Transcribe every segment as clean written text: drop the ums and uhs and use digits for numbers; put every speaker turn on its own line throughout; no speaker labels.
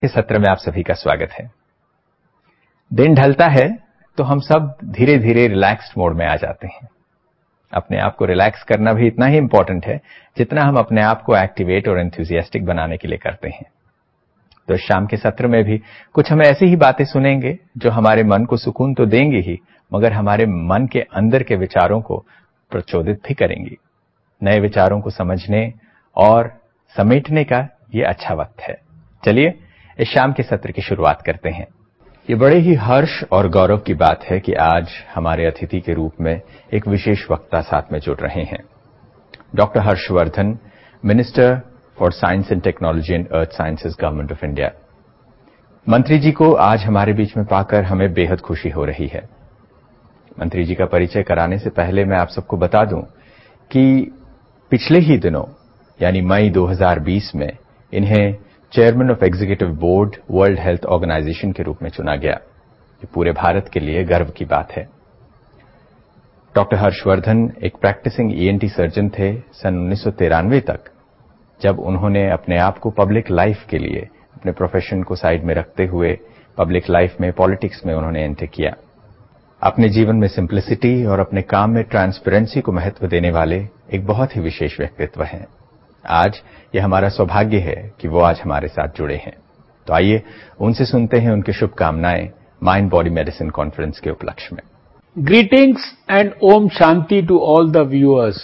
के सत्र में आप सभी का स्वागत है। दिन ढलता है तो हम सब धीरे धीरे रिलैक्स्ड मोड में आ जाते हैं। अपने आप को रिलैक्स करना भी इतना ही इंपॉर्टेंट है जितना हम अपने आप को एक्टिवेट और एंथुसियास्टिक बनाने के लिए करते हैं। तो शाम के सत्र में भी कुछ हम ऐसी ही बातें सुनेंगे जो हमारे मन को सुकून तो देंगे ही, मगर हमारे मन के अंदर के विचारों को प्रचोदित भी करेंगी। नए विचारों को समझने और समेटने का ये अच्छा वक्त है। चलिए इस शाम के सत्र की शुरुआत करते हैं। ये बड़े ही हर्ष और गौरव की बात है कि आज हमारे अतिथि के रूप में एक विशेष वक्ता साथ में जुड़ रहे हैं। Doctor Harsh Vardhan, minister for science and technology and earth sciences, government of India. मंत्री जी को आज हमारे बीच में पाकर हमें बेहद खुशी हो रही है। मंत्री जी का परिचय कराने से पहले मैं आप सबको बता दूं कि पिछले ही दिनों यानी मई 2020 में इन्हें chairman of executive board world health organization के रूप में चुना गया। ये पूरे भारत के लिए गर्व की बात है। डॉक्टर हर्षवर्धन एक प्रैक्टिसिंग ईएनटी सर्जन थे सन 1993 तक, जब उन्होंने अपने आप को पब्लिक लाइफ के लिए अपने प्रोफेशन को साइड में रखते हुए पब्लिक लाइफ में, पॉलिटिक्स में उन्होंने एंटर किया। अपने जीवन में सिंप्लिसिटी और अपने काम में ट्रांसपेरेंसी को महत्व देने वाले एक बहुत ही विशेष व्यक्तित्व हैं। आज ये हमारा सौभाग्य है कि वो आज हमारे साथ जुड़े हैं। तो आइए उनसे सुनते हैं उनकी शुभकामनाएं माइंड बॉडी मेडिसिन कॉन्फ्रेंस के उपलक्ष्य में।
Greetings and Om Shanti to all the viewers.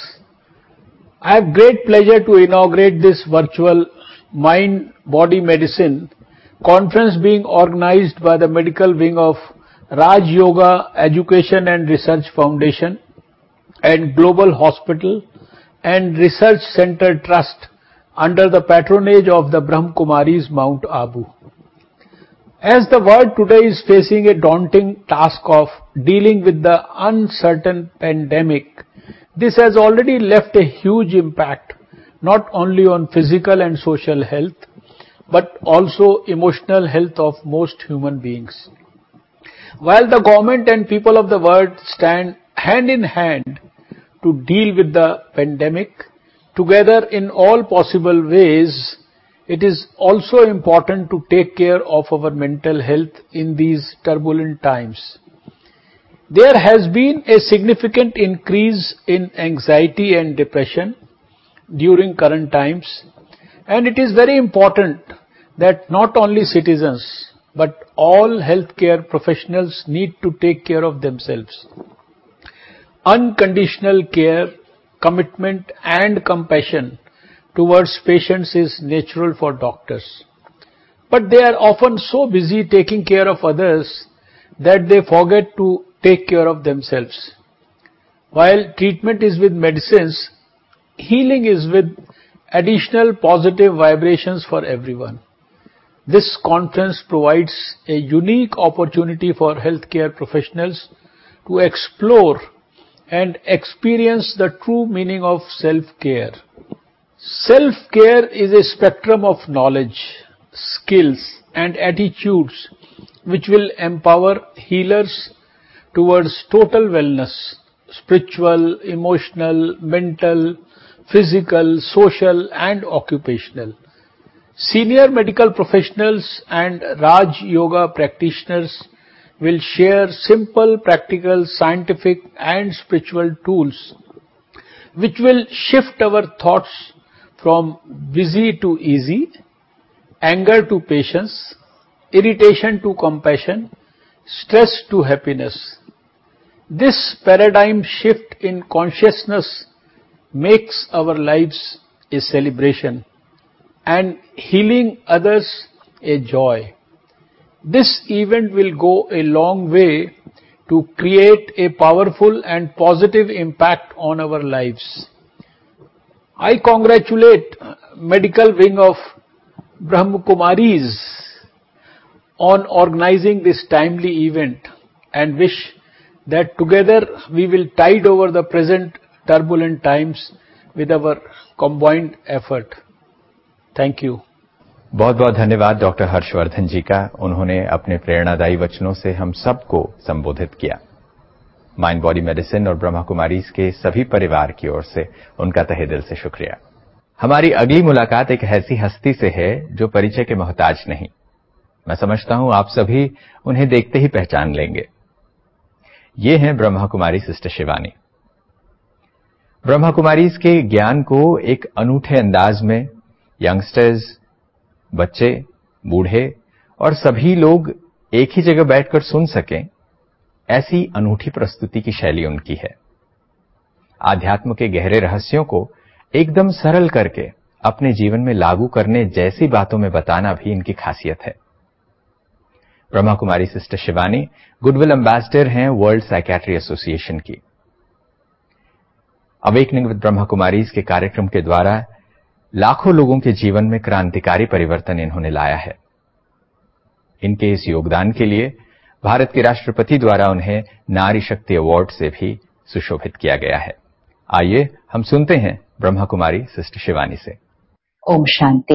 I have great pleasure to inaugurate this virtual Mind Body Medicine conference being organized by the medical wing of Raj Yoga Education and Research Foundation and Global Hospital and Research Center Trust under the patronage of the Brahma Kumaris, Mount Abu. As the world today is facing a daunting task of dealing with the uncertain pandemic, this has already left a huge impact not only on physical and social health, but also emotional health of most human beings. While the government and people of the world stand hand in hand to deal with the pandemic together in all possible ways, it is also important to take care of our mental health in these turbulent times. There has been a significant increase in anxiety and depression during current times, and it is very important that not only citizens but all healthcare professionals need to take care of themselves. Unconditional care, commitment and compassion towards patients is natural for doctors. But they are often so busy taking care of others that they forget to take care of themselves. While treatment is with medicines, healing is with additional positive vibrations for everyone. This conference provides a unique opportunity for healthcare professionals to explore and experience the true meaning of self-care. Self-care is a spectrum of knowledge, skills and attitudes which will empower healers towards total wellness, spiritual, emotional, mental, physical, social and occupational. Senior medical professionals and Raj Yoga practitioners will share simple, practical, scientific and spiritual tools which will shift our thoughts from busy to easy, anger to patience, irritation to compassion, stress to happiness. This paradigm shift in consciousness makes our lives a celebration and healing others a joy. This event will go a long way to create a powerful and positive impact on our lives. I congratulate medical wing of Brahma Kumaris on organizing this timely event and wish that together we will tide over the present turbulent times with our combined effort. Thank you.
बहुत बहुत धन्यवाद doctor Harshvardhan जी का। उन्होंने अपने प्रेरणादायी वचनों से हम सबको संबोधित किया। माइंड बॉडी मेडिसिन और ब्रह्मा कुमारीज के सभी परिवार की ओर से उनका तहे दिल से शुक्रिया। हमारी अगली मुलाकात एक ऐसी हस्ती से है जो परिचय के मोहताज नहीं। मैं समझता हूं आप सभी उन्हें देखते ही पहचान लेंगे। ये हैं ब्रह्मा कुमारी सिस्टर शिवानी। ब्रह्मा कुमारीज के ज्ञान को एक अनूठे अंदाज में यंगस्टर्स, बच्चे, बूढ़े और सभी लोग एक ही जगह बैठकर सुन सकें, ऐसी अनूठी प्रस्तुति की शैली उनकी है। आध्यात्म के गहरे रहस्यों को एकदम सरल करके अपने जीवन में लागू करने जैसी बातों में बताना भी इनकी खासियत है। Brahma Kumari sister Shivani goodwill ambassador हैं वर्ल्ड साइकियाट्री एसोसिएशन की। अवेकनिंग विद ब्रह्मा कुमारीज के कार्यक्रम के द्वारा लाखों लोगों के जीवन में क्रांतिकारी परिवर्तन इन्होंने लाया है। इनके इस योगदान के लिए भारत के राष्ट्रपति द्वारा उन्हें नारी शक्ति अवार्ड से भी सुशोभित किया गया है। आइए हम सुनते हैं ब्रह्मा कुमारी सिस्टर शिवानी से।
ओम शांति।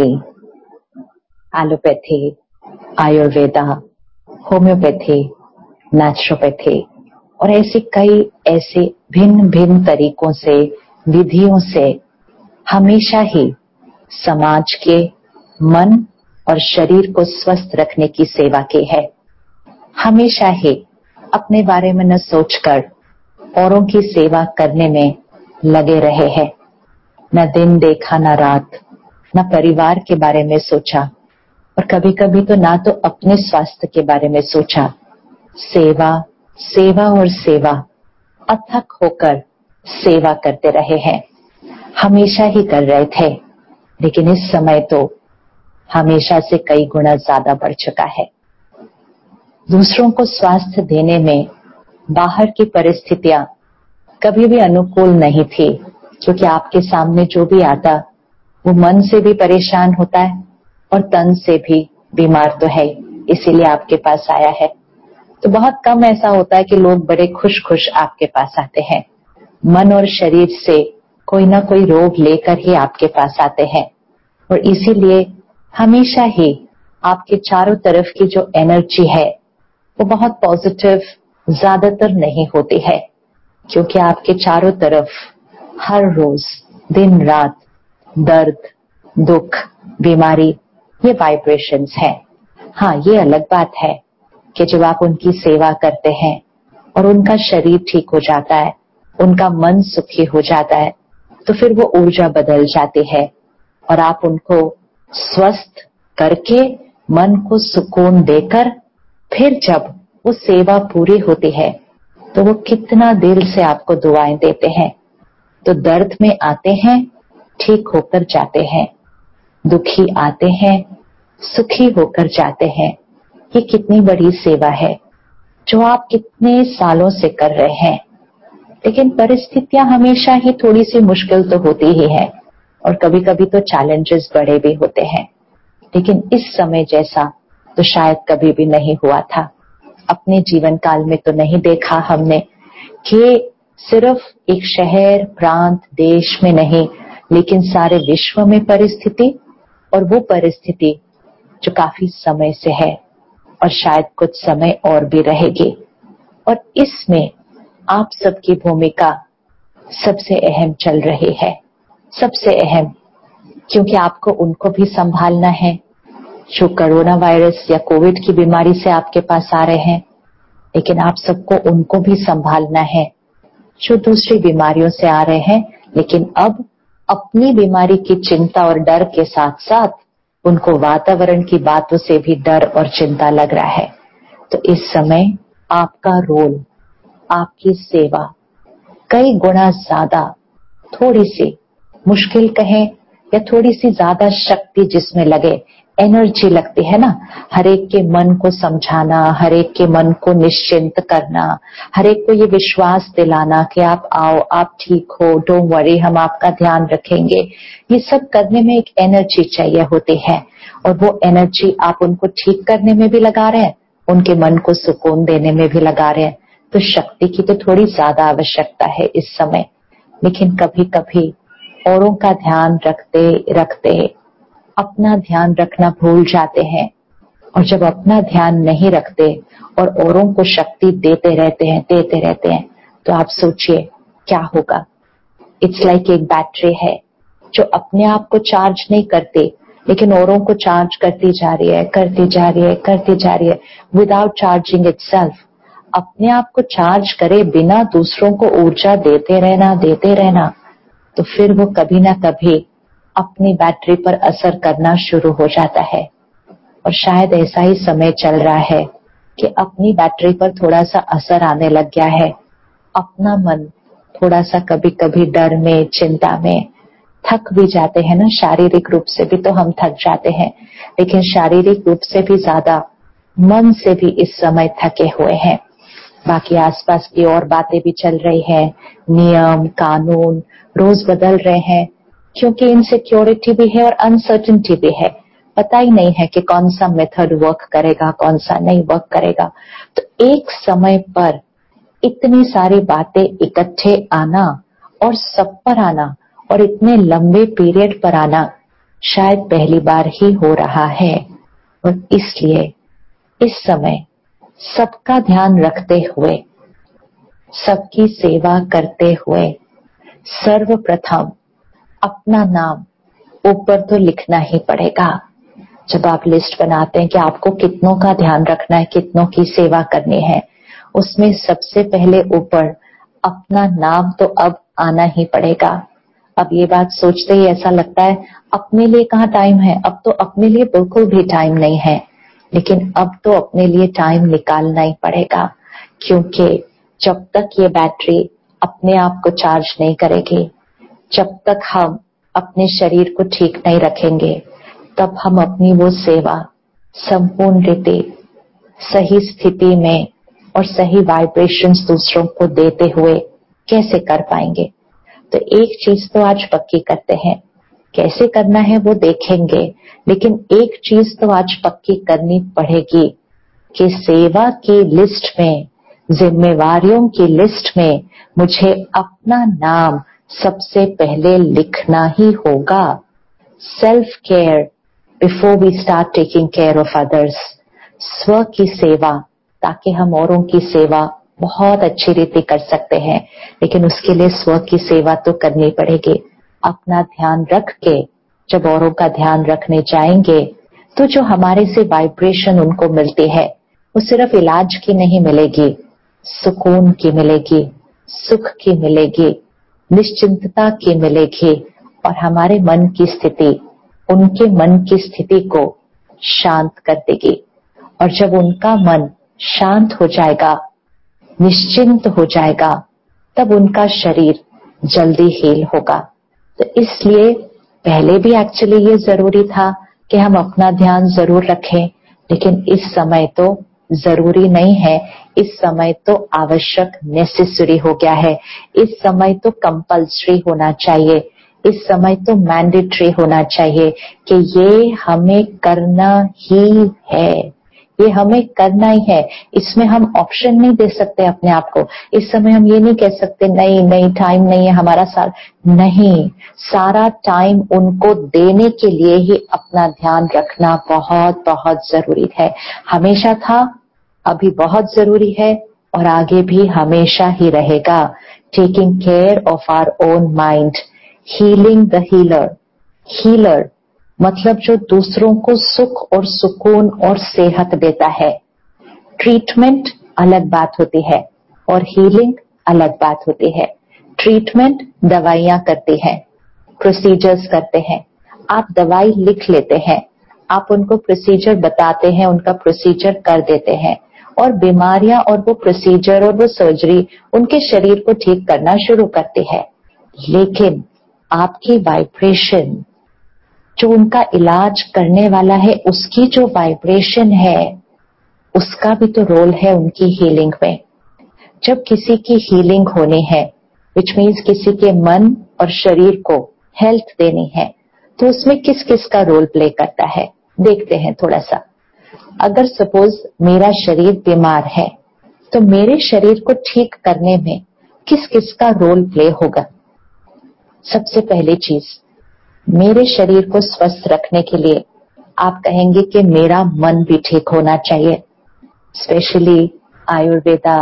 एलोपैथी, आयुर्वेदा, होम्योपैथी, नेचुरोपैथी और ऐसे भिन्न भिन्न तरीकों से, विधियों से हमेशा ही समाज के मन और शरीर को स्वस्थ रखने की सेवा की है। हमेशा ही अपने बारे में न सोचकर औरों की सेवा करने में लगे रहे हैं। न दिन देखा, न रात, न परिवार के बारे में सोचा और कभी कभी तो ना तो अपने स्वास्थ्य के बारे में सोचा। सेवा, सेवा और सेवा, अथक होकर सेवा करते रहे हैं। हमेशा ही कर रहे थे, लेकिन इस समय तो हमेशा से कई गुना ज्यादा बढ़ चुका है। दूसरों को स्वास्थ्य देने में बाहर की परिस्थितियां कभी भी अनुकूल नहीं थी, क्योंकि आपके सामने जो भी आता वो मन से भी परेशान होता है और तन से भी बीमार तो है, इसीलिए आपके पास आया है। तो बहुत कम ऐसा होता है कि लोग बड़े खुश खुश आपके पास आते हैं। मन और शरीर से कोई ना कोई रोग लेकर ही आपके पास आते हैं और इसीलिए हमेशा ही आपके चारों तरफ की जो एनर्जी है वो बहुत पॉजिटिव ज्यादातर नहीं होती है, क्योंकि आपके चारों तरफ हर रोज दिन रात दर्द, दुख, बीमारी, ये वाइब्रेशंस हैं। हाँ, ये अलग बात है कि जब आप उनकी सेवा करते हैं और उनका शरीर ठीक हो जाता है, उनका मन सुखी हो जाता है, तो फिर वो ऊर्जा बदल जाती है और आप उनको स्वस्थ करके मन को सुकून देकर फिर जब वो सेवा पूरी होती है तो वो कितना दिल से आपको दुआएं देते हैं। तो दर्द में आते हैं, ठीक होकर जाते हैं, दुखी आते हैं, सुखी होकर जाते हैं। ये कितनी बड़ी सेवा है जो आप कितने सालों से कर रहे हैं। लेकिन परिस्थितियां हमेशा ही थोड़ी सी मुश्किल तो होती ही है और कभी कभी तो चैलेंजेस बड़े भी होते हैं, लेकिन इस समय जैसा तो शायद कभी भी नहीं हुआ था। अपने जीवन काल में तो नहीं देखा हमने कि सिर्फ एक शहर, प्रांत, देश में नहीं, लेकिन सारे विश्व में परिस्थिति, और वो परिस्थिति जो काफी समय से है और शायद कुछ समय और भी रहेगी। और इसमें आप सबकी भूमिका सबसे अहम चल रही है, सबसे अहम, क्योंकि आपको उनको भी संभालना है जो कोरोना वायरस या कोविड की बीमारी से आपके पास आ रहे हैं, लेकिन आप सबको उनको भी संभालना है जो दूसरी बीमारियों से आ रहे हैं, लेकिन अब अपनी बीमारी की चिंता और डर के साथ साथ उनको वातावरण की बातों से भी डर और चिंता लग रहा है। तो इस समय आपका रोल, आपकी सेवा कई गुना ज्यादा, थोड़ी सी मुश्किल कहें या थोड़ी सी ज्यादा शक्ति जिसमें लगे, एनर्जी लगती है ना, हर एक के मन को समझाना, हर एक के मन को निश्चिंत करना, हर एक को ये विश्वास दिलाना कि आप आओ, आप ठीक हो, डोंट वरी, हम आपका ध्यान रखेंगे। ये सब करने में एक एनर्जी चाहिए होती है और वो एनर्जी आप उनको ठीक करने में भी लगा रहे हैं, उनके मन को सुकून देने में भी लगा रहे हैं। तो शक्ति की तो थोड़ी ज्यादा आवश्यकता है इस समय, लेकिन कभी कभी औरों का ध्यान रखते रखते अपना ध्यान रखना भूल जाते हैं, और जब अपना ध्यान नहीं रखते और औरों को शक्ति देते रहते हैं, तो आप सोचिए क्या होगा। इट्स लाइक एक बैटरी है जो अपने आप को चार्ज नहीं करती, लेकिन औरों को चार्ज करती जा रही है, करती जा रही है, करती जा रही है, विदाउट चार्जिंग इटसेल्फ। अपने आप को चार्ज करे बिना दूसरों को ऊर्जा देते रहना, तो फिर वो कभी ना कभी अपनी बैटरी पर असर करना शुरू हो जाता है। और शायद ऐसा ही समय चल रहा है कि अपनी बैटरी पर थोड़ा सा असर आने लग गया है। अपना मन थोड़ा सा कभी कभी डर में, चिंता में थक भी जाते हैं ना। शारीरिक रूप से भी तो हम थक जाते हैं, लेकिन शारीरिक रूप से भी ज्यादा मन से भी इस समय थके हुए हैं। बाकी आसपास की और बातें भी चल रही है, नियम कानून रोज बदल रहे हैं, क्योंकि इनसिक्योरिटी भी है और अनसर्टेनिटी भी है। पता ही नहीं है कि कौन सा मेथड वर्क करेगा, कौन सा नहीं वर्क करेगा। तो एक समय पर इतनी सारी बातें इकट्ठे आना और सब पर आना और इतने लंबे पीरियड पर आना शायद पहली बार ही हो रहा है। और इसलिए इस समय सबका ध्यान रखते हुए, सबकी सेवा करते हुए, सर्वप्रथम अपना नाम ऊपर तो लिखना ही पड़ेगा। जब आप लिस्ट बनाते हैं कि आपको कितनों का ध्यान रखना है, कितनों की सेवा करनी है, उसमें सबसे पहले ऊपर अपना नाम तो अब आना ही पड़ेगा। अब ये बात सोचते ही ऐसा लगता है अपने लिए कहाँ टाइम है, अब तो अपने लिए बिल्कुल भी टाइम नहीं है। लेकिन अब तो अपने लिए टाइम निकालना ही पड़ेगा, क्योंकि जब तक ये बैटरी अपने आप को चार्ज नहीं करेगी, जब तक हम अपने शरीर को ठीक नहीं रखेंगे, तब हम अपनी वो सेवा संपूर्ण रीति सही स्थिति में और सही वाइब्रेशंस दूसरों को देते हुए कैसे कर पाएंगे। तो एक चीज तो आज पक्की करते हैं, कैसे करना है वो देखेंगे, लेकिन एक चीज तो आज पक्की करनी पड़ेगी कि सेवा की लिस्ट में, जिम्मेवारियों की लिस्ट में मुझे अपना नाम सबसे पहले लिखना ही होगा। Self care before we start taking care of others. स्व की सेवा, ताकि हम औरों की सेवा बहुत अच्छी रीति कर सकते हैं, लेकिन उसके लिए स्व की सेवा तो करनी पड़ेगी। अपना ध्यान रख के जब औरों का ध्यान रखने जाएंगे, तो जो हमारे से वाइब्रेशन उनको मिलती है, वो सिर्फ इलाज की नहीं मिलेगी, सुकून की मिलेगी, सुख की मिलेगी, निश्चिंतता की मिलेगी, और हमारे मन की स्थिति उनके मन की स्थिति को शांत कर देगी। और जब उनका मन शांत हो जाएगा, निश्चिंत हो जाएगा, तब उनका शरीर जल्दी हील होगा। तो इसलिए पहले भी एक्चुअली ये जरूरी था कि हम अपना ध्यान जरूर रखें, लेकिन इस समय तो जरूरी नहीं है, इस समय तो आवश्यक, नेसेसरी हो गया है। इस समय तो कंपल्सरी होना चाहिए, इस समय तो मैंडेटरी होना चाहिए कि ये हमें करना ही है, ये हमें करना ही है। इसमें हम ऑप्शन नहीं दे सकते अपने आप को। इस समय हम ये नहीं कह सकते नहीं नहीं टाइम नहीं है हमारा साथ, नहीं, सारा टाइम उनको देने के लिए ही अपना ध्यान रखना बहुत बहुत जरूरी है। हमेशा था, अभी बहुत जरूरी है, और आगे भी हमेशा ही रहेगा। Taking care of our own mind, healing the healer. Healer मतलब जो दूसरों को सुख और सुकून और सेहत देता है। ट्रीटमेंट अलग बात होती है और हीलिंग अलग बात होती है। ट्रीटमेंट दवाइयां करती हैं, प्रोसीजर्स करते हैं। आप दवाई लिख लेते हैं, आप उनको प्रोसीजर बताते हैं, उनका प्रोसीजर कर देते हैं, और बीमारियां और वो प्रोसीजर और वो सर्जरी उनके शरीर को ठीक करना शुरू करती है। लेकिन आपकी वाइब्रेशन, जो उनका इलाज करने वाला है, उसकी जो वाइब्रेशन है, उसका भी तो रोल है उनकी हीलिंग में। जब किसी की हीलिंग होनी है, विच मीन्स किसी के मन और शरीर को हेल्थ देनी है, तो उसमें किस किस का रोल प्ले करता है देखते हैं थोड़ा सा। अगर सपोज मेरा शरीर बीमार है, तो मेरे शरीर को ठीक करने में किस किस का रोल प्ले होगा। सबसे पहली चीज, मेरे शरीर को स्वस्थ रखने के लिए आप कहेंगे कि मेरा मन भी ठीक होना चाहिए। स्पेशली आयुर्वेदा,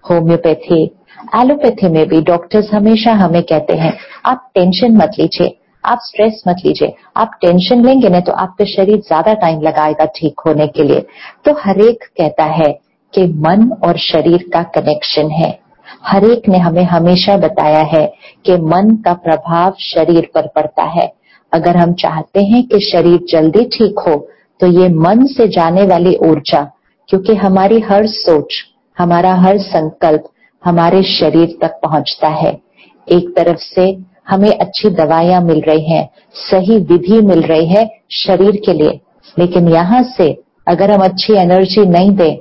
होम्योपैथी, एलोपैथी में भी डॉक्टर्स हमेशा हमें कहते हैं आप टेंशन मत लीजिए, आप स्ट्रेस मत लीजिए, आप टेंशन लेंगे ना तो आपका शरीर ज्यादा टाइम लगाएगा ठीक होने के लिए। तो हरेक कहता है कि मन और शरीर का कनेक्शन है। हरेक ने हमें हमेशा बताया है कि मन का प्रभाव शरीर पर पड़ता है। अगर हम चाहते हैं कि शरीर जल्दी ठीक हो तो ये मन से जाने वाली ऊर्जा, क्योंकि हमारी हर सोच, हमारा हर संकल्प हमारे शरीर तक पहुंचता है। एक तरफ से हमें अच्छी दवाइयां मिल रही हैं, सही विधि मिल रही है शरीर के लिए, लेकिन यहां से अगर हम अच्छी एनर्जी नहीं दें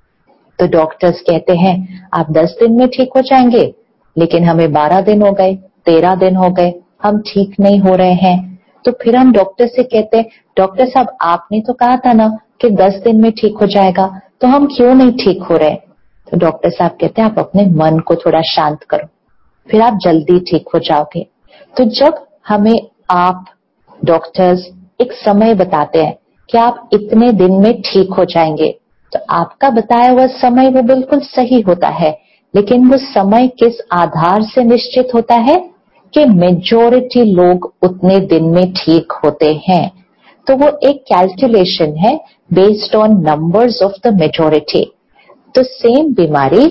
तो डॉक्टर्स कहते हैं आप 10 दिन में ठीक हो जाएंगे, लेकिन हमें 12 दिन हो गए, 13 दिन हो गए, हम ठीक नहीं हो रहे हैं। तो फिर हम डॉक्टर से कहते हैं डॉक्टर साहब आपने तो कहा था ना कि 10 दिन में ठीक हो जाएगा, तो हम क्यों नहीं ठीक हो रहे? तो डॉक्टर साहब कहते हैं आप अपने मन को थोड़ा शांत करो, फिर आप जल्दी ठीक हो जाओगे। तो जब हमें आप डॉक्टर्स एक समय बताते हैं कि आप इतने दिन में ठीक हो जाएंगे, तो आपका बताया हुआ समय वो बिल्कुल सही होता है, लेकिन वो समय किस आधार से निश्चित होता है कि मेजॉरिटी लोग उतने दिन में ठीक होते हैं। तो वो एक कैलकुलेशन है based on numbers of the majority. तो सेम बीमारी,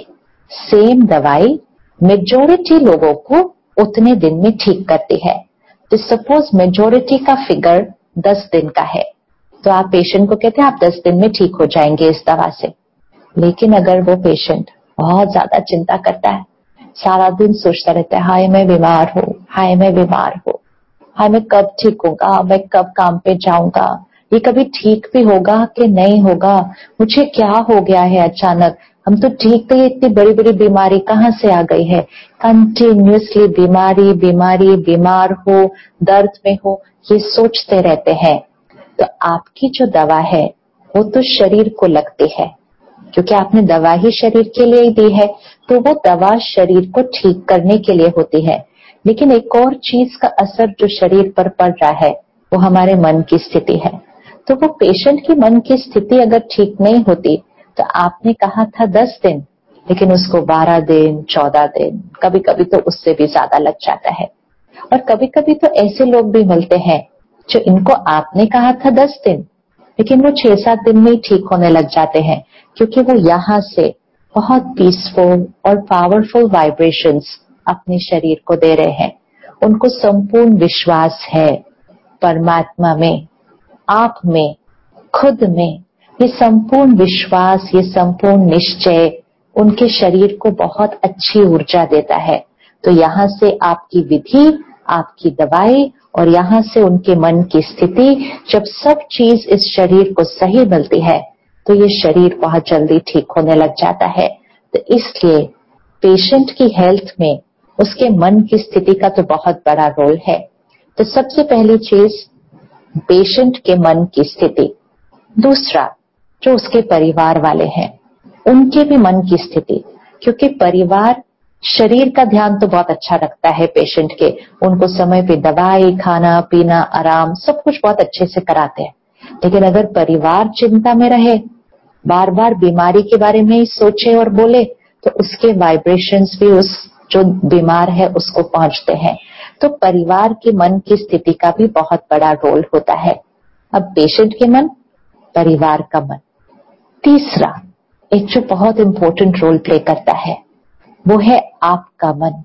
सेम दवाई मेजॉरिटी लोगों को उतने दिन में ठीक करती है। तो सपोज मेजॉरिटी का फिगर 10 दिन का है, तो आप पेशेंट को कहते हैं आप 10 दिन में ठीक हो जाएंगे इस दवा से। लेकिन अगर वो पेशेंट बहुत ज्यादा चिंता करता है, सारा दिन सोचता रहता है हाय मैं बीमार हूँ, हाय मैं बीमार हूँ, हाय मैं कब ठीक होगा, मैं कब काम पे जाऊंगा, ये कभी ठीक भी होगा कि नहीं होगा, मुझे क्या हो गया है अचानक, हम तो ठीक थे, इतनी बड़ी बड़ी बीमारी कहाँ से आ गई है। कंटिन्यूसली बीमारी बीमारी, बीमार हो, दर्द में हो, ये सोचते रहते हैं। तो आपकी जो दवा है वो तो शरीर को लगती है, क्योंकि आपने दवा ही शरीर के लिए ही दी है, तो वो दवा शरीर को ठीक करने के लिए होती है। लेकिन एक और चीज का असर जो शरीर पर पड़ रहा है वो हमारे मन की स्थिति है। तो वो पेशेंट की मन की स्थिति अगर ठीक नहीं होती तो आपने कहा था 10 दिन, लेकिन उसको 12 दिन, 14 दिन, कभी कभी तो उससे भी ज्यादा लग जाता है। और कभी कभी तो ऐसे लोग भी मिलते हैं जो इनको आपने कहा था 10 दिन, लेकिन वो 6-7 दिन में ही ठीक होने लग जाते हैं, क्योंकि वो यहाँ से बहुत पीसफुल और पावरफुल वाइब्रेशंस अपने शरीर को दे रहे हैं। उनको संपूर्ण विश्वास है परमात्मा में, आप में, खुद में। ये संपूर्ण विश्वास, ये संपूर्ण निश्चय उनके शरीर को बहुत अच्छी ऊर्जा देता है। तो यहाँ से आपकी विधि, आपकी दवाई और यहाँ से उनके मन की स्थिति, जब सब चीज इस शरीर को सही मिलती है तो ये शरीर बहुत जल्दी ठीक होने लग जाता है। तो इसलिए पेशेंट की हेल्थ में उसके मन की स्थिति का तो बहुत बड़ा रोल है। तो सबसे पहली चीज पेशेंट के मन की स्थिति। दूसरा, जो उसके परिवार वाले हैं उनके भी मन की स्थिति, क्योंकि परिवार शरीर का ध्यान तो बहुत अच्छा रखता है पेशेंट के, उनको समय पे दवाई, खाना पीना, आराम सब कुछ बहुत अच्छे से कराते हैं। लेकिन अगर परिवार चिंता में रहे, बार बार बीमारी के बारे में ही सोचे और बोले, तो उसके वाइब्रेशंस भी उस जो बीमार है उसको पहुंचते हैं। तो परिवार के मन की स्थिति का भी बहुत बड़ा रोल होता है। अब पेशेंट के मन, परिवार का मन। तीसरा एक जो बहुत इंपॉर्टेंट रोल प्ले करता है वो है आपका मन,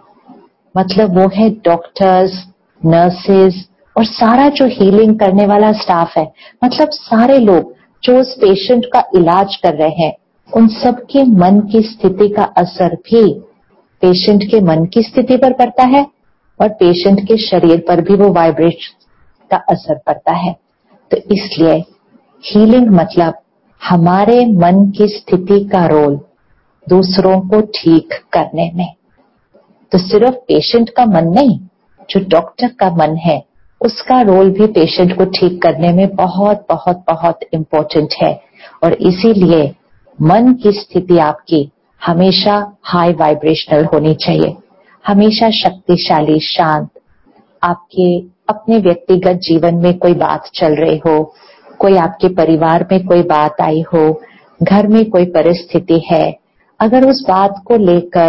मतलब वो है डॉक्टर्स, नर्सेज और सारा जो हीलिंग करने वाला स्टाफ है, मतलब सारे लोग जो उस पेशेंट का इलाज कर रहे हैं, उन सब के मन की स्थिति का असर भी पेशेंट के मन की स्थिति पर पड़ता है और पेशेंट के शरीर पर भी वो वाइब्रेशन का असर पड़ता है। तो इसलिए हीलिंग मतलब हमारे मन की स्थिति का रोल दूसरों को ठीक करने में। तो सिर्फ पेशेंट का मन नहीं, जो डॉक्टर का मन है उसका रोल भी पेशेंट को ठीक करने में बहुत बहुत बहुत इम्पोर्टेंट है। और इसीलिए मन की स्थिति आपकी हमेशा हाई वाइब्रेशनल होनी चाहिए, हमेशा शक्तिशाली, शांत। आपके अपने व्यक्तिगत जीवन में कोई बात चल रही हो, कोई आपके परिवार में कोई बात आई हो, घर में कोई परिस्थिति है, अगर उस बात को लेकर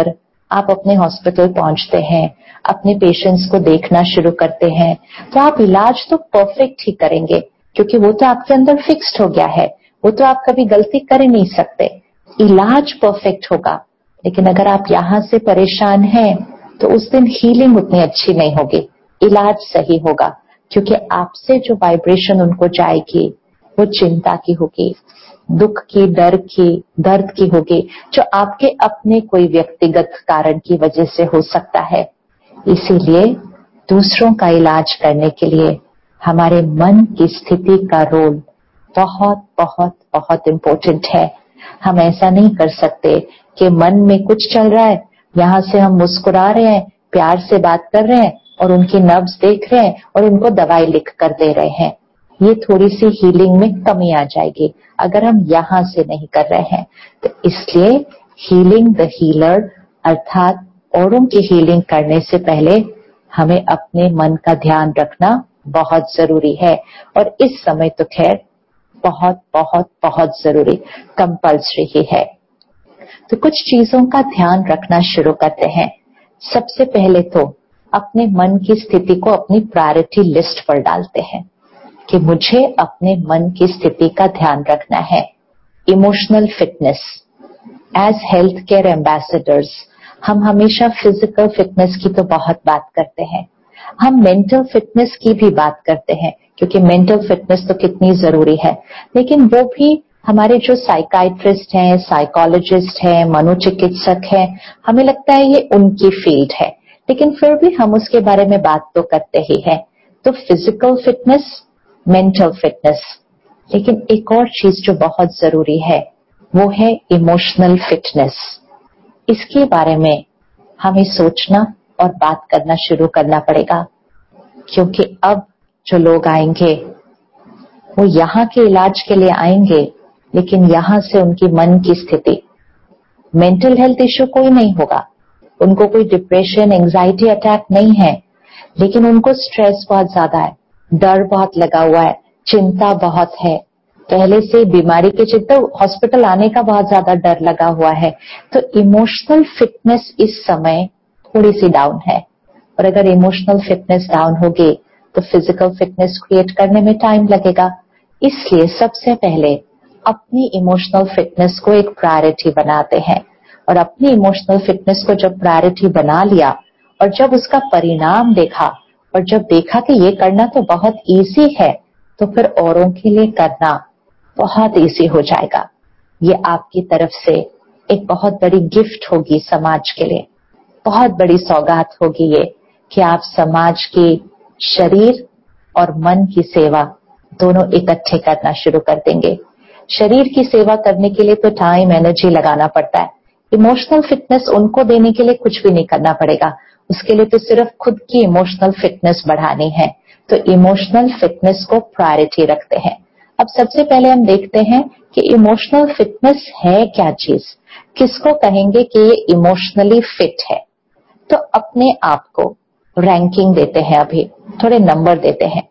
आप अपने हॉस्पिटल पहुंचते हैं, अपने पेशेंट्स को देखना शुरू करते हैं, तो आप इलाज तो परफेक्ट ही करेंगे, क्योंकि वो तो आपके अंदर फिक्स्ड हो गया है, वो तो आप कभी गलती कर ही नहीं सकते। इलाज परफेक्ट होगा, लेकिन अगर आप यहां से परेशान हैं तो उस दिन हीलिंग उतनी अच्छी नहीं होगी। इलाज सही होगा, क्योंकि आपसे जो वाइब्रेशन उनको जाएगी वो चिंता की होगी, दुख की, दर्द की होगी, जो आपके अपने कोई व्यक्तिगत कारण की वजह से हो सकता है। इसीलिए दूसरों का इलाज करने के लिए हमारे मन की स्थिति का रोल बहुत बहुत बहुत इम्पोर्टेंट है। हम ऐसा नहीं कर सकते कि मन में कुछ चल रहा है, यहां से हम मुस्कुरा रहे हैं, प्यार से बात कर रहे हैं और उनकी नब्ज देख रहे हैं और उनको दवाई लिख कर दे रहे हैं। ये थोड़ी सी हीलिंग में कमी आ जाएगी अगर हम यहां से नहीं कर रहे हैं। तो इसलिए हीलिंग द हीलर, अर्थात औरों की हीलिंग करने से पहले हमें अपने मन का ध्यान रखना बहुत जरूरी है। और इस समय तो खैर बहुत बहुत बहुत जरूरी, कंपल्सरी ही है। तो कुछ चीजों का ध्यान रखना शुरू करते हैं। सबसे पहले तो अपने मन की स्थिति को अपनी प्रायोरिटी लिस्ट पर डालते हैं कि मुझे अपने मन की स्थिति का ध्यान रखना है। Emotional fitness, as health care ambassadors हम हमेशा फिजिकल फिटनेस की तो बहुत बात करते हैं, हम मेंटल फिटनेस की भी बात करते हैं, क्योंकि मेंटल फिटनेस तो कितनी जरूरी है। लेकिन वो भी हमारे जो साइकाइट्रिस्ट हैं, साइकोलॉजिस्ट हैं, मनोचिकित्सक हैं, हमें लगता है ये उनकी फील्ड है, लेकिन फिर भी हम उसके बारे में बात तो करते ही हैं। तो फिजिकल फिटनेस, मेंटल फिटनेस, लेकिन एक और चीज जो बहुत जरूरी है वो है इमोशनल फिटनेस। इसके बारे में हमें सोचना और बात करना शुरू करना पड़ेगा, क्योंकि अब जो लोग आएंगे वो यहाँ के इलाज के लिए आएंगे, लेकिन यहां से उनकी मन की स्थिति, मेंटल हेल्थ इश्यू कोई नहीं होगा, उनको कोई डिप्रेशन, एंजाइटी अटैक नहीं है, लेकिन उनको स्ट्रेस बहुत ज्यादा है, डर बहुत लगा हुआ है, चिंता बहुत है, पहले से बीमारी के चिंता, हॉस्पिटल आने का बहुत ज्यादा डर लगा हुआ है। तो इमोशनल फिटनेस इस समय थोड़ी सी डाउन है, और अगर इमोशनल फिटनेस डाउन होगी तो फिजिकल फिटनेस क्रिएट करने में टाइम लगेगा। इसलिए सबसे पहले अपनी इमोशनल फिटनेस को एक प्रायोरिटी बनाते हैं, और अपनी इमोशनल फिटनेस को जब प्रायोरिटी बना लिया और जब उसका परिणाम देखा और जब देखा कि ये करना तो बहुत इजी है, तो फिर औरों के लिए करना बहुत इजी हो जाएगा। ये आपकी तरफ से एक बहुत बड़ी गिफ्ट होगी समाज के लिए, बहुत बड़ी सौगात होगी ये कि आप समाज की शरीर और मन की सेवा दोनों इकट्ठे करना शुरू कर देंगे। शरीर की सेवा करने के लिए तो टाइम, एनर्जी लगाना पड़ता है। इमोशनल फिटनेस उनको देने के लिए कुछ भी नहीं करना पड़ेगा, उसके लिए तो सिर्फ खुद की इमोशनल फिटनेस बढ़ानी है। तो इमोशनल फिटनेस को प्रायोरिटी रखते हैं। अब सबसे पहले हम देखते हैं कि इमोशनल फिटनेस है क्या चीज, किसको कहेंगे कि ये इमोशनली फिट है। तो अपने आप को रैंकिंग देते हैं, अभी थोड़े नंबर देते हैं।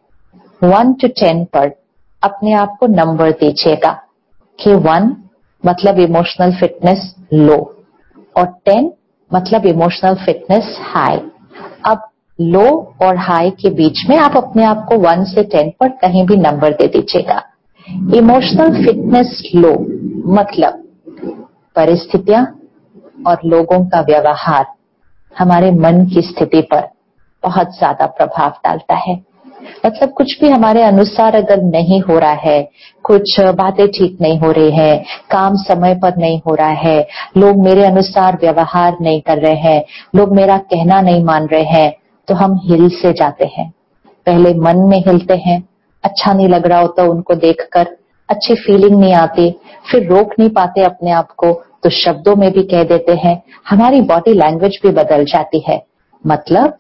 1 to 10 पर अपने आप को नंबर दीजिएगा कि 1 मतलब इमोशनल फिटनेस लो और 10 मतलब इमोशनल फिटनेस हाई। अब लो और हाई के बीच में आप अपने आप को 1 से 10 पर कहीं भी नंबर दे दीजिएगा। इमोशनल फिटनेस लो मतलब परिस्थितियां और लोगों का व्यवहार हमारे मन की स्थिति पर बहुत ज्यादा प्रभाव डालता है। मतलब कुछ भी हमारे अनुसार अगर नहीं हो रहा है, कुछ बातें ठीक नहीं हो रही है, काम समय पर नहीं हो रहा है, लोग मेरे अनुसार व्यवहार नहीं कर रहे हैं, लोग मेरा कहना नहीं मान रहे हैं, तो हम हिल से जाते हैं। पहले मन में हिलते हैं, अच्छा नहीं लग रहा होता उनको देखकर, अच्छी फीलिंग नहीं आती, फिर रोक नहीं पाते अपने आप को तो शब्दों में भी कह देते हैं, हमारी बॉडी लैंग्वेज भी बदल जाती है। मतलब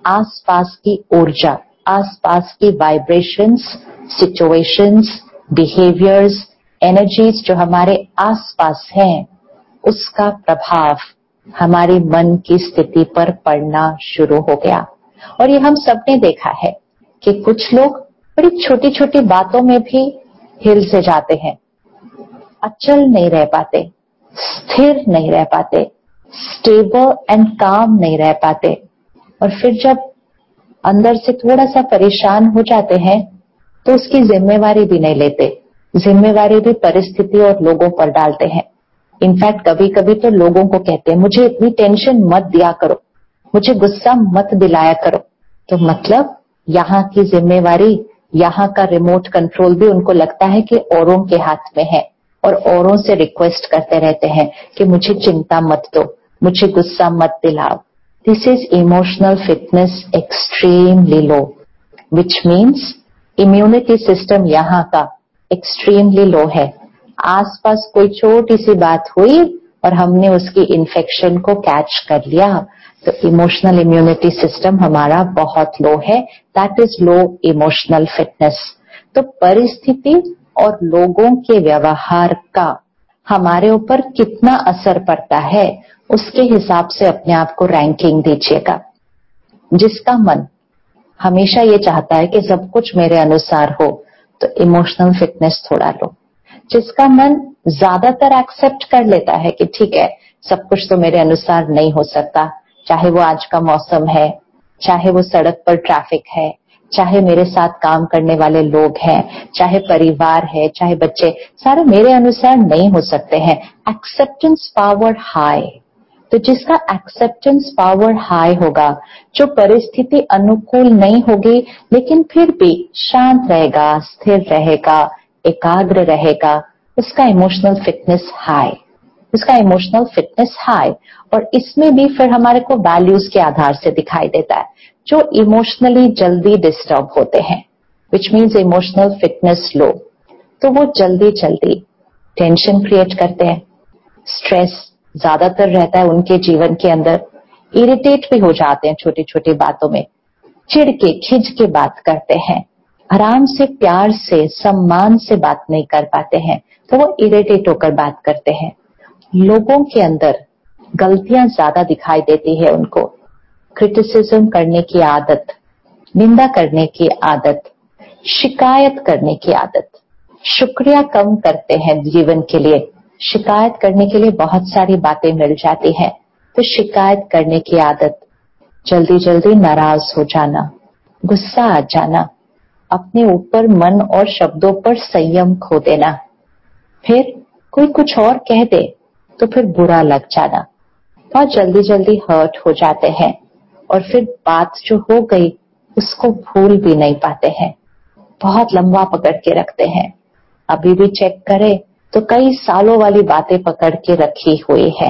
आसपास की ऊर्जा, आसपास की वाइब्रेशंस, सिचुएशंस, बिहेवियर्स, एनर्जीज जो हमारे आसपास हैं, उसका प्रभाव हमारे मन की स्थिति पर पड़ना शुरू हो गया। और ये हम सबने देखा है कि कुछ लोग बड़ी छोटी छोटी बातों में भी हिल से जाते हैं, अचल नहीं रह पाते, स्थिर नहीं रह पाते, स्टेबल एंड काम नहीं रह पाते, और फिर जब अंदर से थोड़ा सा परेशान हो जाते हैं तो उसकी जिम्मेवारी भी नहीं लेते, जिम्मेवारी भी परिस्थिति और लोगों पर डालते हैं। इनफैक्ट कभी कभी तो लोगों को कहते हैं मुझे इतनी टेंशन मत दिया करो, मुझे गुस्सा मत दिलाया करो। तो मतलब यहाँ की जिम्मेवारी, यहाँ का रिमोट कंट्रोल भी उनको लगता है कि औरों के हाथ में है, और औरों से रिक्वेस्ट करते रहते हैं कि मुझे चिंता मत दो, मुझे गुस्सा मत दिलाओ। This is emotional fitness extremely low, which means immunity system यहाँ का एक्सट्रीमली लो है। आसपास कोई छोटी सी बात हुई और हमने उसकी इन्फेक्शन को कैच कर लिया, तो इमोशनल इम्यूनिटी सिस्टम हमारा बहुत लो है। That is low emotional fitness. तो परिस्थिति और लोगों के व्यवहार का हमारे ऊपर कितना असर पड़ता है, उसके हिसाब से अपने आप को रैंकिंग दीजिएगा। जिसका मन हमेशा ये चाहता है कि सब कुछ मेरे अनुसार हो, तो इमोशनल फिटनेस थोड़ा लो। जिसका मन ज्यादातर एक्सेप्ट कर लेता है कि ठीक है, सब कुछ तो मेरे अनुसार नहीं हो सकता, चाहे वो आज का मौसम है, चाहे वो सड़क पर ट्रैफिक है, चाहे मेरे साथ काम करने वाले लोग हैं, चाहे परिवार है, चाहे बच्चे, सारे मेरे अनुसार नहीं हो सकते हैं। Acceptance power high. तो जिसका एक्सेप्टेंस पावर हाई होगा, जो परिस्थिति अनुकूल नहीं होगी लेकिन फिर भी शांत रहेगा, स्थिर रहेगा, एकाग्र रहेगा, उसका इमोशनल फिटनेस हाई, उसका इमोशनल फिटनेस हाई। और इसमें भी फिर हमारे को वैल्यूज के आधार से दिखाई देता है। जो इमोशनली जल्दी डिस्टर्ब होते हैं, which means emotional fitness low, तो वो जल्दी जल्दी टेंशन क्रिएट करते हैं, स्ट्रेस ज्यादातर रहता है उनके जीवन के अंदर, इरिटेट भी हो जाते हैं छोटी छोटी बातों में, चिढ़ के खिंच के बात करते हैं, आराम से प्यार से सम्मान से बात नहीं कर पाते हैं, तो वो इरिटेट होकर बात करते हैं। लोगों के अंदर गलतियां ज्यादा दिखाई देती है उनको, क्रिटिसिज्म करने की आदत, निंदा करने की आदत, शिकायत करने की आदत, शुक्रिया कम करते हैं जीवन के लिए। शिकायत करने के लिए बहुत सारी बातें मिल जाती हैं, तो शिकायत करने की आदत, जल्दी जल्दी नाराज हो जाना, गुस्सा आ जाना, अपने ऊपर मन और शब्दों पर संयम खो देना, फिर कोई कुछ और कह दे तो फिर बुरा लग जाना, बहुत जल्दी जल्दी हर्ट हो जाते हैं, और फिर बात जो हो गई उसको भूल भी नहीं पाते हैं, बहुत लंबा पकड़ के रखते हैं। अभी भी चेक करें तो कई सालों वाली बातें पकड़ के रखी हुई है।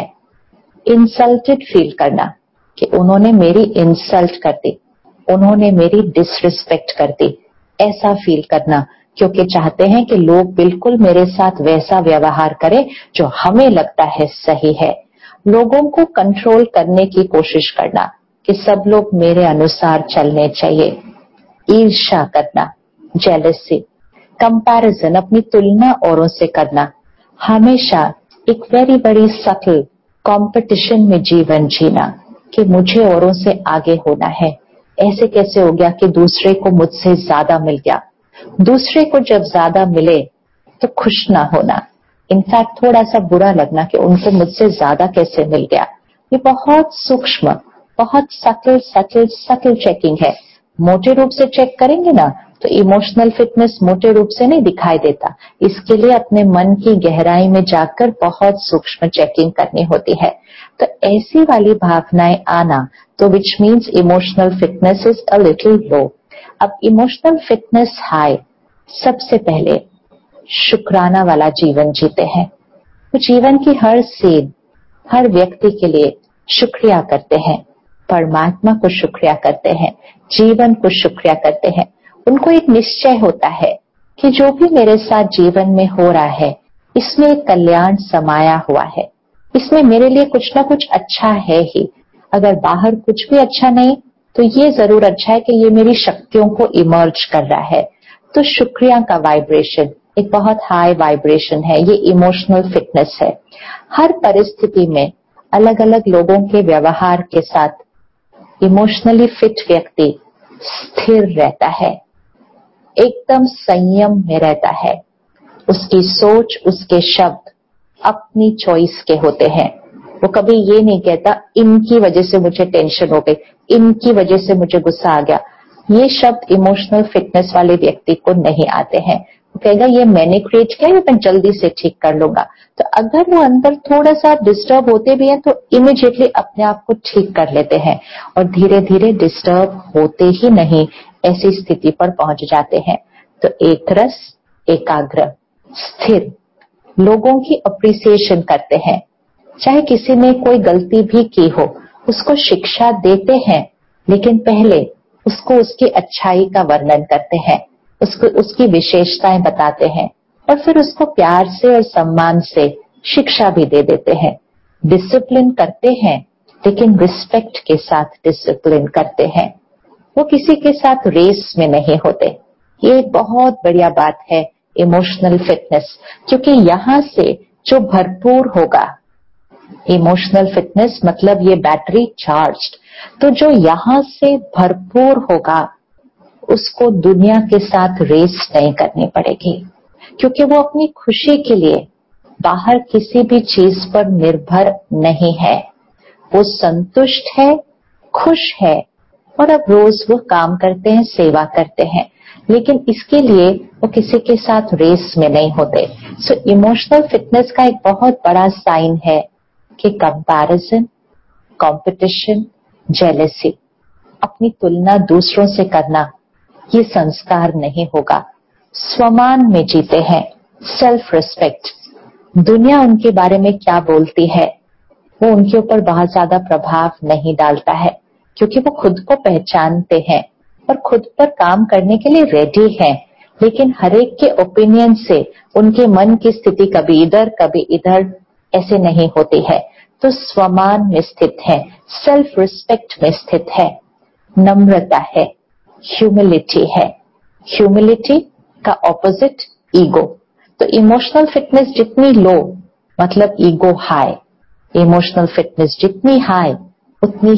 इंसल्टेड फील करना कि उन्होंने मेरी इंसल्ट कर दी, उन्होंने मेरी डिसरिस्पेक्ट कर दी, ऐसा फील करना, क्योंकि चाहते हैं कि लोग बिल्कुल मेरे साथ वैसा व्यवहार करें जो हमें लगता है सही है। लोगों को कंट्रोल करने की कोशिश करना कि सब लोग मेरे अनुसार चलने चाहिए। ईर्ष्या करना, जेलसी, कंपैरिजन, अपनी तुलना औरों से करना, हमेशा एक वेरी बड़ी सटल कंपटीशन में जीवन जीना कि मुझे औरों से आगे होना है। ऐसे कैसे हो गया कि दूसरे को मुझसे ज्यादा मिल गया, दूसरे को जब ज्यादा मिले तो खुश ना होना, इनफैक्ट थोड़ा सा बुरा लगना कि उनको मुझसे ज्यादा कैसे मिल गया। ये बहुत सूक्ष्म, बहुत सटल सटल सटल चेकिंग है। मोटे रूप से चेक करेंगे ना तो इमोशनल फिटनेस मोटे रूप से नहीं दिखाई देता, इसके लिए अपने मन की गहराई में जाकर बहुत सूक्ष्म चेकिंग करनी होती है। तो ऐसी वाली भावनाएं आना, तो which means emotional fitness is a little low. अब इमोशनल फिटनेस हाई, सबसे पहले शुक्राना वाला जीवन जीते हैं। तो जीवन की हर सीन, हर व्यक्ति के लिए शुक्रिया करते हैं, परमात्मा को शुक्रिया करते हैं, जीवन को शुक्रिया करते हैं। उनको एक निश्चय होता है कि जो भी मेरे साथ जीवन में हो रहा है इसमें एक कल्याण समाया हुआ है, इसमें मेरे लिए कुछ ना कुछ अच्छा है ही। अगर बाहर कुछ भी अच्छा नहीं तो ये जरूर अच्छा है कि ये मेरी शक्तियों को इमर्ज कर रहा है। तो शुक्रिया का वाइब्रेशन एक बहुत हाई वाइब्रेशन है, ये इमोशनल फिटनेस है। हर परिस्थिति में अलग अलग लोगों के व्यवहार के साथ इमोशनली फिट व्यक्ति स्थिर रहता है, एकदम संयम में रहता है। उसकी सोच, उसके शब्द अपनी चॉइस के होते हैं, वो कभी ये नहीं कहता इनकी वजह से मुझे टेंशन हो गई, इनकी वजह से मुझे गुस्सा आ गया। ये शब्द इमोशनल फिटनेस वाले व्यक्ति को नहीं आते हैं। वो कहेगा ये मैंने क्रिएट किया, ये मैं जल्दी से ठीक कर लूंगा। तो अगर वो अंदर थोड़ा सा डिस्टर्ब होते भी हैं तो इमीडिएटली अपने आप को ठीक कर लेते हैं और धीरे धीरे डिस्टर्ब होते ही नहीं ऐसी स्थिति पर पहुंच जाते हैं। तो एक रस, एकाग्र, स्थिर, लोगों की अप्रिसिएशन करते हैं। चाहे किसी ने कोई गलती भी की हो उसको शिक्षा देते हैं, लेकिन पहले उसको उसकी अच्छाई का वर्णन करते हैं, उसको उसकी विशेषताएं बताते हैं और फिर उसको प्यार से और सम्मान से शिक्षा भी दे देते हैं। डिसिप्लिन करते हैं लेकिन रिस्पेक्ट के साथ डिसिप्लिन करते हैं। वो किसी के साथ रेस में नहीं होते। ये बहुत बढ़िया बात है इमोशनल फिटनेस, क्योंकि यहां से जो भरपूर होगा, इमोशनल फिटनेस मतलब ये बैटरी चार्ज्ड, तो जो यहां से भरपूर होगा उसको दुनिया के साथ रेस नहीं करनी पड़ेगी, क्योंकि वो अपनी खुशी के लिए बाहर किसी भी चीज पर निर्भर नहीं है। वो संतुष्ट है, खुश है और अब रोज वो काम करते हैं, सेवा करते हैं, लेकिन इसके लिए वो किसी के साथ रेस में नहीं होते। सो इमोशनल फिटनेस का एक बहुत बड़ा साइन है कि कंपैरिजन, कंपटीशन, जेलेसी, अपनी तुलना दूसरों से करना, ये संस्कार नहीं होगा। स्वमान में जीते हैं, सेल्फ रिस्पेक्ट। दुनिया उनके बारे में क्या बोलती है वो उनके ऊपर बहुत ज्यादा प्रभाव नहीं डालता है, क्योंकि वो खुद को पहचानते हैं और खुद पर काम करने के लिए रेडी हैं। लेकिन हर एक के ओपिनियन से उनके मन की स्थिति कभी इधर ऐसे नहीं होती है। तो स्वमान में स्थित है, सेल्फ रिस्पेक्ट में स्थित है, नम्रता है, ह्यूमिलिटी है। ह्यूमिलिटी का ऑपोजिट ईगो। तो इमोशनल फिटनेस जितनी लो मतलब ईगो हाई, इमोशनल फिटनेस जितनी हाई उतनी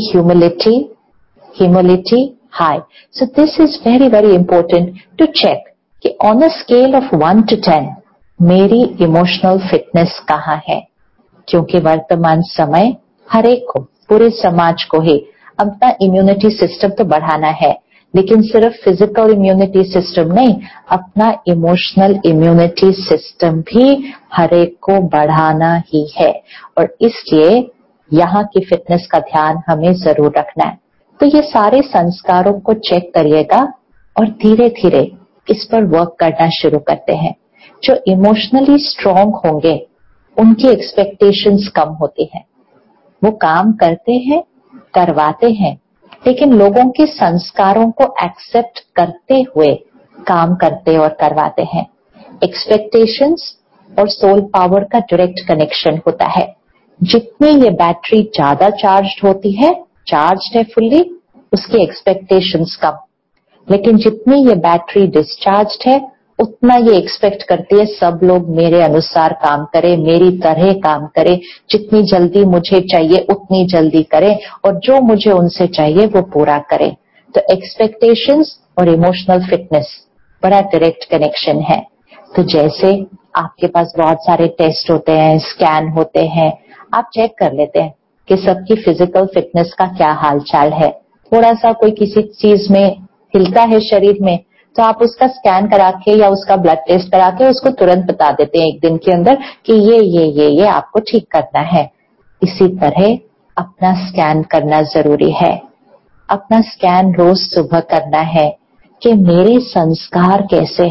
humility high. So this is very very important to check कि on a scale of 1 to 10 मेरी इमोशनल फिटनेस कहाँ है, क्योंकि वर्तमान समय हर एक को, पूरे समाज को ही अपना इम्यूनिटी सिस्टम तो बढ़ाना है, लेकिन सिर्फ फिजिकल इम्यूनिटी सिस्टम नहीं, अपना इमोशनल इम्यूनिटी सिस्टम भी हर एक को बढ़ाना ही है। और इसलिए यहाँ की फिटनेस का ध्यान हमें जरूर रखना है। तो ये सारे संस्कारों को चेक करिएगा और धीरे धीरे इस पर वर्क करना शुरू करते हैं। जो इमोशनली स्ट्रांग होंगे उनकी एक्सपेक्टेशंस कम होती हैं। वो काम करते हैं, करवाते हैं, लेकिन लोगों के संस्कारों को एक्सेप्ट करते हुए काम करते और करवाते हैं। एक्सपेक्टेशंस और सोल पावर का डायरेक्ट कनेक्शन होता है। जितनी ये बैटरी ज्यादा चार्ज्ड होती है, चार्ज्ड है फुल्ली, उसकी एक्सपेक्टेशंस कम। लेकिन जितनी ये बैटरी डिस्चार्ज्ड है उतना ये एक्सपेक्ट करती है सब लोग मेरे अनुसार काम करें, मेरी तरह काम करें, जितनी जल्दी मुझे चाहिए उतनी जल्दी करें और जो मुझे उनसे चाहिए वो पूरा करें। तो एक्सपेक्टेशंस और इमोशनल फिटनेस बड़ा डायरेक्ट कनेक्शन है। तो जैसे आपके पास बहुत सारे टेस्ट होते हैं, स्कैन होते हैं, आप चेक कर लेते हैं कि सबकी फिजिकल फिटनेस का क्या हाल चाल है। थोड़ा सा कोई किसी चीज में हिलता है शरीर में तो आप उसका स्कैन करा के या उसका ब्लड टेस्ट करा के उसको तुरंत बता देते हैं एक दिन के अंदर कि ये आपको ठीक करना है। इसी तरह अपना स्कैन करना जरूरी है। अपना स्कैन रोज सुबह करना है कि मेरे संस्कार कैसे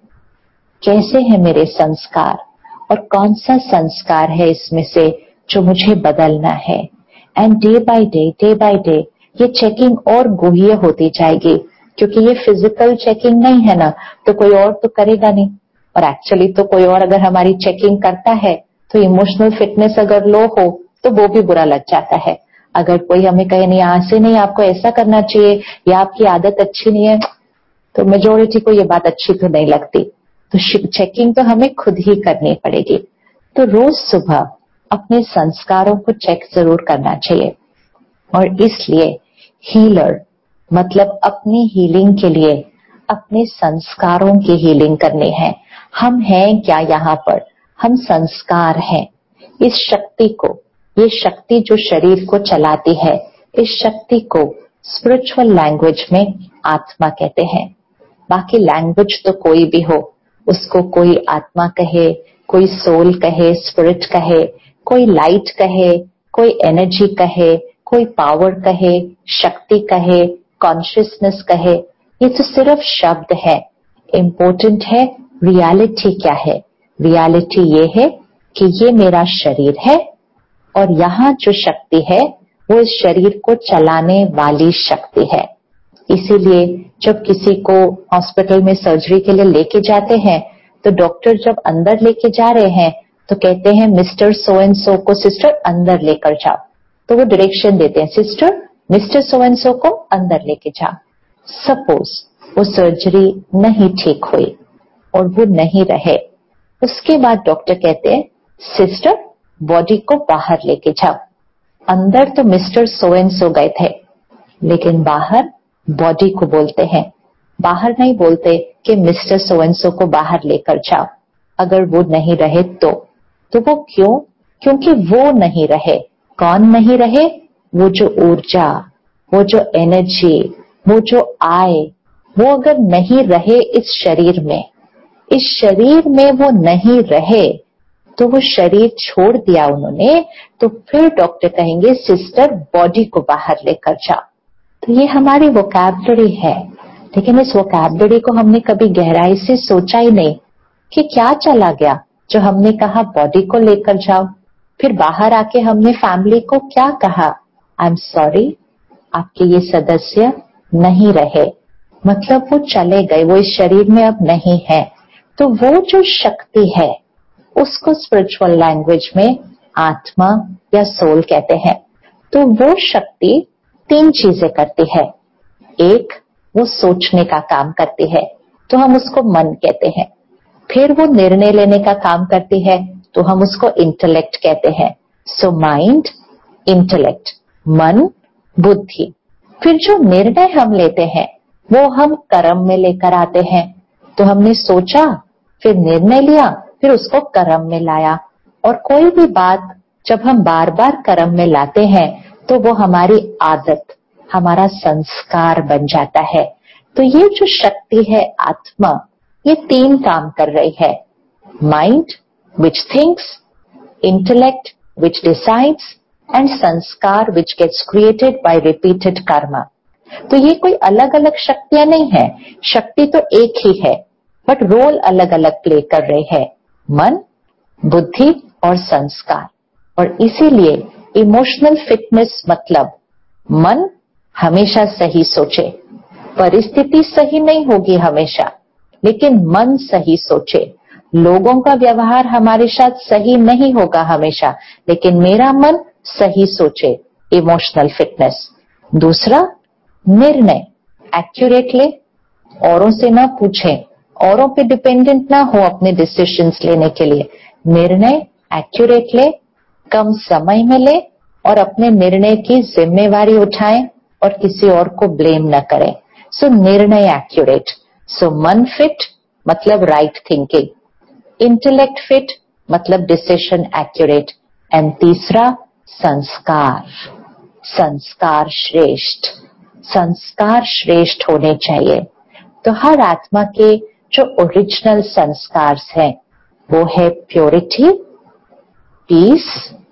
हैं मेरे संस्कार और कौन सा संस्कार है इसमें से जो मुझे बदलना है। एंड डे बाय डे ये चेकिंग और गुह्य होती जाएगी, क्योंकि ये फिजिकल चेकिंग नहीं है ना, तो कोई और तो करेगा नहीं। और एक्चुअली तो कोई और अगर हमारी चेकिंग करता है तो इमोशनल फिटनेस अगर लो हो तो वो भी बुरा लग जाता है। अगर कोई हमें कहे नहीं आज से नहीं आपको ऐसा करना चाहिए या आपकी आदत अच्छी नहीं है, तो मेजोरिटी को ये बात अच्छी तो नहीं लगती। तो चेकिंग तो हमें खुद ही करनी पड़ेगी। तो रोज सुबह अपने संस्कारों को चेक जरूर करना चाहिए। और इसलिए हीलर मतलब अपनी हीलिंग के लिए अपने संस्कारों की हीलिंग करनी है। हम हैं क्या यहाँ पर, हम संस्कार हैं। इस शक्ति को, ये शक्ति जो शरीर को चलाती है, इस शक्ति को स्पिरिचुअल लैंग्वेज में आत्मा कहते हैं। बाकी लैंग्वेज तो कोई भी हो, उसको कोई आत्मा कहे, कोई सोल कहे, स्पिरिट कहे, कोई लाइट कहे, कोई एनर्जी कहे, कोई पावर कहे, शक्ति कहे, कॉन्शियसनेस कहे, ये तो सिर्फ शब्द है। इम्पोर्टेंट है रियलिटी क्या है। रियलिटी ये है कि ये मेरा शरीर है और यहाँ जो शक्ति है वो इस शरीर को चलाने वाली शक्ति है। इसीलिए जब किसी को हॉस्पिटल में सर्जरी के लिए लेके जाते हैं तो डॉक्टर जब अंदर लेके जा रहे हैं तो कहते हैं मिस्टर सो एंड सो को सिस्टर अंदर लेकर जाओ। तो वो डायरेक्शन देते हैं, sister mister so and so को अंदर लेके जाओ। सपोज वो सर्जरी नहीं ठीक हुई और वो नहीं रहे, उसके बाद डॉक्टर कहते हैं सिस्टर बॉडी को बाहर लेके जाओ। अंदर तो मिस्टर सो एंड सो गए थे, लेकिन बाहर बॉडी को बोलते हैं। बाहर नहीं बोलते कि मिस्टर सो एंड सो को बाहर लेकर जाओ। अगर वो नहीं रहे तो वो क्यों? क्योंकि वो नहीं रहे। कौन नहीं रहे? वो जो ऊर्जा, वो जो एनर्जी, वो जो आए, वो अगर नहीं रहे इस शरीर में वो नहीं रहे तो वो शरीर छोड़ दिया उन्होंने, तो फिर डॉक्टर कहेंगे सिस्टर बॉडी को बाहर लेकर जाओ। तो ये हमारी वोकैबुलरी है, लेकिन इस वोकैबुलरी को हमने कभी गहराई से सोचा ही नहीं कि क्या चला गया जो हमने कहा बॉडी को लेकर जाओ। फिर बाहर आके हमने फैमिली को क्या कहा, आई एम सॉरी आपके ये सदस्य नहीं रहे, मतलब वो चले गए, वो इस शरीर में अब नहीं है। तो वो जो शक्ति है उसको स्पिरिचुअल लैंग्वेज में आत्मा या सोल कहते हैं। तो वो शक्ति 3 चीजें करती है। एक, वो सोचने का काम करती है तो हम उसको मन कहते हैं। फिर वो निर्णय लेने का काम करती है तो हम उसको इंटेलेक्ट कहते हैं। सो माइंड, इंटेलेक्ट, मन, बुद्धि। फिर जो निर्णय हम लेते हैं वो हम कर्म में लेकर आते हैं। तो हमने सोचा, फिर निर्णय लिया, फिर उसको कर्म में लाया। और कोई भी बात जब हम बार बार कर्म में लाते हैं तो वो हमारी आदत, हमारा संस्कार बन जाता है। तो ये जो शक्ति है आत्मा, ये 3 काम कर रही है। Mind which thinks, intellect which decides and sanskar which gets created by repeated karma. तो ये कोई अलग अलग शक्तियां नहीं है, शक्ति तो एक ही है, बट रोल अलग अलग प्ले कर रहे हैं, मन, बुद्धि और संस्कार। और इसीलिए इमोशनल फिटनेस मतलब मन हमेशा सही सोचे। परिस्थिति सही नहीं होगी हमेशा, लेकिन मन सही सोचे। लोगों का व्यवहार हमारे साथ सही नहीं होगा हमेशा, लेकिन मेरा मन सही सोचे, इमोशनल फिटनेस। दूसरा, निर्णय एक्यूरेट ले, औरों से ना पूछें, औरों पे डिपेंडेंट ना हो अपने डिसीजंस लेने के लिए। निर्णय एक्यूरेट ले, कम समय में ले और अपने निर्णय की जिम्मेवारी उठाएं और किसी और को ब्लेम न करें। सो निर्णय एक्यूरेट। सो मन फिट मतलब राइट थिंकिंग, इंटेलेक्ट फिट मतलब डिसीजन एक्यूरेट, एंड तीसरा संस्कार। संस्कार श्रेष्ठ, संस्कार श्रेष्ठ होने चाहिए। तो हर आत्मा के जो ओरिजिनल संस्कार हैं वो है purity, peace,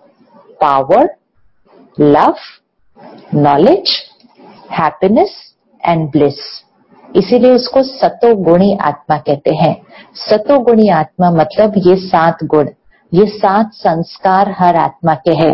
power, love, knowledge, happiness and bliss. इसीलिए उसको सतोगुणी आत्मा कहते हैं। सतोगुणी आत्मा मतलब ये 7 गुण, ये 7 संस्कार हर आत्मा के हैं।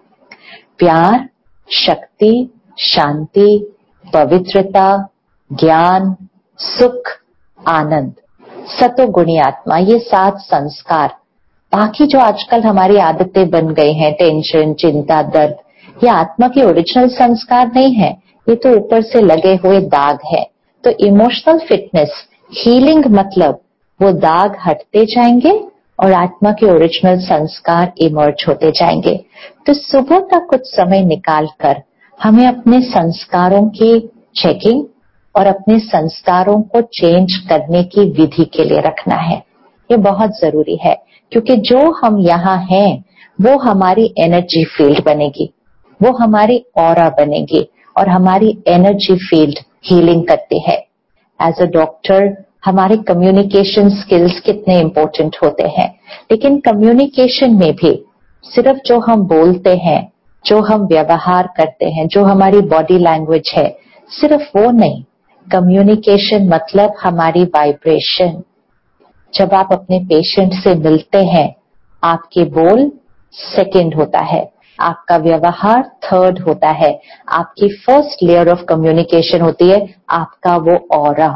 प्यार, शक्ति, शांति, पवित्रता, ज्ञान, सुख, आनंद। सतोगुणी आत्मा, ये 7 संस्कार। बाकी जो आजकल हमारी आदतें बन गई हैं, टेंशन, चिंता, दर्द, ये आत्मा के ओरिजिनल संस्कार नहीं है, ये तो ऊपर से लगे हुए दाग है। तो इमोशनल फिटनेस, हीलिंग मतलब वो दाग हटते जाएंगे और आत्मा के ओरिजिनल संस्कार इमर्ज होते जाएंगे। तो सुबह का कुछ समय निकालकर हमें अपने संस्कारों की चेकिंग और अपने संस्कारों को चेंज करने की विधि के लिए रखना है। ये बहुत जरूरी है, क्योंकि जो हम यहाँ हैं वो हमारी एनर्जी फील्ड बनेगी, वो हमारी ऑरा बनेगी और हमारी एनर्जी फील्ड हीलिंग करती है। एज अ डॉक्टर हमारे कम्युनिकेशन स्किल्स कितने इंपॉर्टेंट होते हैं, लेकिन कम्युनिकेशन में भी सिर्फ जो हम बोलते हैं, जो हम व्यवहार करते हैं, जो हमारी बॉडी लैंग्वेज है, सिर्फ वो नहीं। कम्युनिकेशन मतलब हमारी वाइब्रेशन। जब आप अपने पेशेंट से मिलते हैं, आपके बोल सेकंड होता है, आपका व्यवहार थर्ड होता है, आपकी फर्स्ट लेयर ऑफ कम्युनिकेशन होती है आपका वो ऑरा,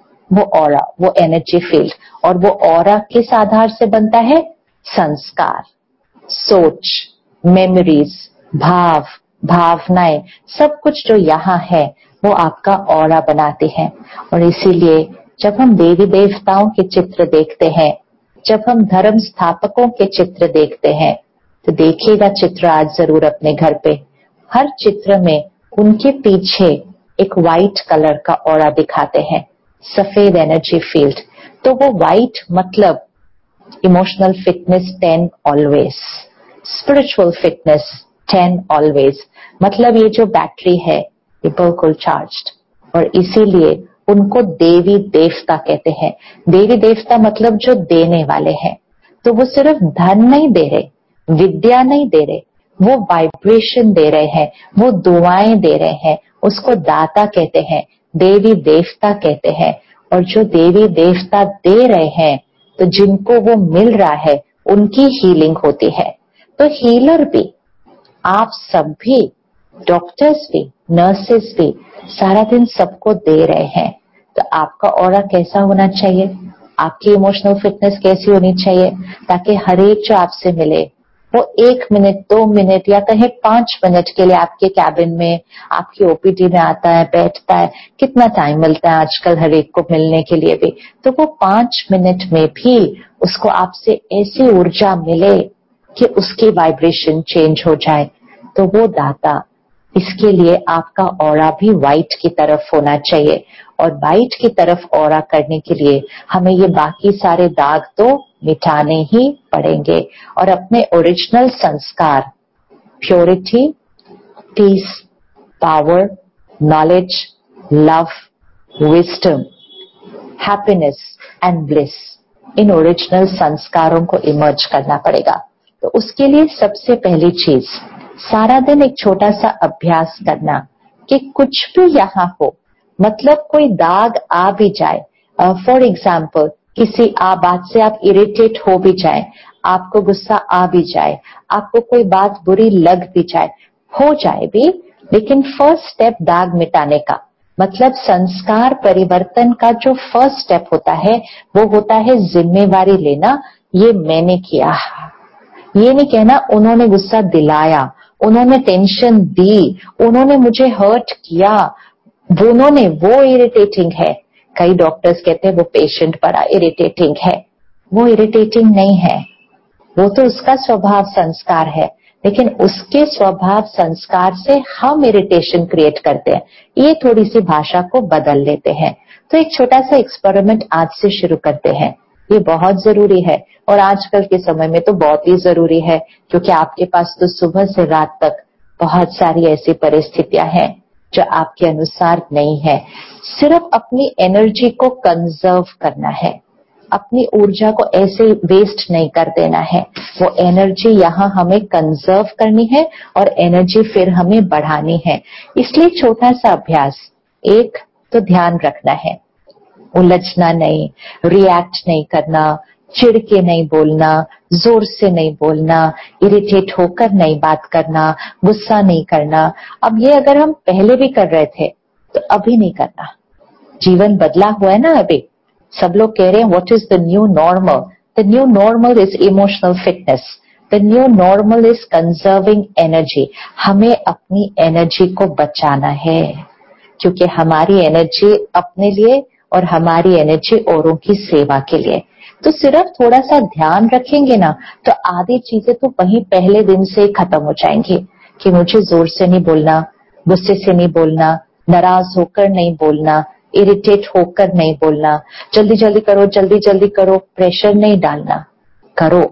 वो एनर्जी फील्ड। और वो ऑरा किस आधार से बनता है? संस्कार, सोच, मेमोरीज, भाव, भावनाएं, सब कुछ जो यहाँ है वो आपका ऑरा बनाते हैं। और इसीलिए जब हम देवी देवताओं के चित्र देखते हैं, जब हम धर्म स्थापकों के चित्र देखते हैं, तो देखिएगा चित्र आज जरूर अपने घर पे। हर चित्र में उनके पीछे एक व्हाइट कलर का ऑरा दिखाते हैं, सफेद एनर्जी फील्ड। तो वो व्हाइट मतलब emotional fitness 10 always, spiritual fitness 10 always, मतलब ये जो बैटरी है ये बिल्कुल चार्ज्ड। और इसीलिए उनको देवी देवता कहते हैं। देवी देवता मतलब जो देने वाले हैं। तो वो सिर्फ धन नहीं दे रहे, विद्या नहीं दे रहे, वो वाइब्रेशन दे रहे हैं, वो दुआएं दे रहे हैं, उसको दाता कहते हैं, देवी देवता कहते हैं। और जो देवी देवता दे रहे हैं, तो जिनको वो मिल रहा है उनकी हीलिंग होती है। तो हीलर भी, आप सब भी, डॉक्टर्स भी, नर्सेस भी सारा दिन सबको दे रहे हैं। तो आपका ऑरा कैसा होना चाहिए, आपकी इमोशनल फिटनेस कैसी होनी चाहिए, ताकि हर एक जो आपसे मिले वो 1 मिनट 2 मिनट या कहें 5 मिनट के लिए आपके कैबिन में, आपकी ओपीडी में आता है, बैठता है। कितना टाइम मिलता है आजकल हर एक को मिलने के लिए भी, तो वो 5 मिनट में भी उसको आपसे ऐसी ऊर्जा मिले कि उसकी वाइब्रेशन चेंज हो जाए, तो वो दाता। इसके लिए आपका ऑरा भी व्हाइट की तरफ होना चाहिए। और व्हाइट की तरफ ऑरा करने के लिए हमें ये बाकी सारे दाग तो मिटाने ही पड़ेंगे और अपने ओरिजिनल संस्कार, purity, peace, power, knowledge, love, wisdom, happiness and bliss, इन ओरिजिनल संस्कारों को इमर्ज करना पड़ेगा। तो उसके लिए सबसे पहली चीज, सारा दिन एक छोटा सा अभ्यास करना कि कुछ भी यहाँ हो, मतलब कोई दाग आ भी जाए, फॉर एग्जाम्पल किसी बात से आप इरिटेट हो भी जाए, आपको गुस्सा आ भी जाए, आपको कोई बात बुरी लग भी जाए, हो जाए भी, लेकिन फर्स्ट स्टेप दाग मिटाने का, मतलब संस्कार परिवर्तन का जो फर्स्ट स्टेप होता है वो होता है जिम्मेवारी लेना। ये मैंने किया, ये नहीं कहना उन्होंने गुस्सा दिलाया, उन्होंने टेंशन दी, उन्होंने मुझे हर्ट किया, उन्होंने, वो इरिटेटिंग है। कई डॉक्टर्स कहते हैं वो पेशेंट बड़ा इरिटेटिंग है। वो इरिटेटिंग नहीं है, वो तो उसका स्वभाव संस्कार है, लेकिन उसके स्वभाव संस्कार से हम इरिटेशन क्रिएट करते हैं। ये थोड़ी सी भाषा को बदल लेते हैं। तो एक छोटा सा एक्सपेरिमेंट आज से शुरू करते हैं, ये बहुत जरूरी है और आजकल के समय में तो बहुत ही जरूरी है, क्योंकि आपके पास तो सुबह से रात तक बहुत सारी ऐसी परिस्थितियां हैं जो आपके अनुसार नहीं है। सिर्फ अपनी एनर्जी को कंजर्व करना है, अपनी ऊर्जा को ऐसे वेस्ट नहीं कर देना है। वो एनर्जी यहाँ हमें कंजर्व करनी है और एनर्जी फिर हमें बढ़ानी है। इसलिए छोटा सा अभ्यास, एक तो ध्यान रखना है, उलझना नहीं, रिएक्ट नहीं करना, चिढ़ के नहीं बोलना, जोर से नहीं बोलना, इरिटेट होकर नहीं बात करना, गुस्सा नहीं करना। अब ये अगर हम पहले भी कर रहे थे तो अभी नहीं करना। जीवन बदला हुआ है ना अभी। सब लोग कह रहे हैं what is the new normal? The new normal is emotional fitness, the new normal is conserving energy. हमें अपनी एनर्जी को बचाना है, क्योंकि हमारी एनर्जी अपने लिए और हमारी एनर्जी औरों की सेवा के लिए। तो सिर्फ थोड़ा सा ध्यान रखेंगे ना, तो आधी चीजें तो वहीं पहले दिन से ही खत्म हो जाएंगी कि मुझे जोर से नहीं बोलना, गुस्से से नहीं बोलना, नाराज होकर नहीं बोलना, इरिटेट होकर नहीं बोलना, जल्दी जल्दी करो, जल्दी जल्दी करो, प्रेशर नहीं डालना, करो।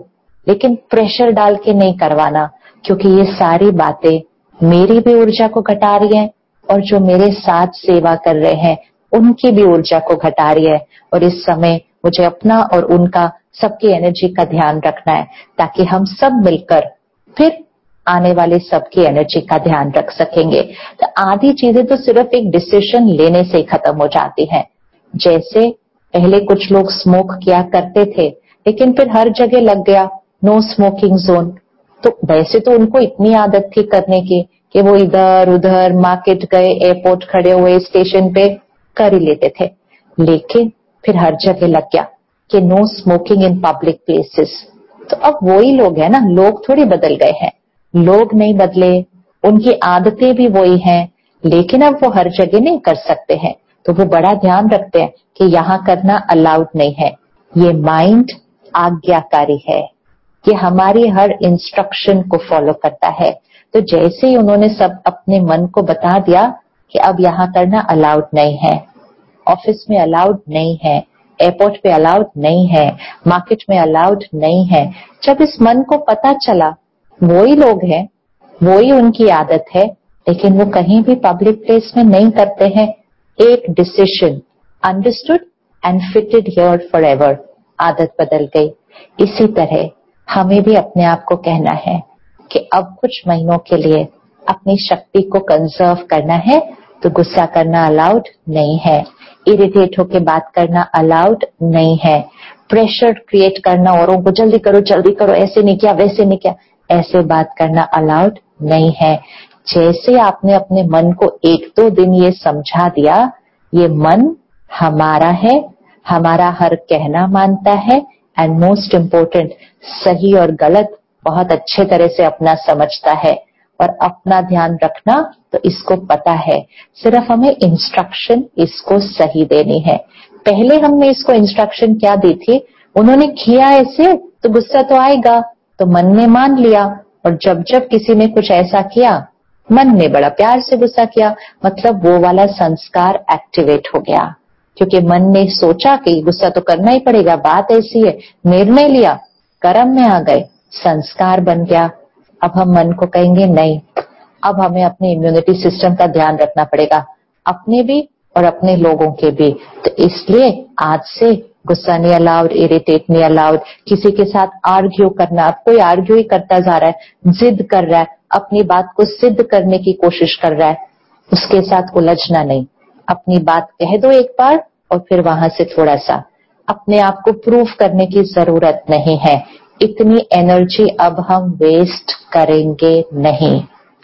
लेकिन प्रेशर डाल के नहीं करवाना, क्योंकि ये सारी बातें मेरी भी ऊर्जा को घटा रही है और जो मेरे साथ सेवा कर रहे हैं उनकी भी ऊर्जा को घटा रही है। और इस समय मुझे अपना और उनका सबकी एनर्जी का ध्यान रखना है, ताकि हम सब मिलकर फिर आने वाले सबकी एनर्जी का ध्यान रख सकेंगे। तो आधी चीजें तो सिर्फ एक डिसीजन लेने से ही खत्म हो जाती हैं। जैसे पहले कुछ लोग स्मोक किया करते थे, लेकिन फिर हर जगह लग गया नो स्मोकिंग जोन। तो वैसे तो उनको इतनी आदत थी करने की कि वो इधर उधर मार्केट गए, एयरपोर्ट खड़े हुए, स्टेशन पे कर ही लेते थे, लेकिन फिर हर जगह लग गया कि no smoking in public places. तो अब वही लोग हैं ना, लोग थोड़ी बदल गए हैं, लोग नहीं बदले, उनकी आदतें भी वही हैं, लेकिन अब वो हर जगह नहीं कर सकते हैं। तो वो बड़ा ध्यान रखते हैं कि यहां करना अलाउड नहीं है। ये माइंड आज्ञाकारी है, ये हमारी हर इंस्ट्रक्शन को फॉलो करता है। तो जैसे ही उन्होंने सब अपने मन को बता दिया कि अब यहां करना अलाउड नहीं है, ऑफिस में अलाउड नहीं है, एयरपोर्ट पे अलाउड नहीं है, मार्केट में अलाउड नहीं है, जब इस मन को पता चला वही लोग हैं, वही उनकी आदत है, लेकिन वो कहीं भी पब्लिक प्लेस में नहीं करते हैं, एक decision understood and fitted here forever, आदत बदल गई। इसी तरह हमें भी अपने आप को कहना है कि अब कुछ महीनों के लिए अपनी शक्ति को कंजर्व करना है, तो गुस्सा करना अलाउड नहीं है, इरिटेट होके बात करना अलाउड नहीं है, प्रेशर क्रिएट करना औरों को जल्दी करो, ऐसे नहीं किया वैसे नहीं किया, ऐसे बात करना अलाउड नहीं है। जैसे आपने अपने मन को 1-2 दिन ये समझा दिया, ये मन हमारा है, हमारा हर कहना मानता है, एंड मोस्ट इम्पोर्टेंट सही और गलत बहुत अच्छे तरह से अपना समझता है, और अपना ध्यान रखना तो इसको पता है, सिर्फ हमें इंस्ट्रक्शन इसको सही देनी है। पहले हमने इसको इंस्ट्रक्शन क्या दी थी, उन्होंने किया ऐसे तो गुस्सा तो आएगा, तो मन ने मान लिया, और जब जब किसी ने कुछ ऐसा किया मन ने बड़ा प्यार से गुस्सा किया, मतलब वो वाला संस्कार एक्टिवेट हो गया, क्योंकि मन ने सोचा कि गुस्सा तो करना ही पड़ेगा, बात ऐसी है, निर्णय लिया, कर्म में आ गए, संस्कार बन गया। अब हम मन को कहेंगे नहीं, अब हमें अपने इम्यूनिटी सिस्टम का ध्यान रखना पड़ेगा, अपने भी और अपने लोगों के भी। तो इसलिए आज से गुस्सा नहीं अलाउड, इरिटेट नहीं अलाउड, किसी के साथ आर्ग्यू करना, अब कोई आर्ग्यू ही करता जा रहा है, जिद कर रहा है, अपनी बात को सिद्ध करने की कोशिश कर रहा है, उसके साथ उलझना नहीं। अपनी बात कह दो एक बार और फिर वहां से थोड़ा सा अपने आप को प्रूव करने की जरूरत नहीं है। इतनी एनर्जी अब हम वेस्ट करेंगे नहीं।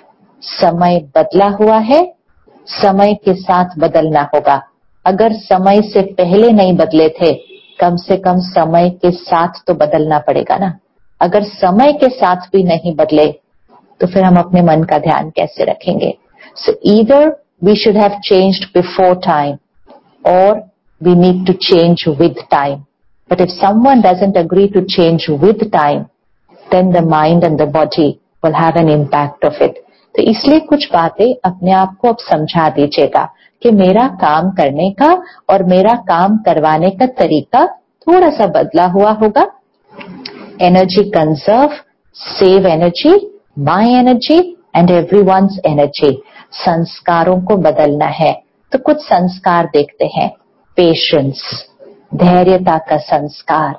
समय बदला हुआ है, समय के साथ बदलना होगा। अगर समय से पहले नहीं बदले थे, कम से कम समय के साथ तो बदलना पड़ेगा ना। अगर समय के साथ भी नहीं बदले तो फिर हम अपने मन का ध्यान कैसे रखेंगे? So either we should have changed before time और we need to change with time. But if someone doesn't agree to change with time, then the mind and the body will have an impact of it. तो इसलिए कुछ बातें अपने आप को अब समझा दीजिएगा कि मेरा काम करने का और मेरा काम करवाने का तरीका थोड़ा सा बदला हुआ होगा। Energy conserve, save energy, my energy and everyone's energy. संस्कारों को बदलना है, तो कुछ संस्कार देखते हैं। पेशेंस, धैर्यता का संस्कार,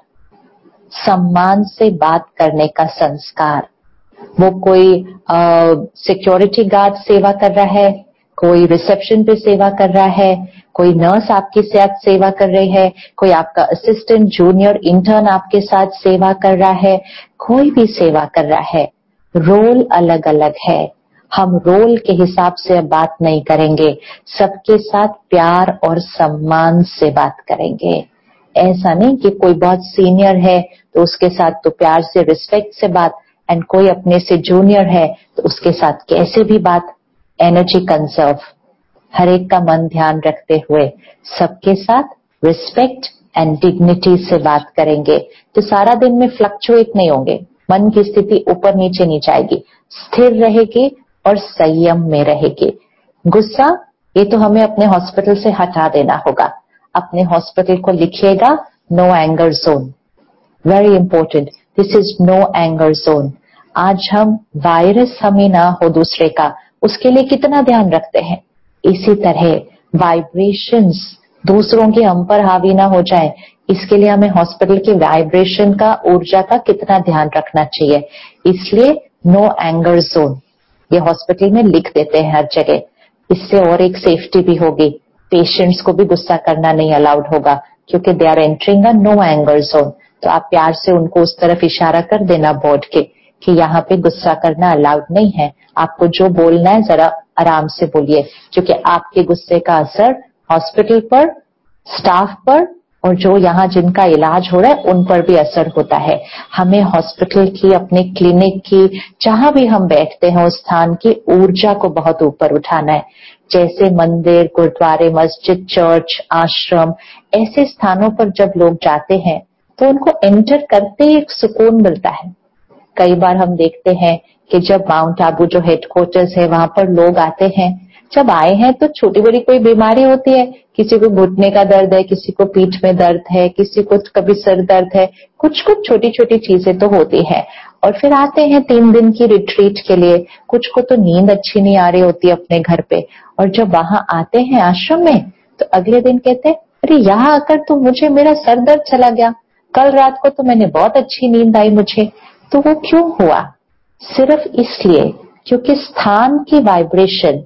सम्मान से बात करने का संस्कार। वो कोई सिक्योरिटी गार्ड सेवा कर रहा है, कोई रिसेप्शन पे सेवा कर रहा है, कोई नर्स आपके साथ सेवा कर रही है, कोई आपका असिस्टेंट जूनियर इंटर्न आपके साथ सेवा कर रहा है, कोई भी सेवा कर रहा है, रोल अलग अलग है। हम रोल के हिसाब से अब बात नहीं करेंगे, सबके साथ प्यार और सम्मान से बात करेंगे। ऐसा नहीं कि कोई बहुत सीनियर है तो उसके साथ तो प्यार से, रिस्पेक्ट से बात, एंड कोई अपने से जूनियर है तो उसके साथ कैसे भी बात। एनर्जी कंजर्व, हर एक का मन ध्यान रखते हुए सबके साथ रिस्पेक्ट एंड डिग्निटी से बात करेंगे, तो सारा दिन में फ्लक्चुएट नहीं होंगे, मन की स्थिति ऊपर नीचे नहीं जाएगी, स्थिर रहेगी और संयम में रहेगी। गुस्सा, ये तो हमें अपने हॉस्पिटल से हटा देना होगा। अपने हॉस्पिटल को लिखिएगा no anger zone, very important. This is no anger zone. आज हम वायरस हमें ना हो दूसरे का, उसके लिए कितना ध्यान रखते हैं। इसी तरह वाइब्रेशंस दूसरों के हम पर हावी ना हो जाए, इसके लिए हमें हॉस्पिटल की वाइब्रेशन का, ऊर्जा का कितना ध्यान रखना चाहिए। इसलिए नो एंगर जोन ये हॉस्पिटल में लिख देते हैं हर जगह। इससे और एक सेफ्टी भी होगी, पेशेंट्स को भी गुस्सा करना नहीं अलाउड होगा, क्योंकि they are entering a no anger zone. तो आप प्यार से उनको उस तरफ इशारा कर देना बोर्ड के कि यहाँ पे गुस्सा करना अलाउड नहीं है, आपको जो बोलना है जरा आराम से बोलिए, क्योंकि आपके गुस्से का असर हॉस्पिटल पर, स्टाफ पर और जो यहाँ जिनका इलाज हो रहा है उन पर भी असर होता है। हमें हॉस्पिटल की, अपने क्लिनिक की, जहां भी हम बैठते हैं उस स्थान की ऊर्जा को बहुत ऊपर उठाना है। जैसे मंदिर, गुरुद्वारे, मस्जिद, चर्च, आश्रम, ऐसे स्थानों पर जब लोग जाते हैं तो उनको एंटर करते ही एक सुकून मिलता है। कई बार हम देखते हैं कि जब माउंट आबू जो हेडक्वार्टर्स है वहां पर लोग आते हैं, जब आए हैं तो छोटी बड़ी कोई बीमारी होती है, किसी को घुटने का दर्द है, किसी को पीठ में दर्द है, किसी को कभी सर दर्द है, कुछ कुछ छोटी छोटी चीजें तो होती है। और फिर आते हैं 3 दिन की रिट्रीट के लिए, कुछ को तो नींद अच्छी नहीं आ रही होती अपने घर पे, और जब वहां आते हैं आश्रम में तो अगले दिन कहते हैं अरे यहाँ आकर तो मुझे मेरा सर दर्द चला गया, कल रात को तो मैंने बहुत अच्छी नींद आई मुझे। तो वो क्यों हुआ? सिर्फ इसलिए क्योंकि स्थान की वाइब्रेशन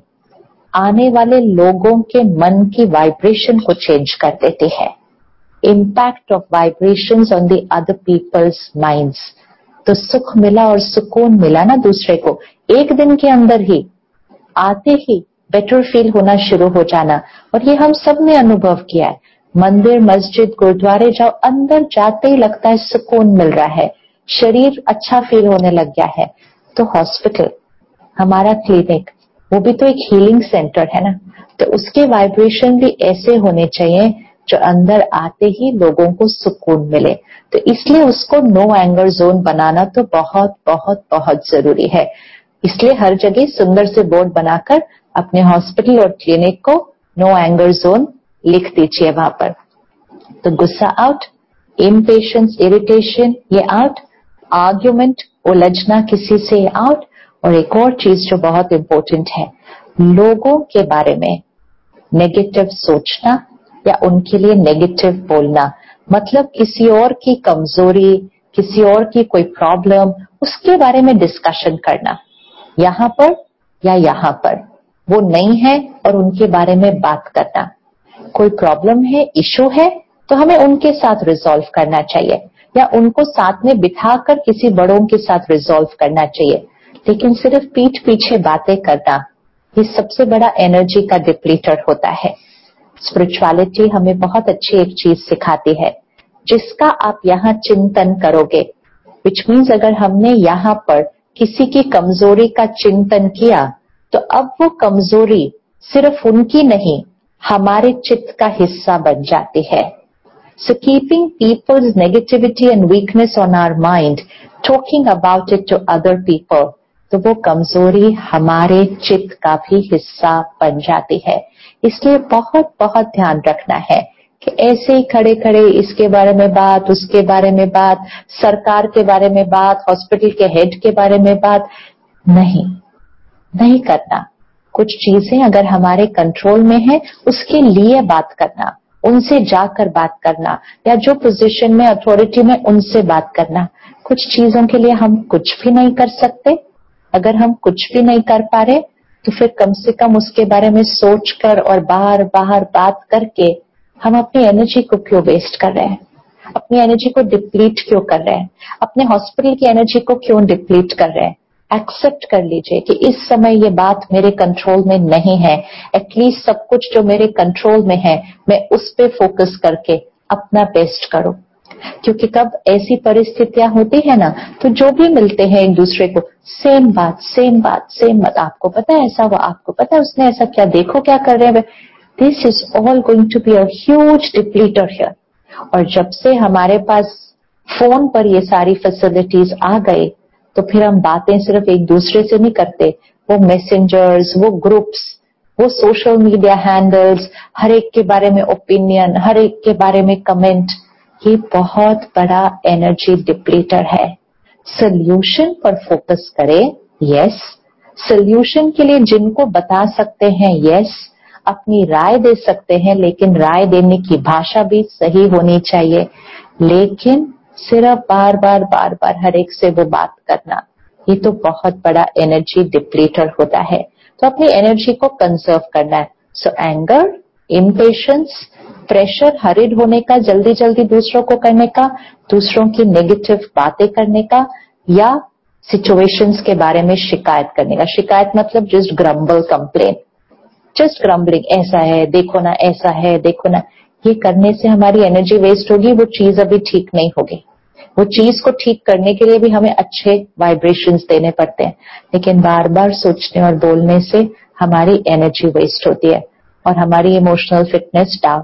आने वाले लोगों के मन की वाइब्रेशन को चेंज कर देती है। Impact of vibrations on the other peoples minds. तो सुख मिला और सुकून मिला ना दूसरे को, एक दिन के अंदर ही आते ही बेटर फील होना शुरू हो जाना। और ये हम सब ने अनुभव किया है। मंदिर, मस्जिद, गुरुद्वारे जाओ, अंदर जाते ही लगता है सुकून मिल रहा है, शरीर अच्छा फील होने लग गया है। तो हॉस्पिटल, हमारा क्लिनिक, वो भी तो एक हीलिंग सेंटर है ना, तो उसके वाइब्रेशन भी ऐसे होने चाहिए जो अंदर आते ही लोगों को सुकून मिले। तो इसलिए उसको नो एंगर जोन बनाना तो बहुत बहुत बहुत जरूरी है। इसलिए हर जगह सुंदर से बोर्ड बनाकर अपने हॉस्पिटल और क्लिनिक को नो एंगर जोन लिख दीजिए वहां पर। तो गुस्सा आउट, इम्पेशेंस, इरिटेशन ये आउट, आर्ग्यूमेंट, उलझना किसी से आउट। और एक और चीज जो बहुत इंपॉर्टेंट है, लोगों के बारे में नेगेटिव सोचना या उनके लिए नेगेटिव बोलना, मतलब किसी और की कमजोरी, किसी और की कोई प्रॉब्लम, उसके बारे में डिस्कशन करना, यहां पर या यहां पर वो नहीं है और उनके बारे में बात करना। कोई प्रॉब्लम है, इशू है, तो हमें उनके साथ रिजॉल्व करना चाहिए या उनको साथ में बिठाकर किसी बड़ों के साथ रिजॉल्व करना चाहिए। लेकिन सिर्फ पीठ पीछे बातें करना, ये सबसे बड़ा एनर्जी का डिप्लीटर होता है। स्पिरिचुअलिटी हमें बहुत अच्छी एक चीज सिखाती है, जिसका आप यहाँ चिंतन करोगे, विच मीन्स अगर हमने यहाँ पर किसी की कमजोरी का चिंतन किया तो अब वो कमजोरी सिर्फ उनकी नहीं, हमारे चित्त का हिस्सा बन जाती है। So keeping people's negativity and weakness on our mind, talking about it to other people, तो वो कमजोरी हमारे चित्त का भी हिस्सा बन जाती है। इसलिए बहुत बहुत ध्यान रखना है कि ऐसे ही खड़े खड़े इसके बारे में बात, उसके बारे में बात, सरकार के बारे में बात, हॉस्पिटल के हेड के बारे में बात नहीं करना। कुछ चीजें अगर हमारे कंट्रोल में है उसके लिए बात करना, उनसे जाकर बात करना, या जो पोजीशन में, अथॉरिटी में, उनसे बात करना। कुछ चीजों के लिए हम कुछ भी नहीं कर सकते। अगर हम कुछ भी नहीं कर पा रहे तो फिर कम से कम उसके बारे में सोचकर और बार बार बात करके हम अपनी एनर्जी को क्यों वेस्ट कर रहे हैं, अपनी एनर्जी को डिप्लीट क्यों कर रहे हैं, अपने हॉस्पिटल की एनर्जी को क्यों डिप्लीट कर रहे हैं। एक्सेप्ट कर लीजिए कि इस समय ये बात मेरे कंट्रोल में नहीं है। एटलीस्ट सब कुछ जो मेरे कंट्रोल में है मैं उस पे फोकस करके अपना बेस्ट करूं। क्योंकि कब ऐसी परिस्थितियां होती है ना, तो जो भी मिलते हैं एक दूसरे को, सेम बात, आपको पता है ऐसा हुआ, आपको पता है उसने ऐसा किया, देखो क्या कर रहे हैं। This is all going to be a huge depleter here. और जब से हमारे पास फोन पर ये सारी फैसिलिटीज आ गए तो फिर हम बातें सिर्फ एक दूसरे से नहीं करते, वो मैसेंजर्स, वो ग्रुप्स, वो सोशल मीडिया हैंडल्स, हर एक के बारे में ओपिनियन, हर एक के बारे में कमेंट, ये बहुत बड़ा एनर्जी डिप्लीटर है। सोल्यूशन पर फोकस करें, यस, सोल्यूशन के लिए जिनको बता सकते हैं, यस, अपनी राय दे सकते हैं, लेकिन राय देने की भाषा भी सही होनी चाहिए। लेकिन सिर्फ बार बार हर एक से वो बात करना, ये तो बहुत बड़ा एनर्जी डिप्लीटर होता है। तो अपनी एनर्जी को कंजर्व करना है। So anger, impatience, pressure, hurried होने का, जल्दी जल्दी दूसरों को करने का, दूसरों की नेगेटिव बातें करने का, या सिचुएशंस के बारे में शिकायत करने का। शिकायत मतलब just grumble, complain, just grumbling, ऐसा है देखो ना, ऐसा है देखो ना। ये करने से हमारी एनर्जी वेस्ट होगी, वो चीज अभी ठीक नहीं होगी। वो चीज को ठीक करने के लिए भी हमें अच्छे वाइब्रेशंस देने पड़ते हैं, लेकिन बार बार सोचने और बोलने से हमारी एनर्जी वेस्ट होती है और हमारी इमोशनल फिटनेस डाउन।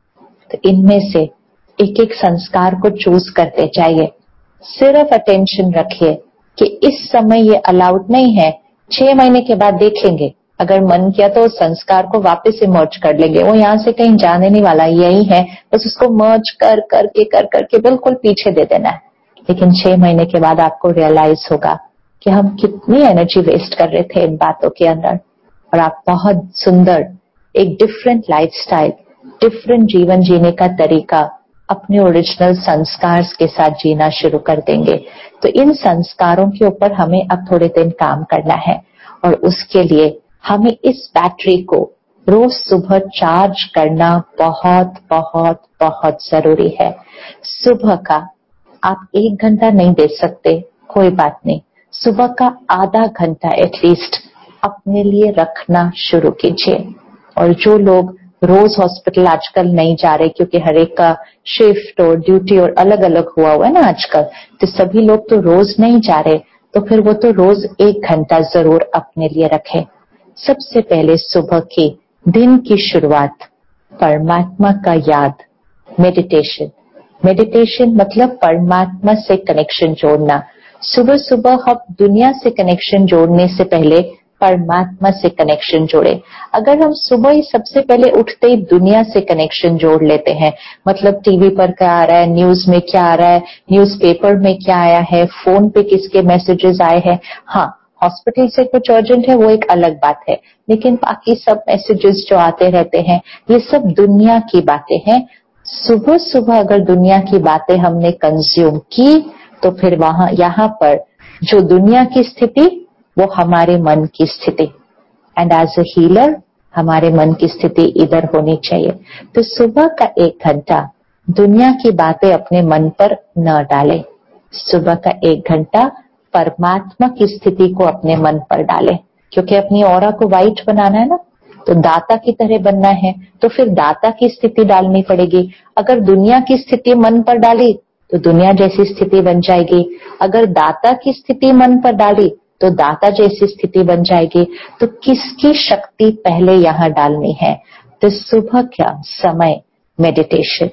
तो इनमें से एक एक संस्कार को चूज करते जाइए। सिर्फ अटेंशन रखिए कि इस समय ये अलाउड नहीं है, 6 महीने के बाद देखेंगे, अगर मन किया तो उस संस्कार को वापस से मर्ज कर लेंगे। वो यहां से कहीं जाने नहीं वाला, यही है, बस उसको मर्ज कर करके बिल्कुल पीछे दे देना है। लेकिन 6 महीने के बाद आपको रियलाइज होगा कि हम कितनी एनर्जी वेस्ट कर रहे थे इन बातों के अंदर, और आप बहुत सुंदर एक डिफरेंट लाइफस्टाइल, डिफरेंट जीवन जीने का तरीका अपने ओरिजिनल संस्कार के साथ जीना शुरू कर देंगे। तो इन संस्कारों के ऊपर हमें अब थोड़े दिन काम करना है, और उसके लिए हमें इस बैटरी को रोज सुबह चार्ज करना बहुत बहुत बहुत जरूरी है। सुबह का आप 1 घंटा नहीं दे सकते, कोई बात नहीं, सुबह का आधा घंटा एटलीस्ट अपने लिए रखना शुरू कीजिए। और जो लोग रोज हॉस्पिटल आजकल नहीं जा रहे, क्योंकि हर एक का शिफ्ट और ड्यूटी और अलग अलग हुआ है ना आजकल, तो सभी लोग तो रोज नहीं जा रहे, तो फिर वो तो रोज 1 घंटा जरूर अपने लिए रखें। सबसे पहले सुबह की दिन की शुरुआत परमात्मा का याद, मेडिटेशन। मेडिटेशन मतलब परमात्मा से कनेक्शन जोड़ना। सुबह सुबह हम दुनिया से कनेक्शन जोड़ने से पहले परमात्मा से कनेक्शन जोड़े। अगर हम सुबह ही सबसे पहले उठते ही दुनिया से कनेक्शन जोड़ लेते हैं, मतलब टीवी पर क्या आ रहा है, न्यूज में क्या आ रहा है, न्यूज़पेपर में क्या आया है, फोन पे किसके मैसेजेस आए हैं, हाँ हॉस्पिटल से कुछ अर्जेंट है वो एक अलग बात है, लेकिन बाकी सब मैसेजेस जो आते रहते हैं ये सब दुनिया की बातें हैं। सुबह सुबह अगर दुनिया की बातें हमने कंज्यूम की तो फिर वहां यहाँ पर जो दुनिया की स्थिति वो हमारे मन की स्थिति, एंड एज अ हीलर हमारे मन की स्थिति इधर होनी चाहिए। तो सुबह का 1 घंटा दुनिया की बातें अपने मन पर न डालें। सुबह का 1 घंटा परमात्मा की स्थिति को अपने मन पर डालें, क्योंकि अपनी ऑरा को वाइट बनाना है ना, तो दाता की तरह बनना है, तो फिर दाता की स्थिति डालनी पड़ेगी। अगर दुनिया की स्थिति मन पर डाली तो दुनिया जैसी स्थिति बन जाएगी, अगर दाता की स्थिति मन पर डाली तो दाता जैसी स्थिति बन जाएगी। तो किसकी शक्ति पहले यहां डालनी है? तो सुबह का समय मेडिटेशन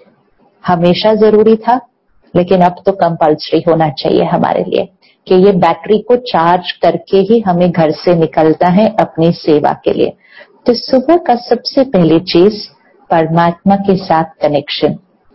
हमेशा जरूरी था, लेकिन अब तो कंपल्सरी होना चाहिए हमारे लिए कि ये बैटरी को चार्ज करके ही हमें घर से निकलता है अपनी सेवा के लिए। तो सुबह का सबसे पहली चीज परमात्मा के साथ कनेक्शन।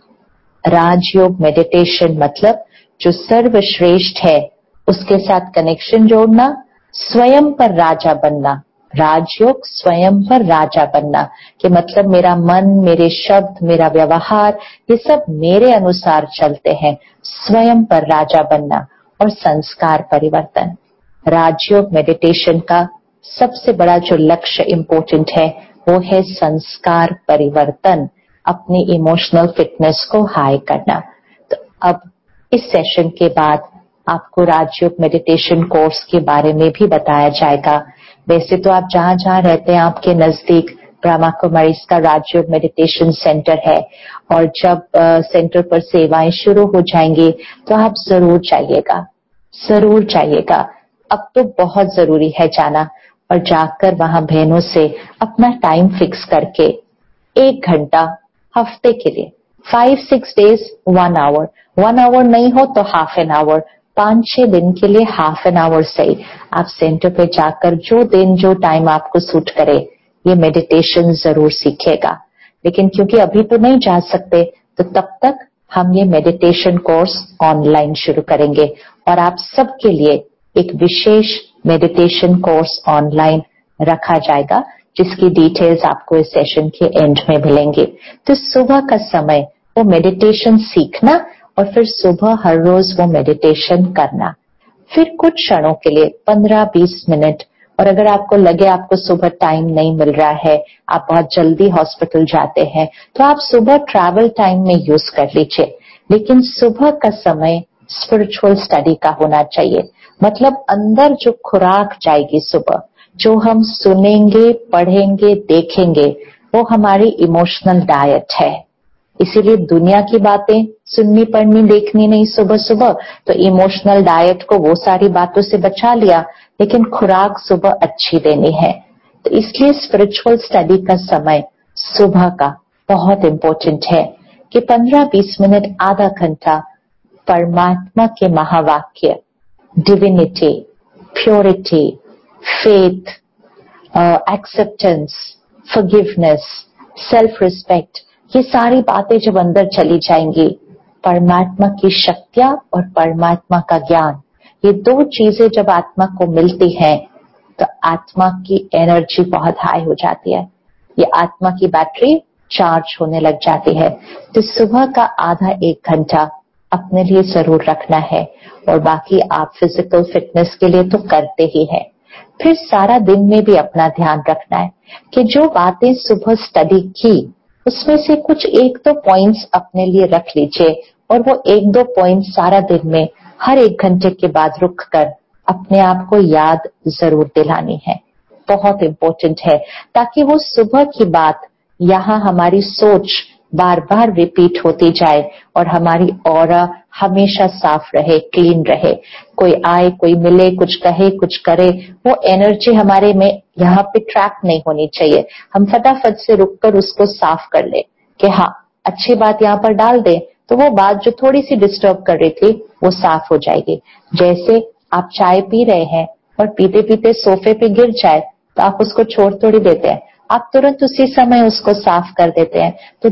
राजयोग मेडिटेशन मतलब जो सर्वश्रेष्ठ है उसके साथ कनेक्शन जोड़ना, स्वयं पर राजा बनना। राजयोग स्वयं पर राजा बनना कि मतलब मेरा मन, मेरे शब्द, मेरा व्यवहार ये सब मेरे अनुसार चलते हैं, स्वयं पर राजा बनना। और संस्कार परिवर्तन। राजयोग मेडिटेशन का सबसे बड़ा जो लक्ष्य इम्पोर्टेंट है वो है संस्कार परिवर्तन, अपनी इमोशनल फिटनेस को हाई करना। तो अब इस सेशन के बाद आपको राजयोग मेडिटेशन कोर्स के बारे में भी बताया जाएगा। वैसे तो आप जहां जहां रहते हैं आपके नजदीक ब्रह्मा कुमारी का राजयोग मेडिटेशन सेंटर है, और जब सेंटर पर सेवाएं शुरू हो जाएंगी तो आप जरूर जाइएगा, जरूर जाइएगा। अब तो बहुत जरूरी है जाना, और जाकर वहां बहनों से अपना टाइम फिक्स करके 1 घंटा हफ्ते के लिए 5-6 डेज 1 आवर, 1 आवर नहीं हो तो हाफ एन आवर, 5-6 दिन के लिए हाफ एन आवर सही आप सेंटर पे जाकर जो दिन जो टाइम आपको सूट करे ये मेडिटेशन जरूर सीखेगा। लेकिन क्योंकि अभी तो नहीं जा सकते तो तब तक हम ये मेडिटेशन कोर्स ऑनलाइन शुरू करेंगे और आप सबके लिए एक विशेष मेडिटेशन कोर्स ऑनलाइन रखा जाएगा, जिसकी डिटेल्स आपको इस सेशन के एंड में मिलेंगे। तो सुबह का समय वो मेडिटेशन सीखना और फिर सुबह हर रोज वो मेडिटेशन करना, फिर कुछ क्षणों के लिए 15-20 मिनट। और अगर आपको लगे आपको सुबह टाइम नहीं मिल रहा है, आप बहुत जल्दी हॉस्पिटल जाते हैं, तो आप सुबह ट्रैवल टाइम में यूज कर लीजिए। लेकिन सुबह का समय स्पिरिचुअल स्टडी का होना चाहिए, मतलब अंदर जो खुराक जाएगी सुबह, जो हम सुनेंगे, पढ़ेंगे, देखेंगे, वो हमारी इमोशनल डाइट है। इसीलिए दुनिया की बातें सुननी, पढ़नी, देखनी नहीं सुबह सुबह, तो इमोशनल डाइट को वो सारी बातों से बचा लिया, लेकिन खुराक सुबह अच्छी देनी है। तो इसलिए स्पिरिचुअल स्टडी का समय सुबह का बहुत इंपॉर्टेंट है कि 15-20 मिनट, आधा घंटा परमात्मा के महावाक्य, divinity, purity, faith, acceptance, forgiveness, self respect, ये सारी बातें जब अंदर चली जाएंगी, परमात्मा की शक्तियां और परमात्मा का ज्ञान, ये दो चीजें जब आत्मा को मिलती हैं, तो आत्मा की एनर्जी बहुत हाई हो जाती है, ये आत्मा की बैटरी चार्ज होने लग जाती है। तो सुबह का आधा 1 घंटा अपने लिए जरूर रखना है, और बाकी आप फिजिकल फिटनेस के लिए तो करते ही हैं। फिर सारा दिन में भी अपना ध्यान रखना है कि जो बातें सुबह स्टडी की, उसमें से कुछ 1-2 पॉइंट्स अपने लिए रख लीजिए, और वो 1-2 पॉइंट्स सारा दिन में हर 1 घंटे के बाद रुक कर अपने आप को याद जरूर दिलानी है। बहुत इंपॉर्टेंट है, ताकि वो सुबह की बात यहाँ हमारी सोच बार बार रिपीट होती जाए और हमारी ऑरा हमेशा साफ रहे, क्लीन रहे। कोई आए, कोई मिले, कुछ कहे, कुछ करे, वो एनर्जी हमारे में यहाँ पे ट्रैप नहीं होनी चाहिए। हम फटाफट से रुककर उसको साफ कर ले कि हाँ, अच्छी बात यहाँ पर डाल दे, तो वो बात जो थोड़ी सी डिस्टर्ब कर रही थी वो साफ हो जाएगी। जैसे आप चाय पी रहे हैं और पीते पीते सोफे पे गिर जाए, तो आप उसको छोड़ थोड़ी देते हैं, आप तुरंत उसी समय उसको साफ कर देते हैं। तो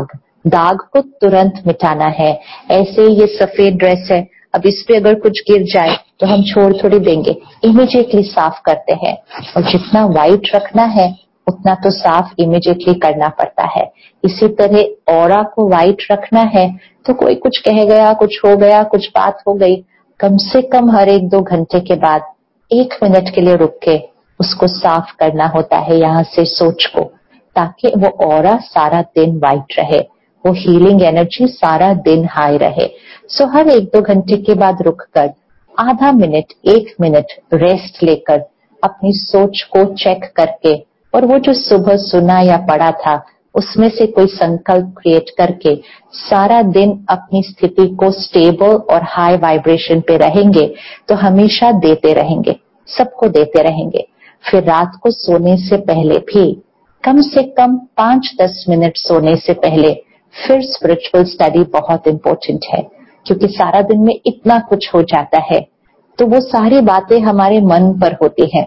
दाग को तुरंत मिटाना है। ऐसे ये सफेद ड्रेस है, अब इस पे अगर कुछ गिर जाए तो हम छोड़ थोड़ी देंगे, इमीडिएटली साफ करते हैं। और जितना व्हाइट रखना है उतना तो साफ इमीडिएटली करना पड़ता है। इसी तरह ऑरा को व्हाइट रखना है, तो कोई कुछ कह गया, कुछ हो गया, कुछ बात हो गई, कम से कम हर 1-2 घंटे के बाद 1 मिनट के लिए रुक के उसको साफ करना होता है यहाँ से सोच को, ताकि वो ऑरा सारा दिन वाइट रहे, वो हीलिंग एनर्जी सारा दिन हाई रहे। सो हर 1-2 घंटे के बाद रुककर आधा मिनट, 1 मिनट रेस्ट लेकर अपनी सोच को चेक करके, और वो जो सुबह सुना या पढ़ा था उसमें से कोई संकल्प क्रिएट करके सारा दिन अपनी स्थिति को स्टेबल और हाई वाइब्रेशन पे रहेंगे, तो हमेशा देते रहेंगे, सबको देते रहेंगे। फिर रात को सोने से पहले भी कम से कम 5-10 मिनट सोने से पहले फिर स्पिरिचुअल स्टडी बहुत इंपॉर्टेंट है, क्योंकि सारा दिन में इतना कुछ हो जाता है, तो वो सारी बातें हमारे मन पर होती हैं।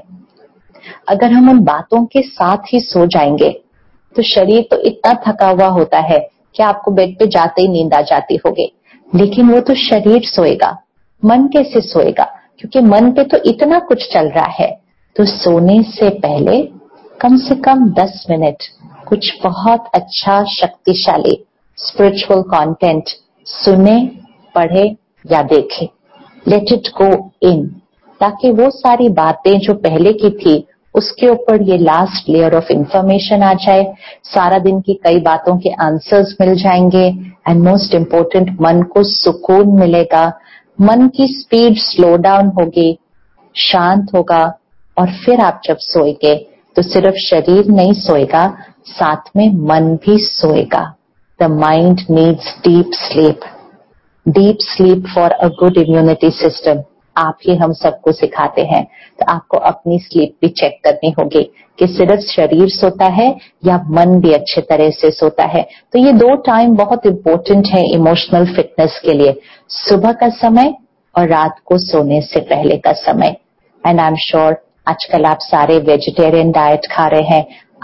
अगर हम उन बातों के साथ ही सो जाएंगे तो शरीर तो इतना थका हुआ होता है कि आपको बेड पे जाते ही नींद आ जाती होगी, लेकिन वो तो शरीर सोएगा, मन कैसे सोएगा? क्योंकि मन पे तो इतना कुछ चल रहा है। तो सोने से पहले कम से कम 10 मिनट कुछ बहुत अच्छा शक्तिशाली स्पिरिचुअल कंटेंट सुने, पढ़े या देखे। लेट इट गो इन, ताकि वो सारी बातें जो पहले की थी उसके ऊपर ये लास्ट लेयर ऑफ इंफॉर्मेशन आ जाए, सारा दिन की कई बातों के आंसर्स मिल जाएंगे, एंड मोस्ट इम्पोर्टेंट मन को सुकून मिलेगा, मन की स्पीड स्लो डाउन होगी, शांत होगा। और फिर आप जब सोएंगे तो सिर्फ शरीर नहीं सोएगा, साथ में मन भी सोएगा। The mind needs deep sleep for a good immunity system. आप ही हम सबको सिखाते हैं, तो आपको अपनी स्लीप भी चेक करनी होगी कि सिर्फ शरीर सोता है या मन भी अच्छे तरह से सोता है। तो ये 2 टाइम बहुत इंपॉर्टेंट है इमोशनल फिटनेस के लिए, सुबह का समय और रात को सोने से पहले का समय। एंड आई एम श्योर आजकल आप सारे वेजिटेरियन डाइट खा रहे हैं,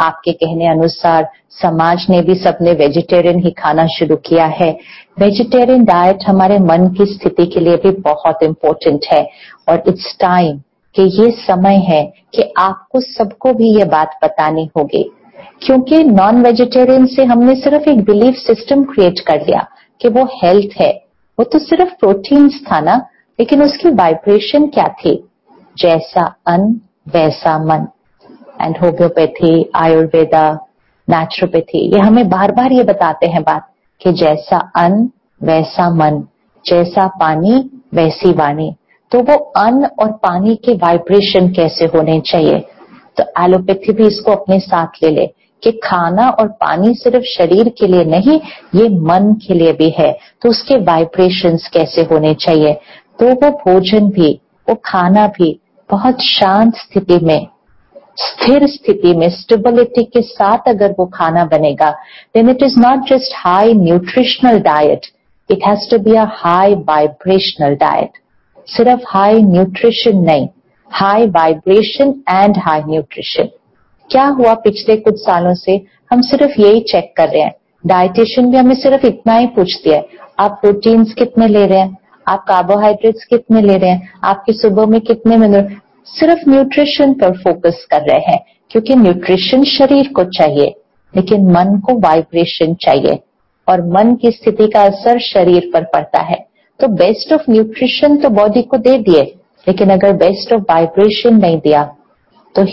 आपके कहने अनुसार समाज ने भी सबने वेजिटेरियन ही खाना शुरू किया है। वेजिटेरियन डाइट हमारे मन की स्थिति के लिए भी बहुत इम्पोर्टेंट है और इट्स टाइम कि ये समय है कि आपको सबको भी ये बात बतानी होगी, क्योंकि नॉन वेजिटेरियन से हमने सिर्फ एक बिलीफ सिस्टम क्रिएट कर लिया कि वो हेल्थ है। वो तो सिर्फ प्रोटीन्स था ना, लेकिन उसकी वाइब्रेशन क्या थी? जैसा अन्न वैसा मन। एंड होम्योपैथी, आयुर्वेदा, नेचुरोपैथी ये हमें बार बार ये बताते हैं बात कि जैसा अन्न वैसा मन, जैसा पानी वैसी वाणी। तो वो अन्न और पानी के वाइब्रेशन कैसे होने चाहिए? तो एलोपैथी भी इसको अपने साथ ले ले कि खाना और पानी सिर्फ शरीर के लिए नहीं, ये मन के लिए भी है। तो उसके वाइब्रेशंस कैसे होने चाहिए? तो वो भोजन भी, वो खाना भी बहुत शांत स्थिति में, स्थिर स्थिति में, स्टेबिलिटी के साथ अगर वो खाना बनेगा, then it is not just high nutritional diet, it has to be a high vibrational diet. सिर्फ हाई न्यूट्रिशन नहीं, high vibration and high nutrition. क्या हुआ पिछले कुछ सालों से हम सिर्फ यही चेक कर रहे हैं। डाइटिशियन भी हमें सिर्फ इतना ही पूछती है, आप प्रोटीन्स कितने ले रहे हैं, आप कार्बोहाइड्रेट्स कितने ले रहे हैं, आपकी सुबह में कितने मिनट। सिर्फ न्यूट्रिशन पर फोकस कर रहे हैं, क्योंकि न्यूट्रिशन शरीर को चाहिए, लेकिन मन को वाइब्रेशन चाहिए और मन की स्थिति का असर शरीर पर पड़ता है। तो बेस्ट ऑफ न्यूट्रिशन तो बॉडी को दे दिए, लेकिन अगर बेस्ट ऑफ वाइब्रेशन नहीं दिया तो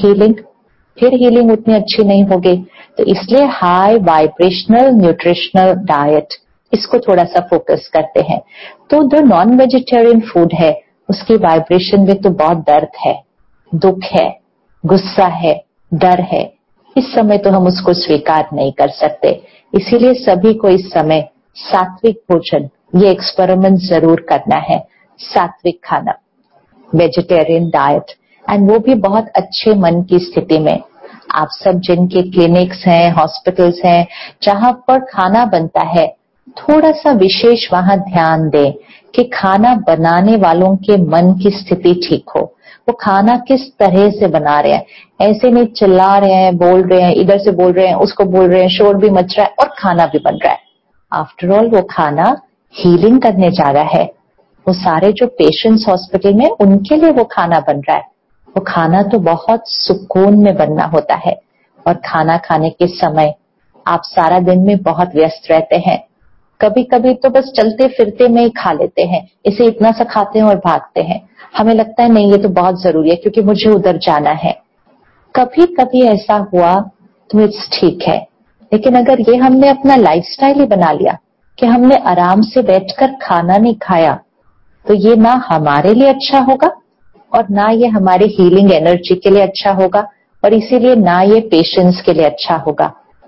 हीलिंग उतनी अच्छी नहीं होगी। तो इसलिए हाई वाइब्रेशनल न्यूट्रिशनल डाइट, इसको थोड़ा सा फोकस करते हैं। तो जो नॉन वेजिटेरियन फूड है उसकी वाइब्रेशन में तो बहुत दर्द है, दुख है, गुस्सा है, डर है। इस समय तो हम उसको स्वीकार नहीं कर सकते। इसीलिए सभी को इस समय सात्विक भोजन, ये एक्सपेरिमेंट जरूर करना है। सात्विक खाना, वेजिटेरियन डाइट, एंड वो भी बहुत अच्छे मन की स्थिति में। आप सब जिनके क्लिनिक्स हैं, हॉस्पिटल्स हैं, जहां पर खाना बनता है, थोड़ा सा विशेष वहां ध्यान दें कि खाना बनाने वालों के मन की स्थिति ठीक हो। वो खाना किस तरह से बना रहे हैं, ऐसे नहीं चिल्ला रहे हैं, बोल रहे हैं, इधर से बोल रहे हैं, उसको बोल रहे हैं, शोर भी मच रहा है और खाना भी बन रहा है। आफ्टर ऑल वो खाना हीलिंग करने जा रहा है। वो सारे जो पेशेंट्स हॉस्पिटल में, उनके लिए वो खाना बन रहा है। वो खाना तो बहुत सुकून में बनना होता है। और खाना खाने के समय आप सारा दिन में बहुत व्यस्त रहते हैं, कभी कभी तो बस चलते फिरते में ही खा लेते हैं, इसे इतना सा खाते हैं और भागते हैं। हमें लगता है नहीं ये तो बहुत जरूरी है क्योंकि मुझे उधर जाना है। कभी कभी ऐसा हुआ तो इट्स ठीक है, लेकिन अगर ये हमने अपना लाइफस्टाइल ही बना लिया कि हमने आराम से बैठकर खाना नहीं खाया, तो ये ना हमारे लिए अच्छा होगा और ना ये हमारे हीलिंग एनर्जी के लिए अच्छा होगा, और इसीलिए ना ये पेशेंट्स के लिए अच्छा होगा।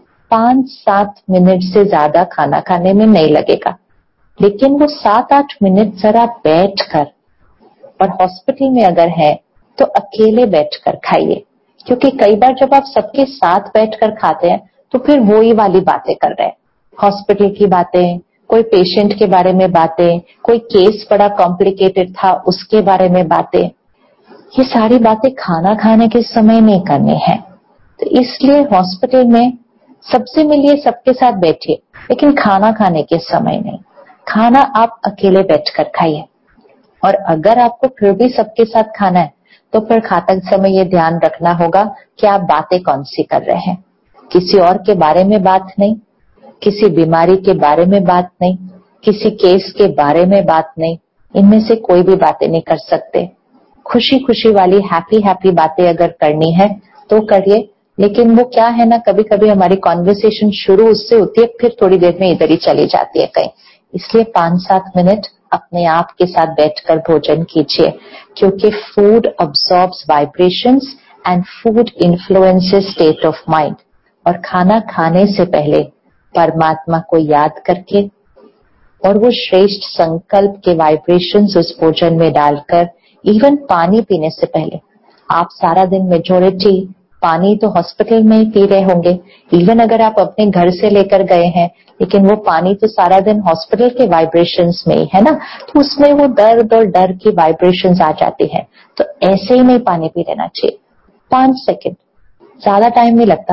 5-7 मिनट से ज्यादा खाना खाने में नहीं लगेगा, लेकिन वो 7-8 मिनट जरा बैठकर, और हॉस्पिटल में अगर है तो अकेले बैठकर खाइए, क्योंकि कई बार जब आप सबके साथ बैठकर खाते हैं तो फिर वो ही वाली बातें कर रहे हैं, हॉस्पिटल की बातें, कोई पेशेंट के बारे में बातें, कोई केस बड़ा कॉम्प्लिकेटेड था उसके बारे में बातें। ये सारी बातें खाना खाने के समय नहीं करनी है। तो इसलिए हॉस्पिटल में सबसे मिलिए, सबके साथ बैठिए, लेकिन खाना खाने के समय नहीं। खाना आप अकेले बैठकर खाइए, और अगर आपको फिर भी सबके साथ खाना है तो फिर खाते समय ये ध्यान रखना होगा कि आप बातें कौन सी कर रहे हैं। किसी और के बारे में बात नहीं, किसी बीमारी के बारे में बात नहीं, किसी केस के बारे में बात नहीं, इनमें से कोई भी बातें नहीं कर सकते। खुशी खुशी वाली हैप्पी बातें अगर करनी है तो करिए, लेकिन वो क्या है ना, कभी कभी हमारी कॉन्वर्सेशन शुरू उससे होती है, फिर थोड़ी देर में इधर ही चली जाती है कहीं। इसलिए 5-7 मिनट अपने आप के साथ बैठकर भोजन कीजिए, क्योंकि food absorbs vibrations and food influences state of mind. और खाना खाने से पहले परमात्मा को याद करके और वो श्रेष्ठ संकल्प के वाइब्रेशंस उस भोजन में डालकर, इवन पानी पीने से पहले, आप सारा दिन मेजॉरिटी पानी तो हॉस्पिटल में ही पी रहे होंगे, इवन अगर आप अपने घर से लेकर गए हैं, लेकिन वो पानी तो सारा दिन हॉस्पिटल के वाइब्रेशंस में ही है ना, तो उसमें वो दर्द और डर की वाइब्रेशंस आ जाती है। तो ऐसे ही नहीं पानी पी लेना चाहिए। 5 सेकंड, ज्यादा टाइम नहीं लगता,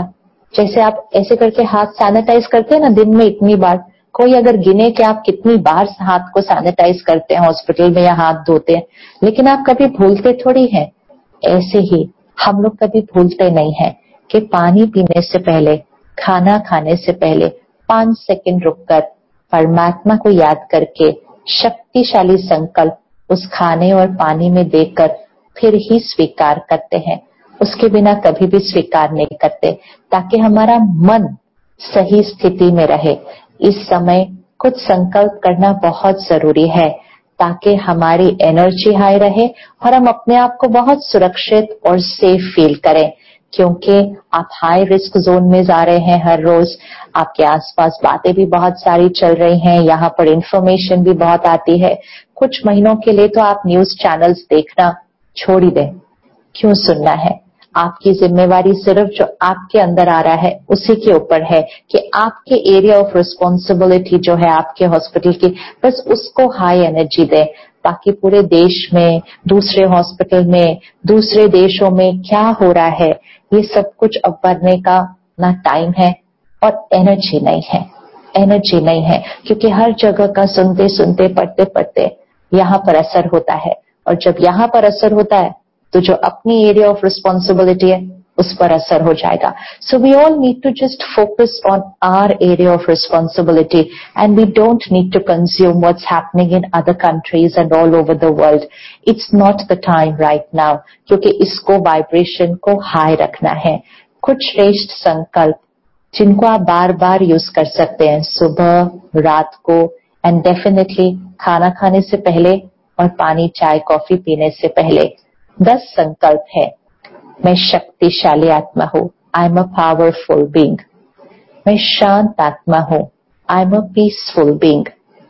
जैसे आप ऐसे करके हाथ सैनिटाइज करते हैं ना दिन में इतनी बार, कोई अगर गिने कि आप कितनी बार हाथ को सैनिटाइज करते हैं हॉस्पिटल में या हाथ धोते हैं, लेकिन आप कभी भूलते थोड़ी हैं। ऐसे ही हम लोग कभी भूलते नहीं हैं कि पानी पीने से पहले, खाना खाने से पहले 5 सेकंड रुककर परमात्मा को याद करके शक्तिशाली संकल्प उस खाने और पानी में देकर फिर ही स्वीकार करते हैं। उसके बिना कभी भी स्वीकार नहीं करते, ताकि हमारा मन सही स्थिति में रहे। इस समय कुछ संकल्प करना बहुत जरूरी है, ताकि हमारी एनर्जी हाई रहे और हम अपने आप को बहुत सुरक्षित और सेफ फील करें। क्योंकि आप हाई रिस्क जोन में जा रहे हैं हर रोज, आपके आसपास बातें भी बहुत सारी चल रही हैं, यहाँ पर इंफॉर्मेशन भी बहुत आती है। कुछ महीनों के लिए तो आप न्यूज चैनल्स देखना छोड़ ही दें। क्यों सुनना है? आपकी जिम्मेवारी सिर्फ जो आपके अंदर आ रहा है उसी के ऊपर है कि आपके एरिया ऑफ रिस्पॉन्सिबिलिटी जो है आपके हॉस्पिटल की, बस उसको हाई एनर्जी दें। बाकी पूरे देश में, दूसरे हॉस्पिटल में, दूसरे देशों में क्या हो रहा है, ये सब कुछ अब पढ़ने का ना टाइम है और एनर्जी नहीं है। एनर्जी नहीं है, क्योंकि हर जगह का सुनते सुनते, पढ़ते पढ़ते यहाँ पर असर होता है, और जब यहाँ पर असर होता है तो जो अपनी एरिया ऑफ रिस्पॉन्सिबिलिटी है उस पर असर हो जाएगा। So we all need to just focus on our area of responsibility and we don't need to consume what's happening in other countries and all over the world. It's not the time right now, क्योंकि इसको vibration को high रखना है। कुछ श्रेष्ठ संकल्प जिनको आप बार बार यूज कर सकते हैं, सुबह, रात को, एंड डेफिनेटली खाना खाने से पहले और पानी, चाय, कॉफी पीने से पहले। 10 संकल्प है। मैं शक्तिशाली आत्मा हूं, I am a powerful being. मैं शांत आत्मा हूं, I am a peaceful being.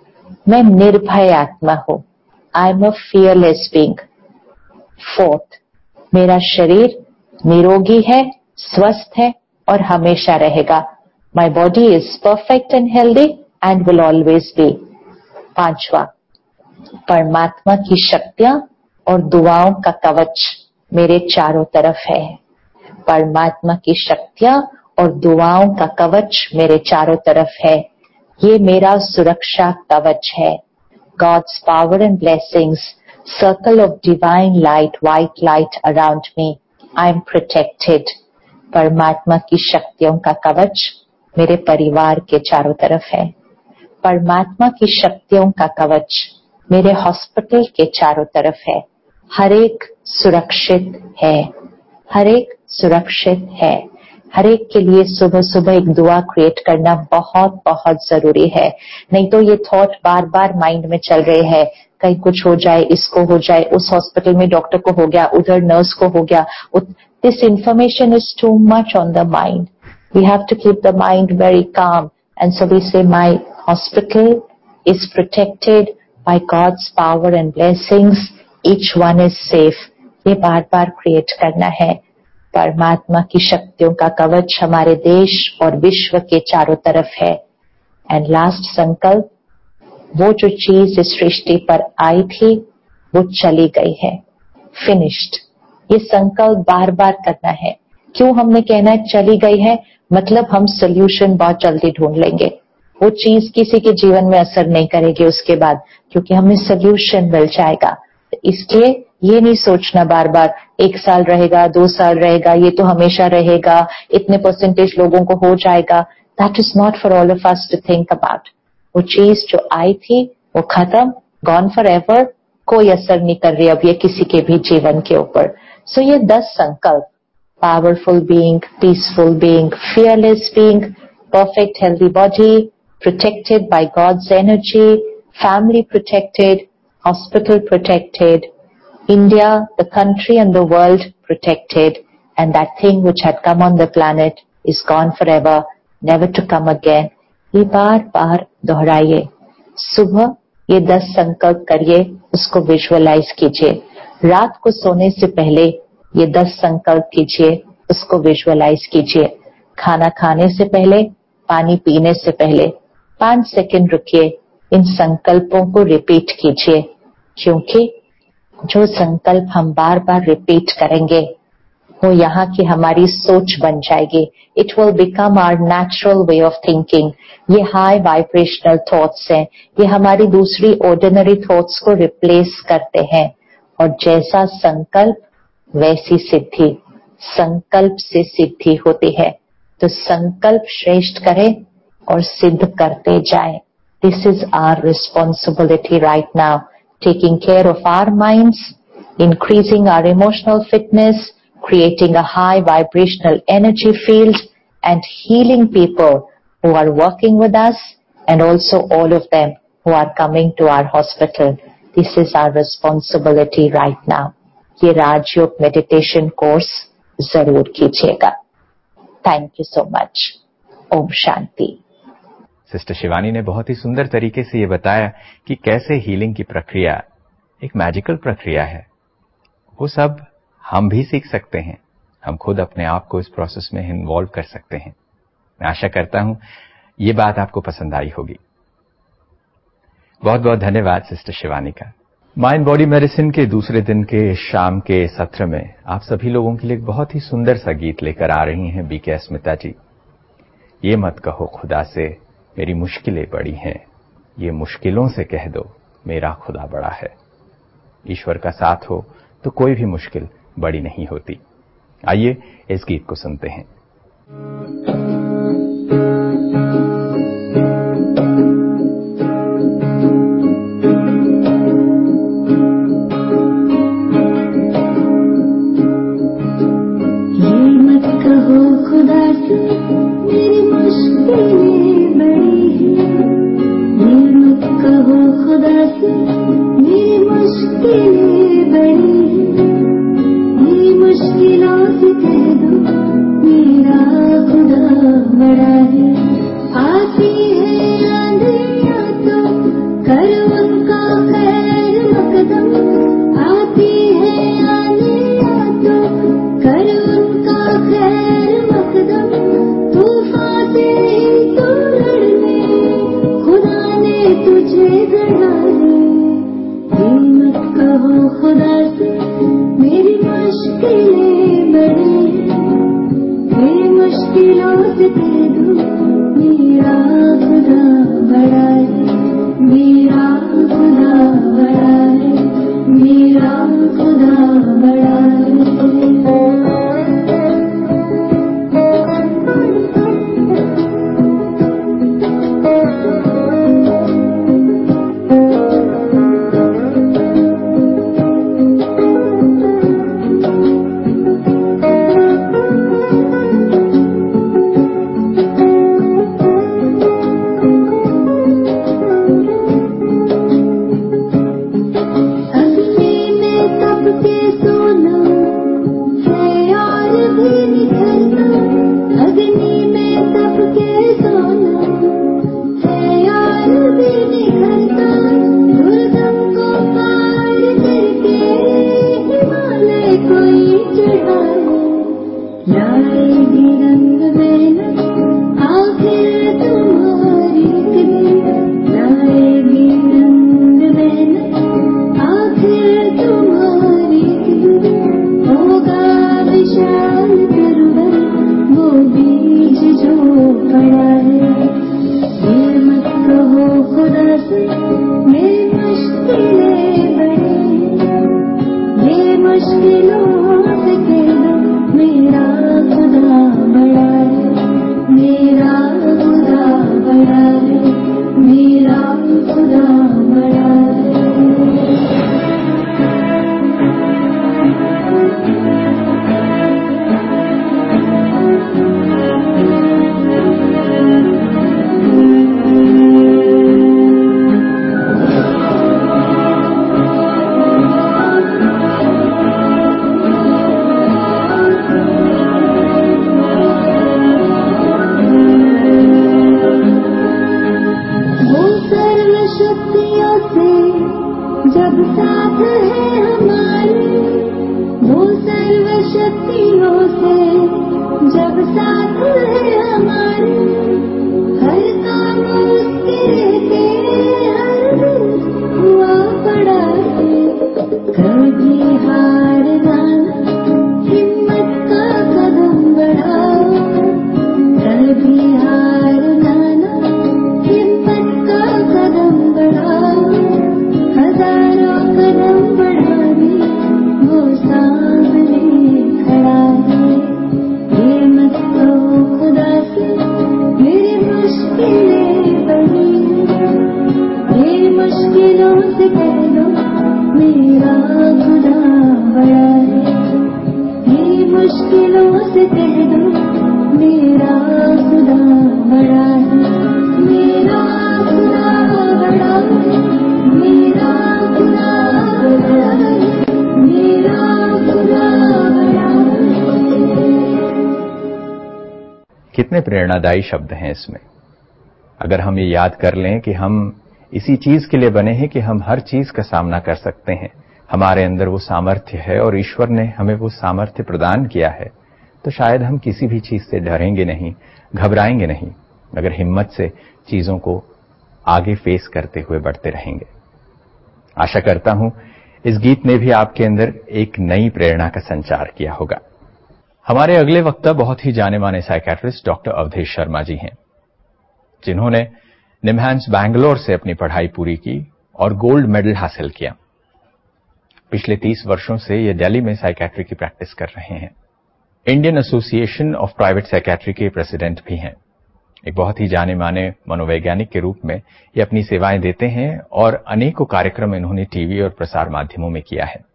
मैं निर्भय आत्मा हूं, I am a fearless being. 4th, मेरा शरीर निरोगी है, स्वस्थ है और हमेशा रहेगा। My body is perfect and healthy and will always be. 5वां, परमात्मा की शक्तियां और दुआओं का कवच मेरे चारों तरफ है। परमात्मा की शक्तियां और दुआओं का कवच मेरे चारों तरफ है। ये मेरा सुरक्षा कवच है। God's power and blessings, circle of divine light, white light around me. I am protected. परमात्मा की शक्तियों का कवच मेरे परिवार के चारों तरफ है। परमात्मा की शक्तियों का कवच मेरे हॉस्पिटल के चारों तरफ है। हर एक सुरक्षित है, हर एक सुरक्षित है। हर एक के लिए सुबह सुबह एक दुआ क्रिएट करना बहुत बहुत जरूरी है। नहीं तो ये थॉट बार बार माइंड में चल रहे हैं, कहीं कुछ हो जाए, इसको हो जाए, उस हॉस्पिटल में डॉक्टर को हो गया, उधर नर्स को हो गया। This information is too much on the mind. We have to keep the mind very calm, and so we say my hospital is protected by God's power and blessings. Each one is safe. ये बार बार create करना है। परमात्मा की शक्तियों का कवच हमारे देश और विश्व के चारों तरफ है। एंड लास्ट संकल्प, वो जो चीज इस सृष्टि पर आई थी वो चली गई है, फिनिश्ड। ये संकल्प बार बार करना है। क्यों हमने कहना है चली गई है? मतलब हम सोल्यूशन बहुत जल्दी ढूंढ लेंगे, वो चीज किसी के जीवन में असर नहीं करेगी उसके बाद, क्योंकि हमें सोल्यूशन मिल जाएगा। इसलिए ये नहीं सोचना बार बार 1 साल रहेगा, 2 साल रहेगा, ये तो हमेशा रहेगा, इतने परसेंटेज लोगों को हो जाएगा। That is not for all of us to think about. वो चीज जो आई थी वो खत्म, गॉन फॉर एवर, कोई असर नहीं कर रही अब ये किसी के भी जीवन के ऊपर। सो ये 10 संकल्प, powerful being, peaceful being, fearless being, perfect healthy body, protected by God's energy, family protected, hospital protected, India, the country and the world protected, and that thing which had come on the planet is gone forever, never to come again. ये बार बार दोहराइए। सुबह ये 10 संकल्प करिए, उसको visualise कीजिए। रात को सोने से पहले ये 10 संकल्प कीजिए, उसको विजुअलाइज कीजिए। खाना खाने से पहले, पानी पीने से पहले 5 सेकंड रुकिए, इन संकल्पों को रिपीट कीजिए। क्योंकि जो संकल्प हम बार बार रिपीट करेंगे वो यहाँ की हमारी सोच बन जाएगी. It will become our natural way of thinking. ये हाई वाइब्रेशनल थॉट्स हैं, ये हमारी दूसरी ऑर्डिनरी थॉट्स को रिप्लेस करते हैं. और जैसा संकल्प वैसी सिद्धि. संकल्प से सिद्धि होती है, तो संकल्प श्रेष्ठ करें और सिद्ध करते जाएं. This is our responsibility right now. Taking care of our minds, increasing our emotional fitness, creating a high vibrational energy field, and healing people who are working with us, and also all of them who are coming to our hospital. This is our responsibility right now. ये राजयोग meditation course जरूर कीजिएगा. Thank you so much. Om Shanti.
Sister Shivani ने बहुत ही सुंदर तरीके से ये बताया कि कैसे हीलिंग की प्रक्रिया एक मैजिकल प्रक्रिया है. वो सब हम भी सीख सकते हैं. हम खुद अपने आप को इस प्रोसेस में इन्वॉल्व कर सकते हैं. मैं आशा करता हूं ये बात आपको पसंद आई होगी. बहुत बहुत धन्यवाद सिस्टर शिवानी का. माइंड बॉडी मेडिसिन के दूसरे दिन के शाम के सत्र में आप सभी लोगों के लिए एक बहुत ही सुंदर सा गीत लेकर आ रही हैं बीके अस्मिता जी. ये मत कहो खुदा से मेरी मुश्किलें बड़ी हैं, ये मुश्किलों से कह दो मेरा खुदा बड़ा है. ईश्वर का साथ हो तो कोई भी मुश्किल बड़ी नहीं होती. आइए इस गीत को सुनते हैं.
ये मत कहो खुदा से मेरी मुश्किलें बड़ी हैं, ये मत कहो खुदा से मेरी मुश्किलें बड़ी हैं, ये मुश्किलों से कह दो मेरा खुदा बड़ा है. आती है आंधियां तो कर उनका खैर मकदम, आती है आंधियां तो कर उनका खैर मकदम. तूफान से ही तो लड़ने खुदा ने तुझे गढ़ा है. ये मत कहो खुदा से मेरी मुश्किलें बड़ी हैं, ये मुश्किलों से कह दो मेरा खुदा बड़ा है, मेरा खुदा बड़ा है, मेरा खुदा बड़ा है. कभी हार जाना हिम्मत दिलों से कह दो मेरा खुदा बड़ा है, मेरा खुदा बड़ा है, मेरा खुदा बड़ा है, मेरा खुदा बड़ा है।
कितने प्रेरणादायी शब्द हैं इसमें। अगर हम ये याद कर लें कि हम इसी चीज के लिए बने हैं कि हम हर चीज का सामना कर सकते हैं, हमारे अंदर वो सामर्थ्य है और ईश्वर ने हमें वो सामर्थ्य प्रदान किया है, तो शायद हम किसी भी चीज से डरेंगे नहीं, घबराएंगे नहीं, मगर हिम्मत से चीजों को आगे फेस करते हुए बढ़ते रहेंगे। आशा करता हूं इस गीत ने भी आपके अंदर एक नई प्रेरणा का संचार किया होगा। हमारे अगले वक्ता बहुत ही जाने माने साइकियाट्रिस्ट डॉक्टर अवधेश शर्मा जी हैं, जिन्होंने निमहांस बैंगलोर से अपनी पढ़ाई पूरी की और गोल्ड मेडल हासिल किया। पिछले 30 वर्षों से ये दिल्ली में साइकियाट्री की प्रैक्टिस कर रहे हैं। Indian association of private psychiatry के प्रेसिडेंट भी हैं। एक बहुत ही जाने माने मनोवैज्ञानिक के रूप में ये अपनी सेवाएं देते हैं और अनेकों कार्यक्रम इन्होंने टीवी और प्रसार माध्यमों में किया है।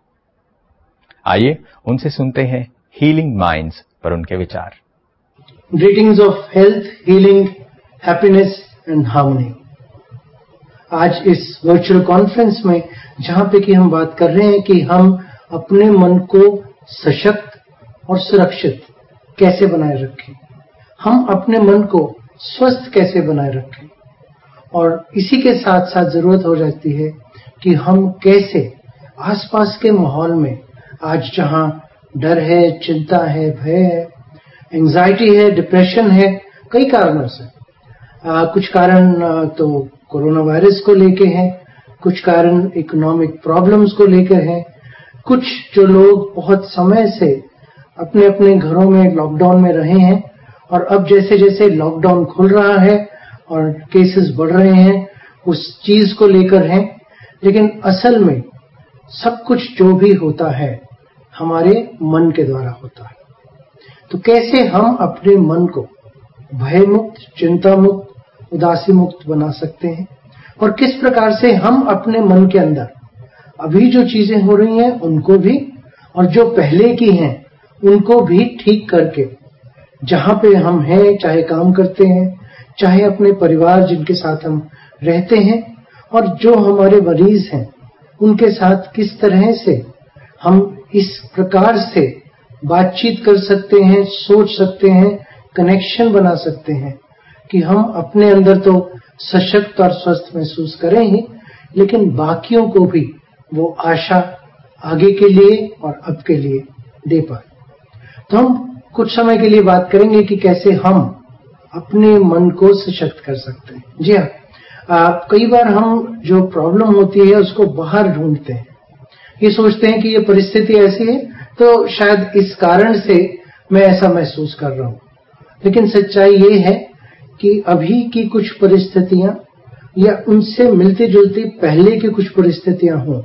आइए उनसे सुनते हैं हीलिंग माइंड्स पर उनके विचार।
Greetings of health, healing, happiness and harmony. आज इस वर्चुअल कॉन्फ्रेंस में जहां पे कि हम बात कर रहे हैं कि हम अपने मन को सशक्त और सुरक्षित कैसे बनाए रखें, हम अपने मन को स्वस्थ कैसे बनाए रखें, और इसी के साथ साथ जरूरत हो जाती है कि हम कैसे आसपास के माहौल में, आज जहां डर है, चिंता है, भय है, एंजाइटी है, डिप्रेशन है, कई कारणों से, कुछ कारण तो कोरोना वायरस को लेके हैं, कुछ कारण इकोनॉमिक प्रॉब्लम्स को लेकर हैं, कुछ जो लोग बहुत समय से अपने अपने घरों में लॉकडाउन में रहे हैं और अब जैसे जैसे लॉकडाउन खुल रहा है और केसेस बढ़ रहे हैं उस चीज को लेकर हैं। लेकिन असल में सब कुछ जो भी होता है हमारे मन के द्वारा होता है। तो कैसे हम अपने मन को भय मुक्त, चिंता मुक्त, उदासी मुक्त बना सकते हैं, और किस प्रकार से हम अपने मन के अंदर अभी जो चीजें हो रही हैं उनको भी और जो पहले की हैं उनको भी ठीक करके, जहां पे हम हैं, चाहे काम करते हैं, चाहे अपने परिवार जिनके साथ हम रहते हैं, और जो हमारे मरीज हैं उनके साथ किस तरह से हम इस प्रकार से बातचीत कर सकते हैं, सोच सकते हैं, कनेक्शन बना सकते हैं कि हम अपने अंदर तो सशक्त और स्वस्थ महसूस करें ही, लेकिन बाकियों को भी वो आशा आगे के लिए और अब के लिए दे पाए। तो हम कुछ समय के लिए बात करेंगे कि कैसे हम अपने मन को सशक्त कर सकते हैं। जी हाँ, कई बार हम जो प्रॉब्लम होती है उसको बाहर ढूंढते हैं, ये सोचते हैं कि ये परिस्थिति ऐसी है तो शायद इस कारण से मैं ऐसा महसूस कर रहा हूं। लेकिन सच्चाई ये है कि अभी की कुछ परिस्थितियां या उनसे मिलती जुलती पहले की कुछ परिस्थितियां हों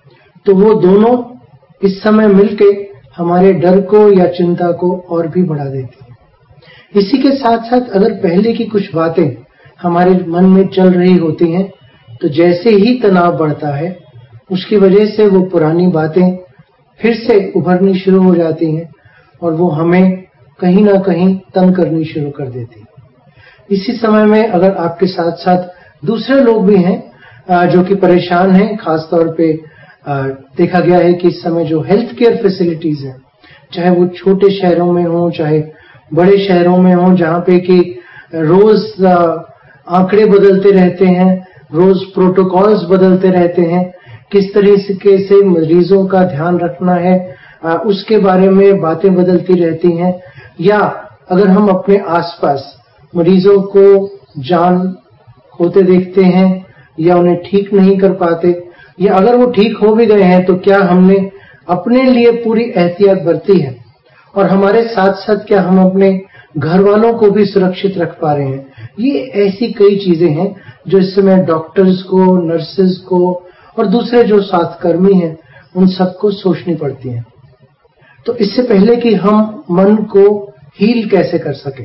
तो वो दोनों इस समय मिलके हमारे डर को या चिंता को और भी बढ़ा देती है। इसी के साथ साथ अगर पहले की कुछ बातें हमारे मन में चल रही होती हैं तो जैसे ही तनाव बढ़ता है उसकी वजह से वो पुरानी बातें फिर से उभरनी शुरू हो जाती हैं और वो हमें कहीं ना कहीं तंग करनी शुरू कर देती है। इसी समय में अगर आपके साथ साथ दूसरे लोग भी हैं जो कि परेशान हैं, खासतौर पे देखा गया है कि इस समय जो हेल्थ केयर फैसिलिटीज हैं, चाहे वो छोटे शहरों में हो चाहे बड़े शहरों में हो, जहां पे कि रोज आंकड़े बदलते रहते हैं, रोज प्रोटोकॉल्स बदलते रहते हैं, किस तरीके से मरीजों का ध्यान रखना है उसके बारे में बातें बदलती रहती हैं। या अगर हम अपने आसपास मरीजों को जान होते देखते हैं या उन्हें ठीक नहीं कर पाते, या अगर वो ठीक हो भी गए हैं तो क्या हमने अपने लिए पूरी एहतियात बरती है, और हमारे साथ साथ क्या हम अपने घर वालों को भी सुरक्षित रख पा रहे हैं। ये ऐसी कई चीजें हैं जो इस समय डॉक्टर्स को, नर्सेज को और दूसरे जो स्वास्थ्यकर्मी हैं उन सबको सोचनी पड़ती हैं। तो इससे पहले कि हम मन को हील कैसे कर सकें,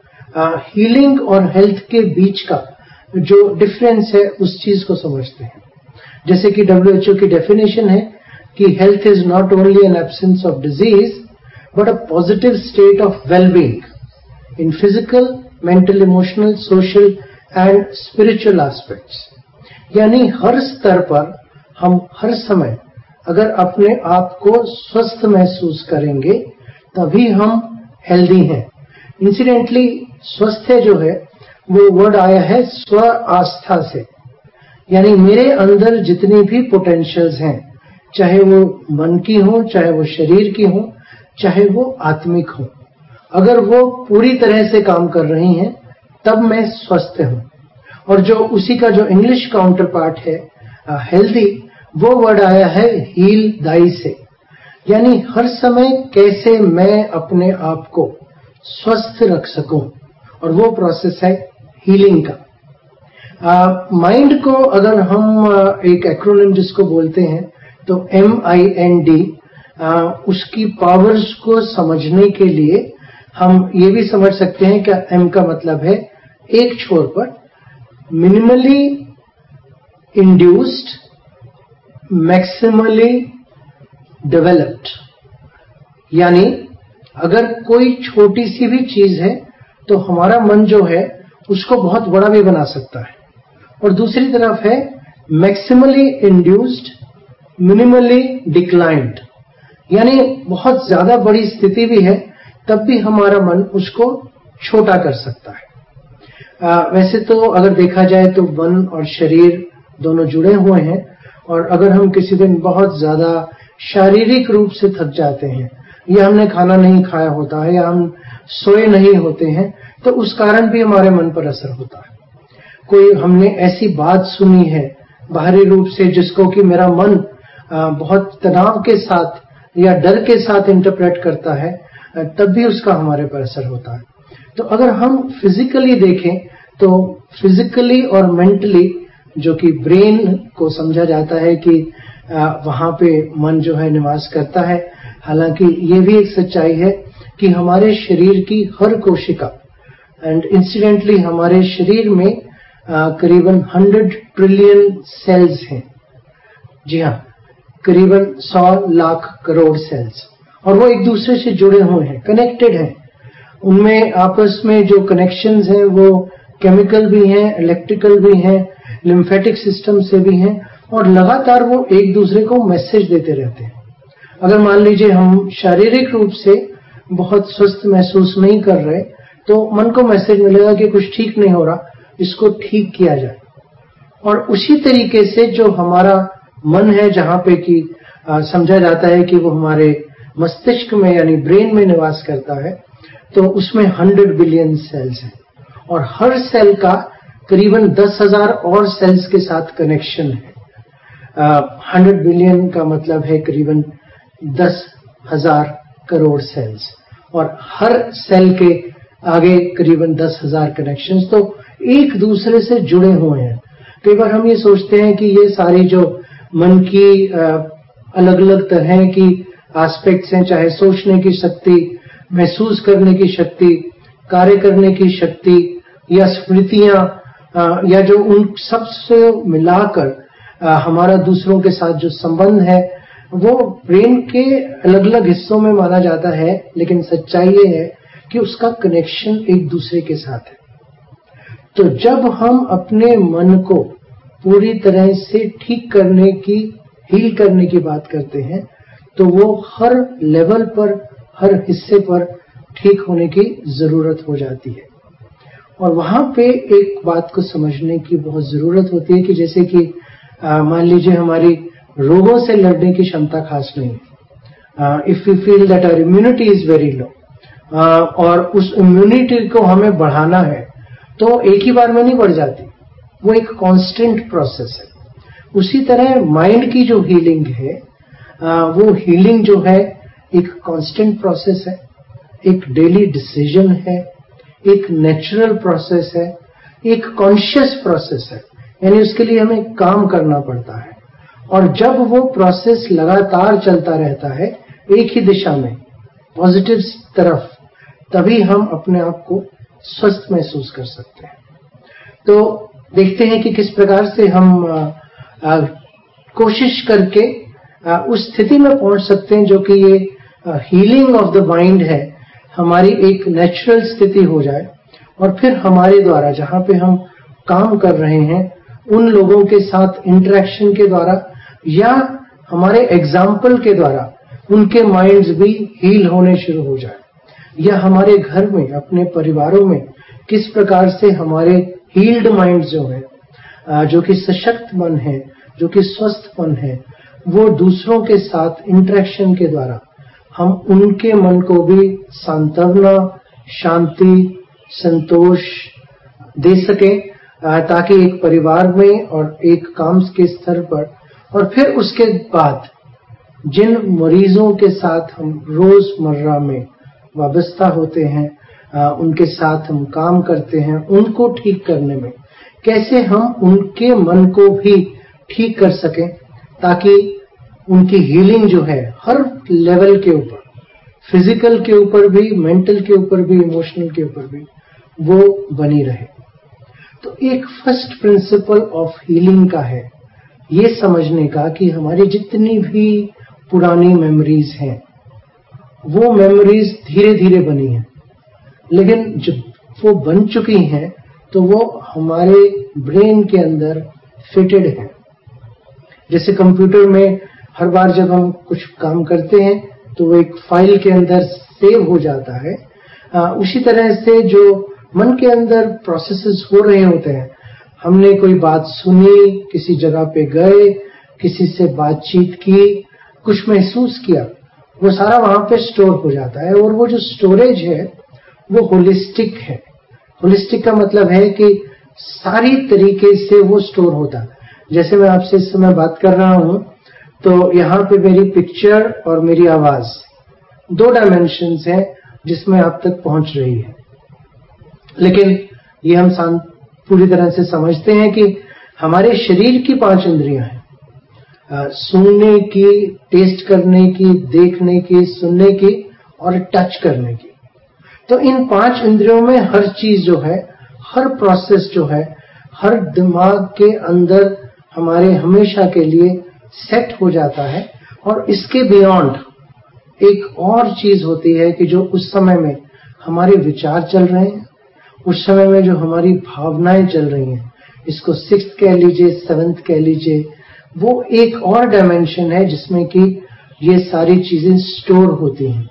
हीलिंग और हेल्थ के बीच का जो डिफरेंस है उस चीज को समझते हैं। जैसे कि WHO की डेफिनेशन है कि health is not only an absence of disease but a positive state of well-being in physical, mental, emotional, social and spiritual aspects. यानी हर स्तर पर हम हर समय अगर अपने आप को स्वस्थ महसूस करेंगे तभी हम हेल्दी हैं. इंसिडेंटली स्वस्थ जो है वो वर्ड आया है स्व आस्था से, यानी मेरे अंदर जितनी भी पोटेंशियल्स हैं, चाहे वो मन की हो, चाहे वो शरीर की हो, चाहे वो आत्मिक हो, अगर वो पूरी तरह से काम कर रही हैं तब मैं स्वस्थ हूं. और जो उसी का जो इंग्लिश काउंटर पार्ट है हेल्दी, वो वर्ड आया है हील दाई से, यानी हर समय कैसे मैं अपने आप को स्वस्थ रख सकूं, और वो प्रोसेस है हीलिंग का. माइंड को अगर हम एक एक्रोनिम जिसको बोलते हैं तो MIND, उसकी पावर्स को समझने के लिए हम ये भी समझ सकते हैं कि M का मतलब है एक छोर पर मिनिमली इंड्यूस्ड, मैक्सिमली डेवलप्ड. यानी अगर कोई छोटी सी भी चीज है तो हमारा मन जो है उसको बहुत बड़ा भी बना सकता है, और दूसरी तरफ है मैक्सिमली इंड्यूस्ड, मिनिमली डिक्लाइंड, यानी बहुत ज्यादा बड़ी स्थिति भी है तब भी हमारा मन उसको छोटा कर सकता है. वैसे तो अगर देखा जाए तो मन और शरीर दोनों जुड़े हुए हैं, और अगर हम किसी दिन बहुत ज्यादा शारीरिक रूप से थक जाते हैं, या हमने खाना नहीं खाया होता है, या हम सोए नहीं होते हैं, तो उस कारण भी हमारे मन पर असर होता है. कोई हमने ऐसी बात सुनी है बाहरी रूप से जिसको कि मेरा मन बहुत तनाव के साथ या डर के साथ इंटरप्रेट करता है, तब भी उसका हमारे पर असर होता है. तो अगर हम फिजिकली देखें तो फिजिकली और मेंटली, जो कि ब्रेन को समझा जाता है कि वहां पे मन जो है निवास करता है, हालांकि ये भी एक सच्चाई है कि हमारे शरीर की हर कोशिका, एंड इंसिडेंटली हमारे शरीर में करीबन 100 ट्रिलियन सेल्स हैं. जी हाँ, करीबन 100 लाख करोड़ सेल्स, और वो एक दूसरे से जुड़े हुए हैं, कनेक्टेड हैं. उनमें आपस में जो कनेक्शंस हैं वो केमिकल भी हैं, इलेक्ट्रिकल भी हैं, लिम्फेटिक सिस्टम से भी हैं, और लगातार वो एक दूसरे को मैसेज देते रहते हैं. अगर मान लीजिए हम शारीरिक रूप से बहुत स्वस्थ महसूस नहीं कर रहे, तो मन को मैसेज मिलेगा कि कुछ ठीक नहीं हो रहा, इसको ठीक किया जाए. और उसी तरीके से जो हमारा मन है, जहां पे कि समझा जाता है कि वो हमारे मस्तिष्क में यानी ब्रेन में निवास करता है, तो उसमें 100 बिलियन सेल्स हैं, और हर सेल का करीबन 10,000 और सेल्स के साथ कनेक्शन है. 100 बिलियन का मतलब है करीबन 10,000 करोड़ सेल्स, और हर सेल के आगे करीबन 10,000 कनेक्शंस, तो एक दूसरे से जुड़े हुए हैं. कई बार हम ये सोचते हैं कि ये सारी जो मन की अलग अलग तरह की एस्पेक्ट्स हैं, चाहे सोचने की शक्ति, महसूस करने की शक्ति, कार्य करने की शक्ति, या स्मृतियां, या जो उन सब से मिलाकर हमारा दूसरों के साथ जो संबंध है, वो ब्रेन के अलग अलग हिस्सों में माना जाता है, लेकिन सच्चाई ये है कि उसका कनेक्शन एक दूसरे के साथ है. तो जब हम अपने मन को पूरी तरह से ठीक करने की, हील करने की बात करते हैं, तो वो हर लेवल पर, हर हिस्से पर ठीक होने की जरूरत हो जाती है. और वहां पे एक बात को समझने की बहुत जरूरत होती है कि जैसे कि मान लीजिए हमारी रोगों से लड़ने की क्षमता खास नहीं है. If we feel that our immunity is very low, और उस इम्यूनिटी को हमें बढ़ाना है, तो एक ही बार में नहीं बढ़ जाती, वो एक कांस्टेंट प्रोसेस है. उसी तरह माइंड की जो हीलिंग है, वो हीलिंग जो है एक कांस्टेंट प्रोसेस है, एक डेली डिसीजन है, एक नेचुरल प्रोसेस है, एक कॉन्शियस प्रोसेस है, यानी उसके लिए हमें काम करना पड़ता है. और जब वो प्रोसेस लगातार चलता रहता है एक ही दिशा में, पॉजिटिव तरफ, तभी हम अपने आप को स्वस्थ महसूस कर सकते हैं. तो देखते हैं कि किस प्रकार से हम कोशिश करके उस स्थिति में पहुंच सकते हैं जो कि ये हीलिंग ऑफ द माइंड है, हमारी एक नेचुरल स्थिति हो जाए और फिर हमारे द्वारा जहां पे हम काम कर रहे हैं उन लोगों के साथ इंटरेक्शन के द्वारा या हमारे एग्जाम्पल के द्वारा उनके माइंड्स भी हील होने शुरू हो जाए, या हमारे घर में अपने परिवारों में किस प्रकार से हमारे हील्ड माइंड्स जो है, जो कि सशक्त मन है, जो कि स्वस्थ मन है, वो दूसरों के साथ इंटरेक्शन के द्वारा हम उनके मन को भी सांत्वना, शांति, संतोष दे सकें, ताकि एक परिवार में और एक काम के स्तर पर, और फिर उसके बाद जिन मरीजों के साथ हम रोजमर्रा में वाबस्ता होते हैं, उनके साथ हम काम करते हैं, उनको ठीक करने में कैसे हम उनके मन को भी ठीक कर सकें, ताकि उनकी हीलिंग जो है हर लेवल के ऊपर, फिजिकल के ऊपर भी, मेंटल के ऊपर भी, इमोशनल के ऊपर भी, वो बनी रहे। तो एक फर्स्ट प्रिंसिपल ऑफ हीलिंग का है ये समझने का कि हमारी जितनी भी पुरानी मेमोरीज हैं वो मेमोरीज धीरे धीरे बनी हैं, लेकिन जब वो बन चुकी हैं तो वो हमारे ब्रेन के अंदर फिटेड है। जैसे कंप्यूटर में हर बार जब हम कुछ काम करते हैं तो वो एक फाइल के अंदर सेव हो जाता है, उसी तरह से जो मन के अंदर प्रोसेसेस हो रहे होते हैं, हमने कोई बात सुनी, किसी जगह पे गए, किसी से बातचीत की, कुछ महसूस किया, वो सारा वहां पे स्टोर हो जाता है। और वो जो स्टोरेज है वो होलिस्टिक है। होलिस्टिक का मतलब है कि सारी तरीके से वो स्टोर होता है। जैसे मैं आपसे इस समय बात कर रहा हूं तो यहाँ पे मेरी पिक्चर और मेरी आवाज दो डायमेंशंस हैं जिसमें आप तक पहुंच रही है, लेकिन ये हम पूरी तरह से समझते हैं कि हमारे शरीर की 5 इंद्रियां हैं, सूंघने की, टेस्ट करने की, देखने की, सुनने की और टच करने की। तो इन 5 इंद्रियों में हर चीज जो है, हर प्रोसेस जो है, हर दिमाग के अंदर हमारे हमेशा के लिए सेट हो जाता है। और इसके बियॉन्ड एक और चीज होती है कि जो उस समय में हमारे विचार चल रहे हैं, उस समय में जो हमारी भावनाएं चल रही हैं, इसको 6th कह लीजिए, 7th कह लीजिए, वो एक और डायमेंशन है जिसमें कि ये सारी चीजें स्टोर होती हैं।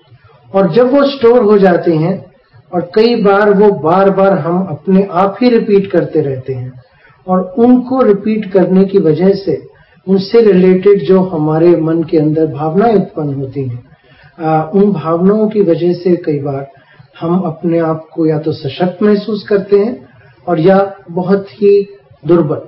और जब वो स्टोर हो जाते हैं और कई बार वो बार बार हम अपने आप ही रिपीट करते रहते हैं, और उनको रिपीट करने की वजह से उनसे रिलेटेड जो हमारे मन के अंदर भावनाएं उत्पन्न होती हैं, उन भावनाओं की वजह से कई बार हम अपने आप को या तो सशक्त महसूस करते हैं और या बहुत ही दुर्बल।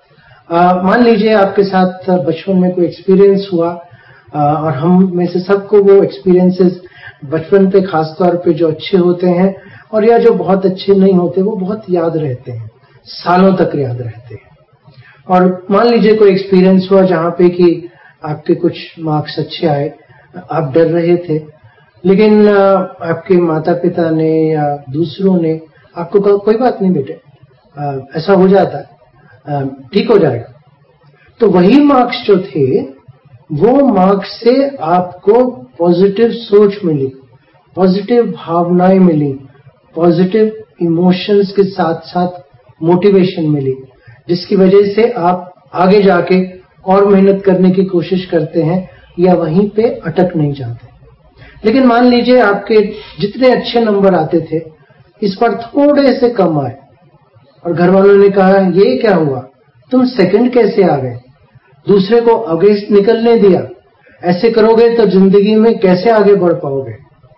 मान लीजिए आपके साथ बचपन में कोई एक्सपीरियंस हुआ, और हम में से सबको वो एक्सपीरियंसेस बचपन पे खास तौर पे जो अच्छे होते हैं और या जो बहुत अच्छे नहीं होते वो बहुत याद रहते हैं, सालों तक याद रहते हैं। और मान लीजिए कोई एक्सपीरियंस हुआ जहां पे कि आपके कुछ मार्क्स अच्छे आए, आप डर रहे थे, लेकिन आपके माता पिता ने या दूसरों ने आपको कहा कोई बात नहीं बेटे, ऐसा हो जाता है, ठीक हो जाएगा। तो वही मार्क्स जो थे वो मार्क्स से आपको पॉजिटिव सोच मिली, पॉजिटिव भावनाएं मिली, पॉजिटिव इमोशंस के साथ साथ मोटिवेशन मिली, जिसकी वजह से आप आगे जाके और मेहनत करने की कोशिश करते हैं या वहीं पे अटक नहीं जाते। लेकिन मान लीजिए आपके जितने अच्छे नंबर आते थे इस बार थोड़े से कम आए और घर वालों ने कहा ये क्या हुआ, तुम सेकंड कैसे आ गए, दूसरे को आगे निकलने दिया, ऐसे करोगे तो जिंदगी में कैसे आगे बढ़ पाओगे।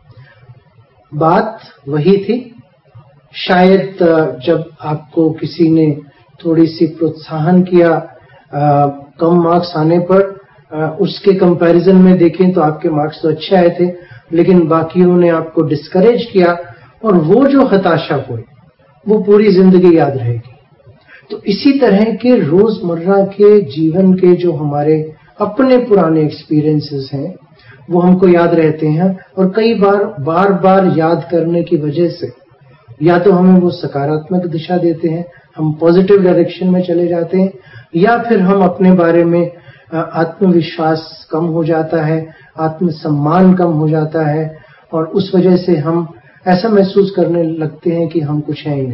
बात वही थी। शायद जब आपको किसी ने थोड़ी सी प्रोत्साहन किया कम मार्क्स आने पर, उसके कंपैरिजन में देखें तो आपके मार्क्स तो अच्छे आए थे, लेकिन बाकियों ने आपको डिस्करेज किया और वो जो हताशा हुई वो पूरी जिंदगी याद रहेगी। तो इसी तरह के रोजमर्रा के जीवन के जो हमारे अपने पुराने एक्सपीरियंसेस हैं वो हमको याद रहते हैं, और कई बार बार याद करने की वजह से या तो हमें वो सकारात्मक दिशा देते हैं, हम पॉजिटिव डायरेक्शन में चले जाते हैं, या फिर हम अपने बारे में आत्मविश्वास कम हो जाता है, आत्मसम्मान कम हो जाता है और उस वजह से हम ऐसा महसूस करने लगते हैं कि हम कुछ हैं ही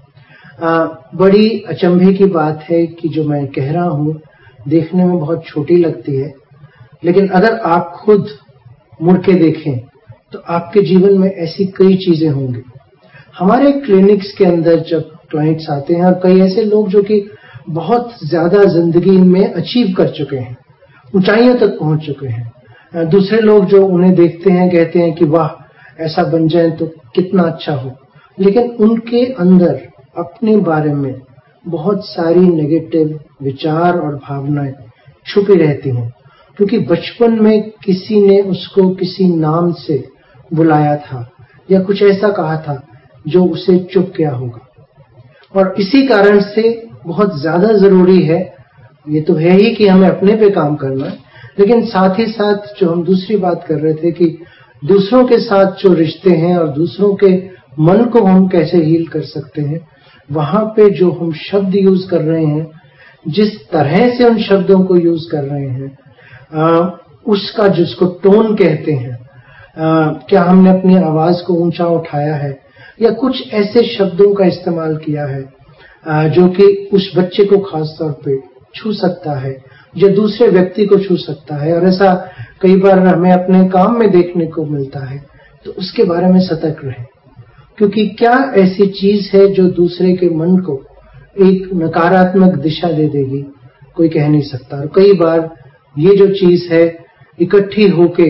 नहीं। बड़ी अचंभे की बात है कि जो मैं कह रहा हूं देखने में बहुत छोटी लगती है, लेकिन अगर आप खुद मुड़ के देखें तो आपके जीवन में ऐसी कई चीजें होंगी। हमारे क्लिनिक्स के अंदर जब क्लाइंट्स आते हैं और कई ऐसे लोग जो कि बहुत ज्यादा जिंदगी में अचीव कर चुके हैं, ऊंचाइयों तक पहुंच चुके हैं, दूसरे लोग जो उन्हें देखते हैं कहते हैं कि वाह ऐसा बन जाए तो कितना अच्छा हो, लेकिन उनके अंदर अपने बारे में बहुत सारी नेगेटिव विचार और भावनाएं छुपी रहती हैं, क्योंकि बचपन में किसी ने उसको किसी नाम से बुलाया था या कुछ ऐसा कहा था जो उसे चुप किया होगा। और इसी कारण से बहुत ज्यादा जरूरी है, ये तो है ही कि हमें अपने पे काम करना है, लेकिन साथ ही साथ जो हम दूसरी बात कर रहे थे कि दूसरों के साथ जो रिश्ते हैं और दूसरों के मन को हम कैसे हील कर सकते हैं, वहां पे जो हम शब्द यूज कर रहे हैं, जिस तरह से उन शब्दों को यूज कर रहे हैं, उसका जिसको टोन कहते हैं, क्या हमने अपनी आवाज को ऊंचा उठाया है या कुछ ऐसे शब्दों का इस्तेमाल किया है जो कि उस बच्चे को खास तौर पे छू सकता है या दूसरे व्यक्ति को छू सकता है, और ऐसा कई बार हमें अपने काम में देखने को मिलता है, तो उसके बारे में सतर्क रहें, क्योंकि क्या ऐसी चीज है जो दूसरे के मन को एक नकारात्मक दिशा दे देगी, कोई कह नहीं सकता। और कई बार ये जो चीज है इकट्ठी होके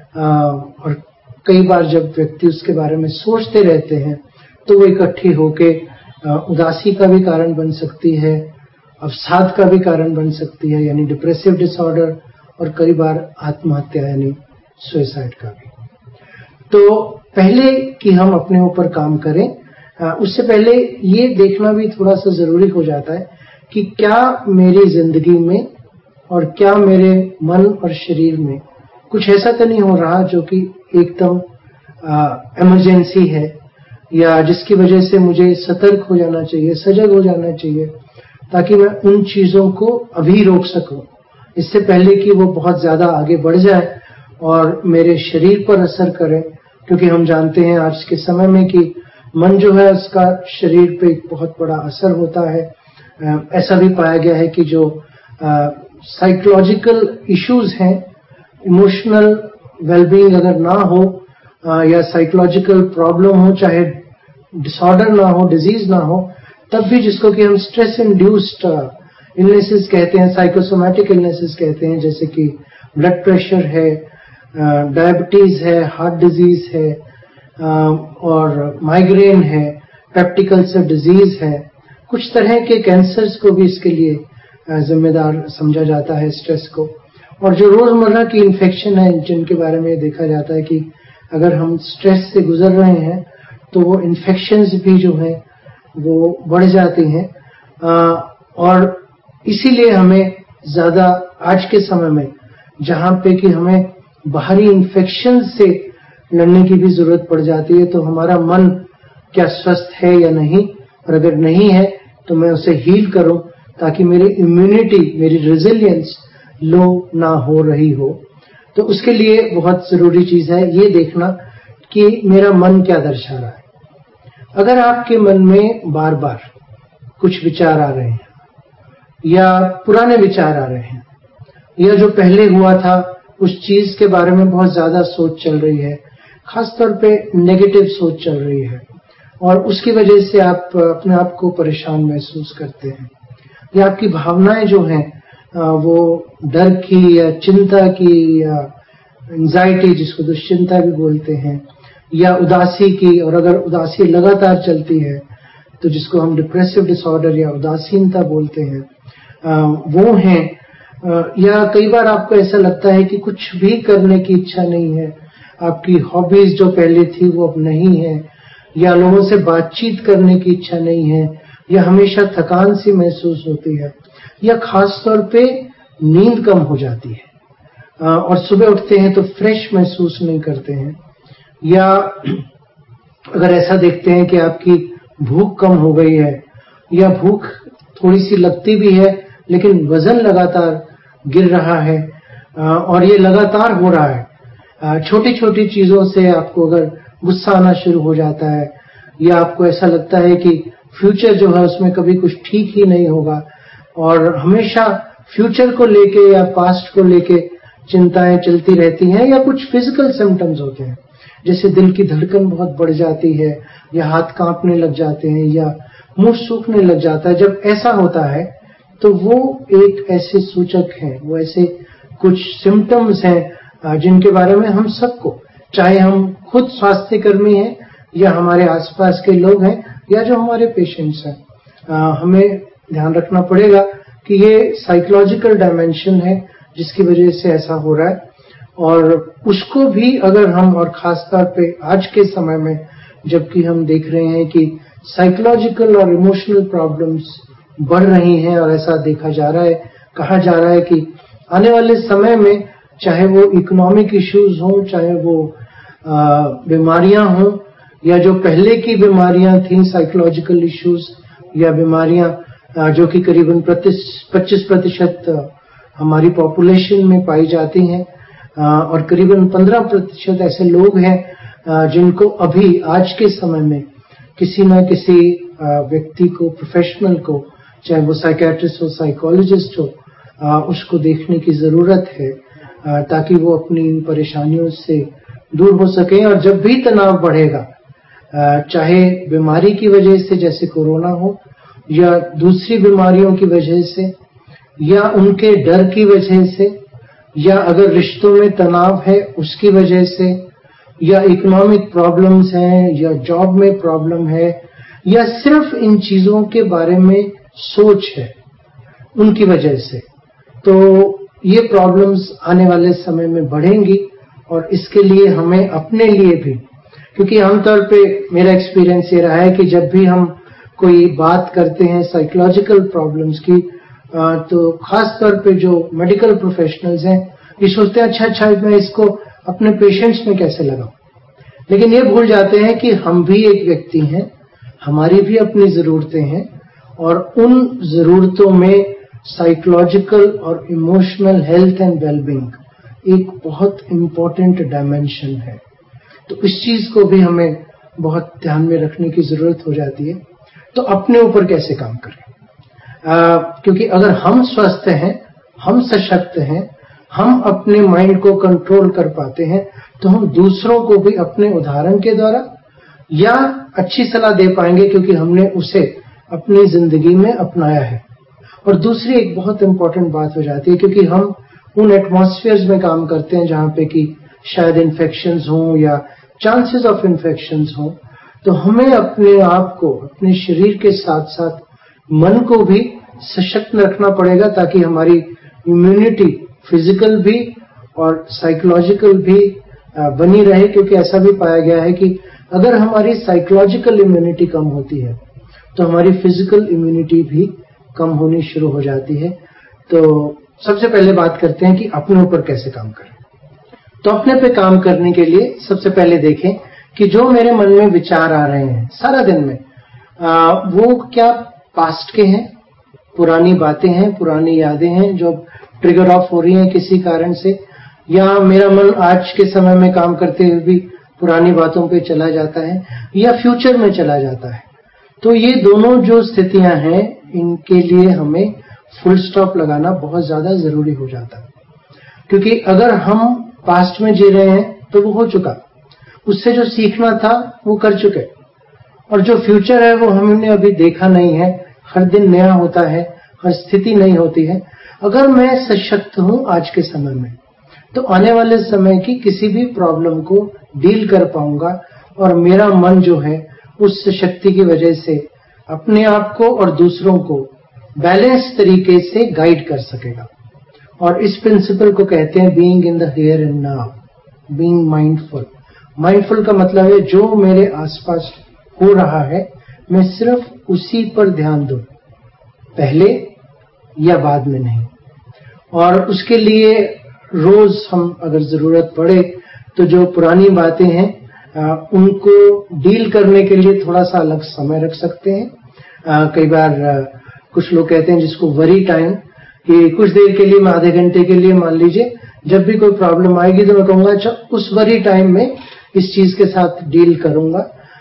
और कई बार जब व्यक्ति उसके बारे में सोचते रहते हैं तो वो इकट्ठी होके उदासी का भी कारण बन सकती है, अवसाद का भी कारण बन सकती है, यानी डिप्रेसिव डिसऑर्डर, और कई बार आत्महत्या यानी सुसाइड का भी। तो पहले कि हम अपने ऊपर काम करें, उससे पहले ये देखना भी थोड़ा सा जरूरी हो जाता है कि क्या मेरी जिंदगी में और क्या मेरे मन और शरीर में कुछ ऐसा तो नहीं हो रहा जो कि एकदम इमरजेंसी है या जिसकी वजह से मुझे सतर्क हो जाना चाहिए, सजग हो जाना चाहिए, ताकि मैं उन चीजों को अभी रोक सकूं, इससे पहले कि वो बहुत ज्यादा आगे बढ़ जाए और मेरे शरीर पर असर करे। क्योंकि हम जानते हैं आज के समय में कि मन जो है उसका शरीर पे एक बहुत बड़ा असर होता है। ऐसा भी पाया गया है कि जो साइकोलॉजिकल इश्यूज हैं, इमोशनल वेलबींग अगर ना हो या साइकोलॉजिकल प्रॉब्लम हो, चाहे डिसऑर्डर ना हो, डिजीज ना हो, तब भी जिसको कि हम स्ट्रेस इंड्यूस्ड इलनेसेस कहते हैं, साइकोसोमैटिक इलनेसेस कहते हैं, जैसे कि ब्लड प्रेशर है, डायबिटीज है, हार्ट डिजीज है और माइग्रेन है, पेप्टिक अल्सर डिजीज है, कुछ तरह के कैंसर्स को भी इसके लिए जिम्मेदार समझा जाता है स्ट्रेस को। और जो रोजमर्रा की इन्फेक्शन है जिनके बारे में देखा जाता है कि अगर हम स्ट्रेस से गुजर रहे हैं तो वो इन्फेक्शंस भी जो है वो बढ़ जाती हैं, और इसीलिए हमें ज्यादा आज के समय में जहां पे कि हमें बाहरी इन्फेक्शन से लड़ने की भी जरूरत पड़ जाती है, तो हमारा मन क्या स्वस्थ है या नहीं, और अगर नहीं है तो मैं उसे हील करूं ताकि मेरी इम्यूनिटी, मेरी रेजिलियंस लो ना हो रही हो। तो उसके लिए बहुत जरूरी चीज है ये देखना कि मेरा मन क्या दर्शा रहा है। अगर आपके मन में बार बार कुछ विचार आ रहे हैं या पुराने विचार आ रहे हैं या जो पहले हुआ था उस चीज के बारे में बहुत ज्यादा सोच चल रही है, खासतौर पे नेगेटिव सोच चल रही है, और उसकी वजह से आप अपने आप को परेशान महसूस करते हैं, या आपकी भावनाएं जो हैं वो डर की या चिंता की या एंजाइटी, जिसको दुश्चिंता भी बोलते हैं, या उदासी की, और अगर उदासी लगातार चलती है तो जिसको हम डिप्रेसिव डिसऑर्डर या उदासीनता बोलते हैं, वो हैं, या कई बार आपको ऐसा लगता है कि कुछ भी करने की इच्छा नहीं है, आपकी हॉबीज जो पहले थी वो अब नहीं है, या लोगों से बातचीत करने की इच्छा नहीं है, या हमेशा थकान सी महसूस होती है, या खास तौर पे नींद कम हो जाती है और सुबह उठते हैं तो फ्रेश महसूस नहीं करते हैं, या अगर ऐसा देखते हैं कि आपकी भूख कम हो गई है या भूख थोड़ी सी लगती भी है लेकिन वजन लगातार गिर रहा है और ये लगातार हो रहा है। छोटी छोटी चीजों से आपको अगर गुस्सा आना शुरू हो जाता है या आपको ऐसा लगता है कि फ्यूचर जो है उसमें कभी कुछ ठीक ही नहीं होगा और हमेशा फ्यूचर को लेके या पास्ट को लेके चिंताएं चलती रहती हैं, या कुछ फिजिकल सिम्टम्स होते हैं जैसे दिल की धड़कन बहुत बढ़ जाती है या हाथ कांपने लग जाते हैं या मुंह सूखने लग जाता है। जब ऐसा होता है तो वो एक ऐसे सूचक हैं, वो ऐसे कुछ सिम्टम्स हैं जिनके बारे में हम सबको, चाहे हम खुद स्वास्थ्य कर्मी हैं या हमारे आसपास के लोग हैं या जो हमारे पेशेंट्स हैं, हमें ध्यान रखना पड़ेगा कि ये साइकोलॉजिकल डायमेंशन है जिसकी वजह से ऐसा हो रहा है। और उसको भी अगर हम, और खास तौर पे आज के समय में जबकि हम देख रहे हैं कि साइकोलॉजिकल और इमोशनल प्रॉब्लम्स बढ़ रही हैं और ऐसा देखा जा रहा है, कहा जा रहा है कि आने वाले समय में चाहे वो इकोनॉमिक इश्यूज हों, चाहे वो बीमारियां हों या जो पहले की बीमारियां थी साइकोलॉजिकल इश्यूज या बीमारियां जो कि करीबन 25% हमारी पॉपुलेशन में पाई जाती हैं और करीबन 15% ऐसे लोग हैं जिनको अभी आज के समय में किसी न किसी व्यक्ति को, प्रोफेशनल को, चाहे वो साइकियाट्रिस्ट हो, साइकोलॉजिस्ट हो, उसको देखने की जरूरत है ताकि वो अपनी परेशानियों से दूर हो सके। और जब भी तनाव बढ़ेगा, चाहे बीमारी की वजह से जैसे कोरोना हो या दूसरी बीमारियों की वजह से या उनके डर की वजह से या अगर रिश्तों में तनाव है उसकी वजह से या इकोनॉमिक प्रॉब्लम्स हैं या जॉब में प्रॉब्लम है या सिर्फ इन चीजों के बारे में सोच है उनकी वजह से, तो ये प्रॉब्लम्स आने वाले समय में बढ़ेंगी। और इसके लिए हमें अपने लिए भी, क्योंकि आमतौर पे मेरा एक्सपीरियंस ये रहा है कि जब भी हम कोई बात करते हैं साइकोलॉजिकल प्रॉब्लम्स की, तो खास तौर पे जो मेडिकल प्रोफेशनल्स हैं ये सोचते हैं अच्छा मैं इसको अपने पेशेंट्स में कैसे लगाऊं, लेकिन ये भूल जाते हैं कि हम भी एक व्यक्ति हैं, हमारी भी अपनी जरूरतें हैं और उन जरूरतों में साइकोलॉजिकल और इमोशनल हेल्थ एंड वेलबींग एक बहुत इंपॉर्टेंट डायमेंशन है। तो इस चीज को भी हमें बहुत ध्यान में रखने की जरूरत हो जाती है। तो अपने ऊपर कैसे काम करें, क्योंकि अगर हम स्वस्थ हैं, हम सशक्त हैं, हम अपने माइंड को कंट्रोल कर पाते हैं तो हम दूसरों को भी अपने उदाहरण के द्वारा या अच्छी सलाह दे पाएंगे क्योंकि हमने उसे अपनी जिंदगी में अपनाया है। और दूसरी एक बहुत इंपॉर्टेंट बात हो जाती है, क्योंकि हम उन एटमॉस्फेयर्स में काम करते हैं जहां पे कि शायद इन्फेक्शंस हों या चांसेस ऑफ इन्फेक्शंस हों, तो हमें अपने आप को, अपने शरीर के साथ साथ मन को भी सशक्त रखना पड़ेगा ताकि हमारी इम्यूनिटी फिजिकल भी और साइकोलॉजिकल भी बनी रहे। क्योंकि ऐसा भी पाया गया है कि अगर हमारी साइकोलॉजिकल इम्यूनिटी कम होती है तो हमारी फिजिकल इम्यूनिटी भी कम होनी शुरू हो जाती है। तो सबसे पहले बात करते हैं कि अपने ऊपर कैसे काम करें। तो अपने पे काम करने के लिए सबसे पहले देखें कि जो मेरे मन में विचार आ रहे हैं सारा दिन में, वो क्या पास्ट के हैं, पुरानी बातें हैं, पुरानी यादें हैं जो ट्रिगर ऑफ हो रही हैं किसी कारण से, या मेरा मन आज के समय में काम करते हुए भी पुरानी बातों पे चला जाता है या फ्यूचर में चला जाता है। तो ये दोनों जो स्थितियां हैं इनके लिए हमें फुल स्टॉप लगाना बहुत ज्यादा जरूरी हो जाता है। क्योंकि अगर हम पास्ट में जी रहे हैं तो वो हो चुका, उससे जो सीखना था वो कर चुके, और जो फ्यूचर है वो हमने अभी देखा नहीं है। हर दिन नया होता है, हर स्थिति नई होती है। अगर मैं सशक्त हूं आज के समय में तो आने वाले समय की किसी भी प्रॉब्लम को डील कर पाऊंगा और मेरा मन जो है उस शक्ति की वजह से अपने आप को और दूसरों को बैलेंस तरीके से गाइड कर सकेगा। और इस प्रिंसिपल को कहते हैं being in the here and now, being mindful. Mindful का मतलब है जो मेरे आसपास हो रहा है मैं सिर्फ उसी पर ध्यान दूं, पहले या बाद में नहीं। और उसके लिए रोज हम अगर जरूरत पड़े तो जो पुरानी बातें हैं उनको डील करने के लिए थोड़ा सा अलग समय रख सकते हैं। कई बार कुछ लोग कहते हैं जिसको वरी टाइम, कि कुछ देर के लिए मैं आधे घंटे के लिए मान लीजिए जब भी कोई प्रॉब्लम आएगी तो मैं कहूँगा अच्छा उस वरी टाइम में इस चीज के साथ डील करूंगा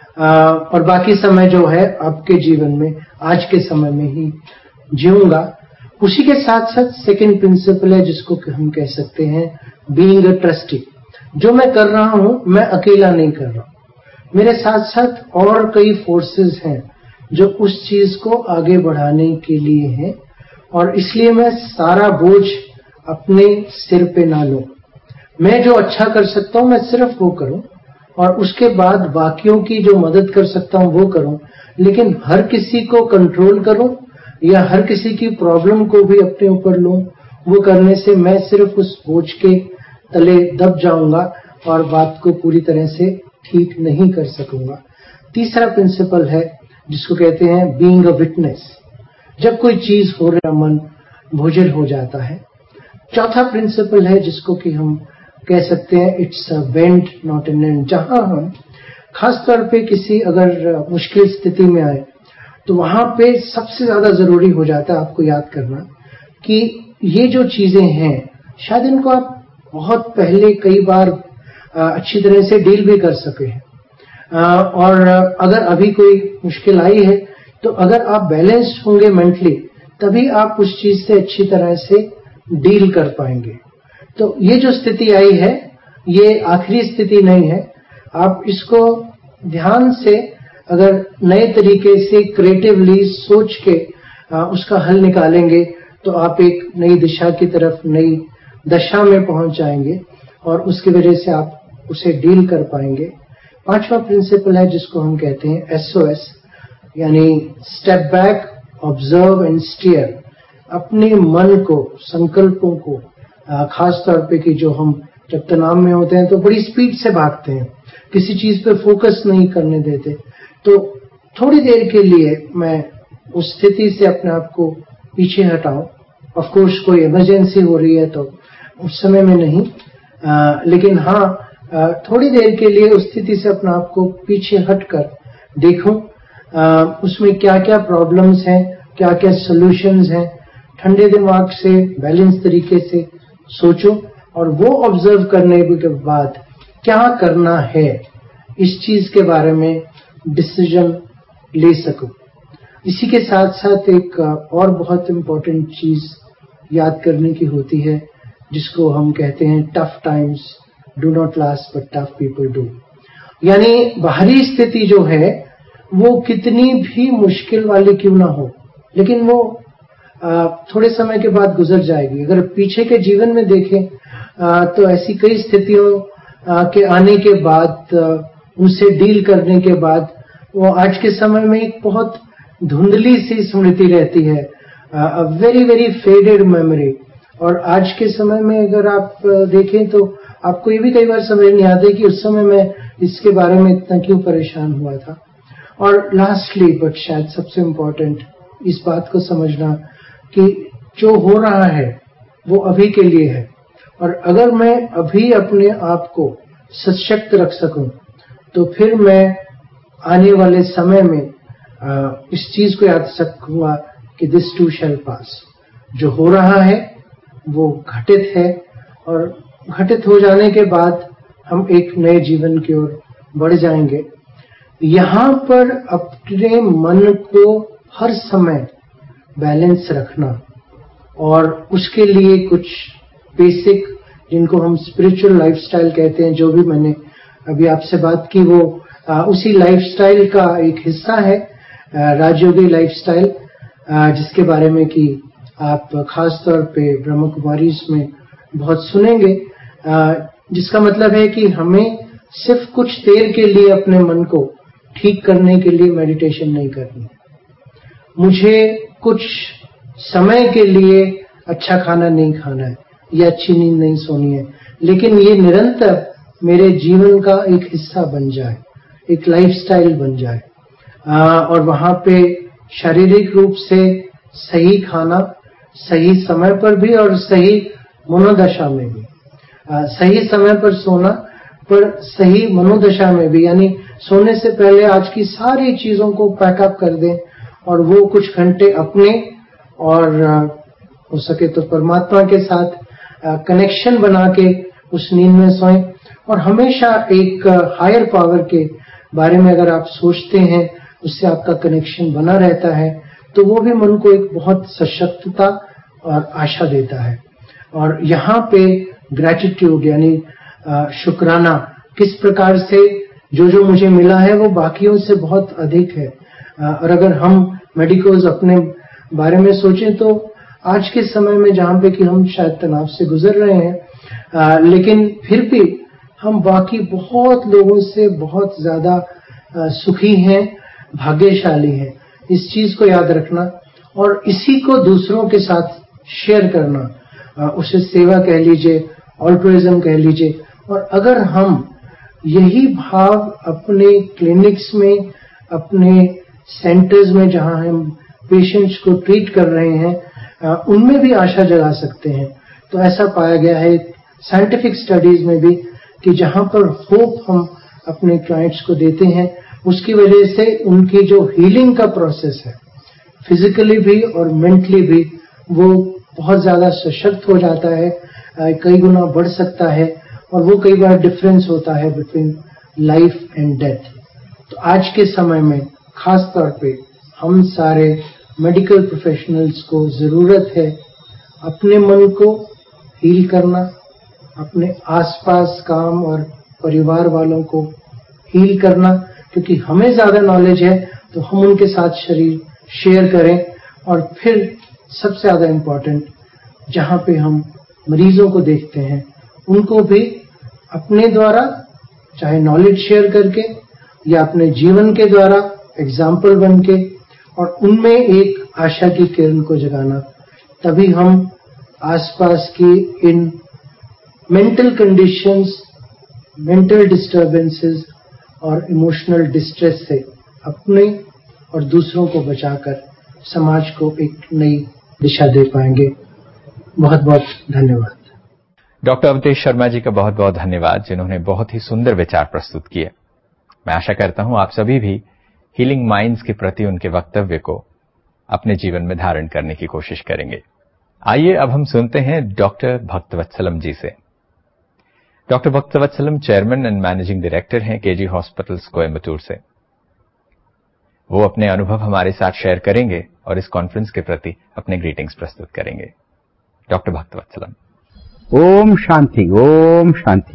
और बाकी समय जो है आपके जीवन में आज के समय में ही जीऊंगा। उसी के साथ साथ सेकंड प्रिंसिपल है जिसको हम कह सकते हैं बीइंग अ ट्रस्टी। जो मैं कर रहा हूं मैं अकेला नहीं कर रहा हूं, मेरे साथ साथ और कई फोर्सेस हैं जो उस चीज को आगे बढ़ाने के लिए हैं और इसलिए मैं सारा बोझ अपने सिर पे ना लूं। मैं जो अच्छा कर सकता हूं मैं सिर्फ वो करूं और उसके बाद बाकियों की जो मदद कर सकता हूं वो करूं, लेकिन हर किसी को कंट्रोल करूं या हर किसी की प्रॉब्लम को भी अपने ऊपर लूं, वो करने से मैं सिर्फ उस बोझ के तले दब जाऊंगा और बात को पूरी तरह से ठीक नहीं कर सकूंगा। तीसरा प्रिंसिपल है जिसको कहते हैं बीइंग अ विटनेस। जब कोई चीज हो रहा मन भोजल हो जाता है। चौथा प्रिंसिपल है जिसको कि हम कह सकते हैं it's a vent not an end. जहां हम खास तौर पे किसी अगर मुश्किल स्थिति में आए तो वहां पे सबसे ज्यादा जरूरी हो जाता है आपको याद करना कि ये जो चीजें हैं शायद इनको आप बहुत पहले कई बार अच्छी तरह से डील भी कर सके हैं और अगर अभी कोई मुश्किल आई है तो अगर आप बैलेंस्ड होंगे मेंटली तभी आप उस चीज से अच्छी तरह से डील कर पाएंगे। तो ये जो स्थिति आई है ये आखिरी स्थिति नहीं है, आप इसको ध्यान से अगर नए तरीके से क्रिएटिवली सोच के उसका हल निकालेंगे तो आप एक नई दिशा की तरफ नई दशा में पहुंच जाएंगे और उसकी वजह से आप उसे डील कर पाएंगे। पांचवा प्रिंसिपल है जिसको हम कहते हैं SOS यानी step back, observe and steer. अपने मन को, संकल्पों को, खास तौर पे कि जो हम जब तनाव में होते हैं तो बड़ी स्पीड से भागते हैं, किसी चीज पे फोकस नहीं करने देते, तो थोड़ी देर के लिए मैं उस स्थिति से अपने आप को पीछे हटाऊं। ऑफ कोर्स कोई इमरजेंसी हो रही है तो उस समय में नहीं, लेकिन हाँ थोड़ी देर के लिए उस स्थिति से अपने आप को पीछे हटकर देखूं उसमें क्या क्या प्रॉब्लम्स हैं, क्या क्या सॉल्यूशंस हैं, ठंडे दिमाग से बैलेंस तरीके से सोचो और वो ऑब्जर्व करने के बाद क्या करना है इस चीज के बारे में डिसीजन ले सको। इसी के साथ साथ एक और बहुत इंपॉर्टेंट चीज याद करने की होती है जिसको हम कहते हैं tough times do not last but tough people do. यानी बाहरी स्थिति जो है वो कितनी भी मुश्किल वाली क्यों ना हो लेकिन वो थोड़े समय के बाद गुजर जाएगी। अगर पीछे के जीवन में देखें तो ऐसी कई स्थितियों के आने के बाद उनसे डील करने के बाद वो आज के समय में एक बहुत धुंधली सी स्मृति रहती है, वेरी वेरी फेडेड मेमोरी। और आज के समय में अगर आप देखें तो आपको ये भी कई बार समझ नहीं आता कि उस समय मैं इसके बारे में इतना क्यों परेशान हुआ था। और लास्टली बट शायद सबसे इम्पोर्टेंट इस बात को समझना कि जो हो रहा है वो अभी के लिए है और अगर मैं अभी अपने आप को सशक्त रख सकूं तो फिर मैं आने वाले समय में इस चीज को याद सकूंगा कि दिस टू शैल पास। जो हो रहा है वो घटित है और घटित हो जाने के बाद हम एक नए जीवन की ओर बढ़ जाएंगे। यहां पर अपने मन को हर समय बैलेंस रखना और उसके लिए कुछ बेसिक जिनको हम स्पिरिचुअल लाइफस्टाइल कहते हैं, जो भी मैंने अभी आपसे बात की वो उसी लाइफस्टाइल का एक हिस्सा है, राजयोगी लाइफस्टाइल, जिसके बारे में कि आप खास तौर पे ब्रह्म कुमारी में बहुत सुनेंगे, जिसका मतलब है कि हमें सिर्फ कुछ देर के लिए अपने मन को ठीक करने के लिए मेडिटेशन नहीं करनी। मुझे कुछ समय के लिए अच्छा खाना नहीं खाना है या अच्छी नींद नहीं सोनी है, लेकिन ये निरंतर मेरे जीवन का एक हिस्सा बन जाए, एक लाइफस्टाइल बन जाए। और वहां पे शारीरिक रूप से सही खाना, सही समय पर भी और सही मनोदशा में भी, सही समय पर सोना पर सही मनोदशा में भी, यानी सोने से पहले आज की सारी चीजों को पैकअप कर दें और वो कुछ घंटे अपने और हो सके तो परमात्मा के साथ कनेक्शन बना के उस नींद में सोएं। और हमेशा एक हायर पावर के बारे में अगर आप सोचते हैं, उससे आपका कनेक्शन बना रहता है, तो वो भी मन को एक बहुत सशक्तता और आशा देता है। और यहाँ पे ग्रेटिट्यूड यानी शुक्राना, किस प्रकार से जो मुझे मिला है वो बाकियों से बहुत अधिक है। और अगर हम मेडिकल्स अपने बारे में सोचें तो आज के समय में जहाँ पे कि हम शायद तनाव से गुजर रहे हैं, लेकिन फिर भी हम बाकी बहुत लोगों से बहुत ज्यादा सुखी हैं, भाग्यशाली हैं। इस चीज को याद रखना और इसी को दूसरों के साथ शेयर करना, उसे सेवा कह लीजिए, ऑल्ट्रुइज्म कह लीजिए। और अगर हम यही भाव अपने क्लिनिक्स में, अपने सेंटर्स में जहां हम पेशेंट्स को ट्रीट कर रहे हैं, उनमें भी आशा जगा सकते हैं। तो ऐसा पाया गया है साइंटिफिक स्टडीज में भी कि जहां पर होप हम अपने क्लाइंट्स को देते हैं, उसकी वजह से उनकी जो हीलिंग का प्रोसेस है, फिजिकली भी और मेंटली भी, वो बहुत ज्यादा सशक्त हो जाता है, कई गुना बढ़ सकता है। और वो कई बार डिफरेंस होता है बिटवीन लाइफ एंड डेथ। तो आज के समय में खास तौर पे हम सारे मेडिकल प्रोफेशनल्स को जरूरत है अपने मन को हील करना, अपने आसपास काम और परिवार वालों को हील करना, क्योंकि हमें ज्यादा नॉलेज है तो हम उनके साथ शरीर शेयर करें। और फिर सबसे ज्यादा इम्पोर्टेंट, जहां पे हम मरीजों को देखते हैं, उनको भी अपने द्वारा, चाहे नॉलेज शेयर करके या अपने जीवन के द्वारा एग्जाम्पल बन के, और उनमें एक आशा की किरण को जगाना। तभी हम आसपास की इन मेंटल कंडीशंस, मेंटल डिस्टर्बेंसेस और इमोशनल डिस्ट्रेस से अपने और दूसरों को बचाकर समाज को एक नई दिशा दे पाएंगे। बहुत बहुत धन्यवाद।
डॉक्टर अवधेश शर्मा जी का बहुत बहुत धन्यवाद, जिन्होंने बहुत ही सुंदर विचार प्रस्तुत किए। मैं आशा करता हूं आप सभी भी हीलिंग माइंड्स के प्रति उनके वक्तव्य को अपने जीवन में धारण करने की कोशिश करेंगे। आइए अब हम सुनते हैं डॉक्टर भक्तवत्सलम जी से। Doctor Bhaktavatsalam chairman and managing director हैं केजी हॉस्पिटल्स कोयम्बटूर से। वो अपने अनुभव हमारे साथ शेयर करेंगे और इस कॉन्फ्रेंस के प्रति अपने ग्रीटिंग्स प्रस्तुत करेंगे। Doctor Bhaktavatsalam.
Om Shanti, Om Shanti.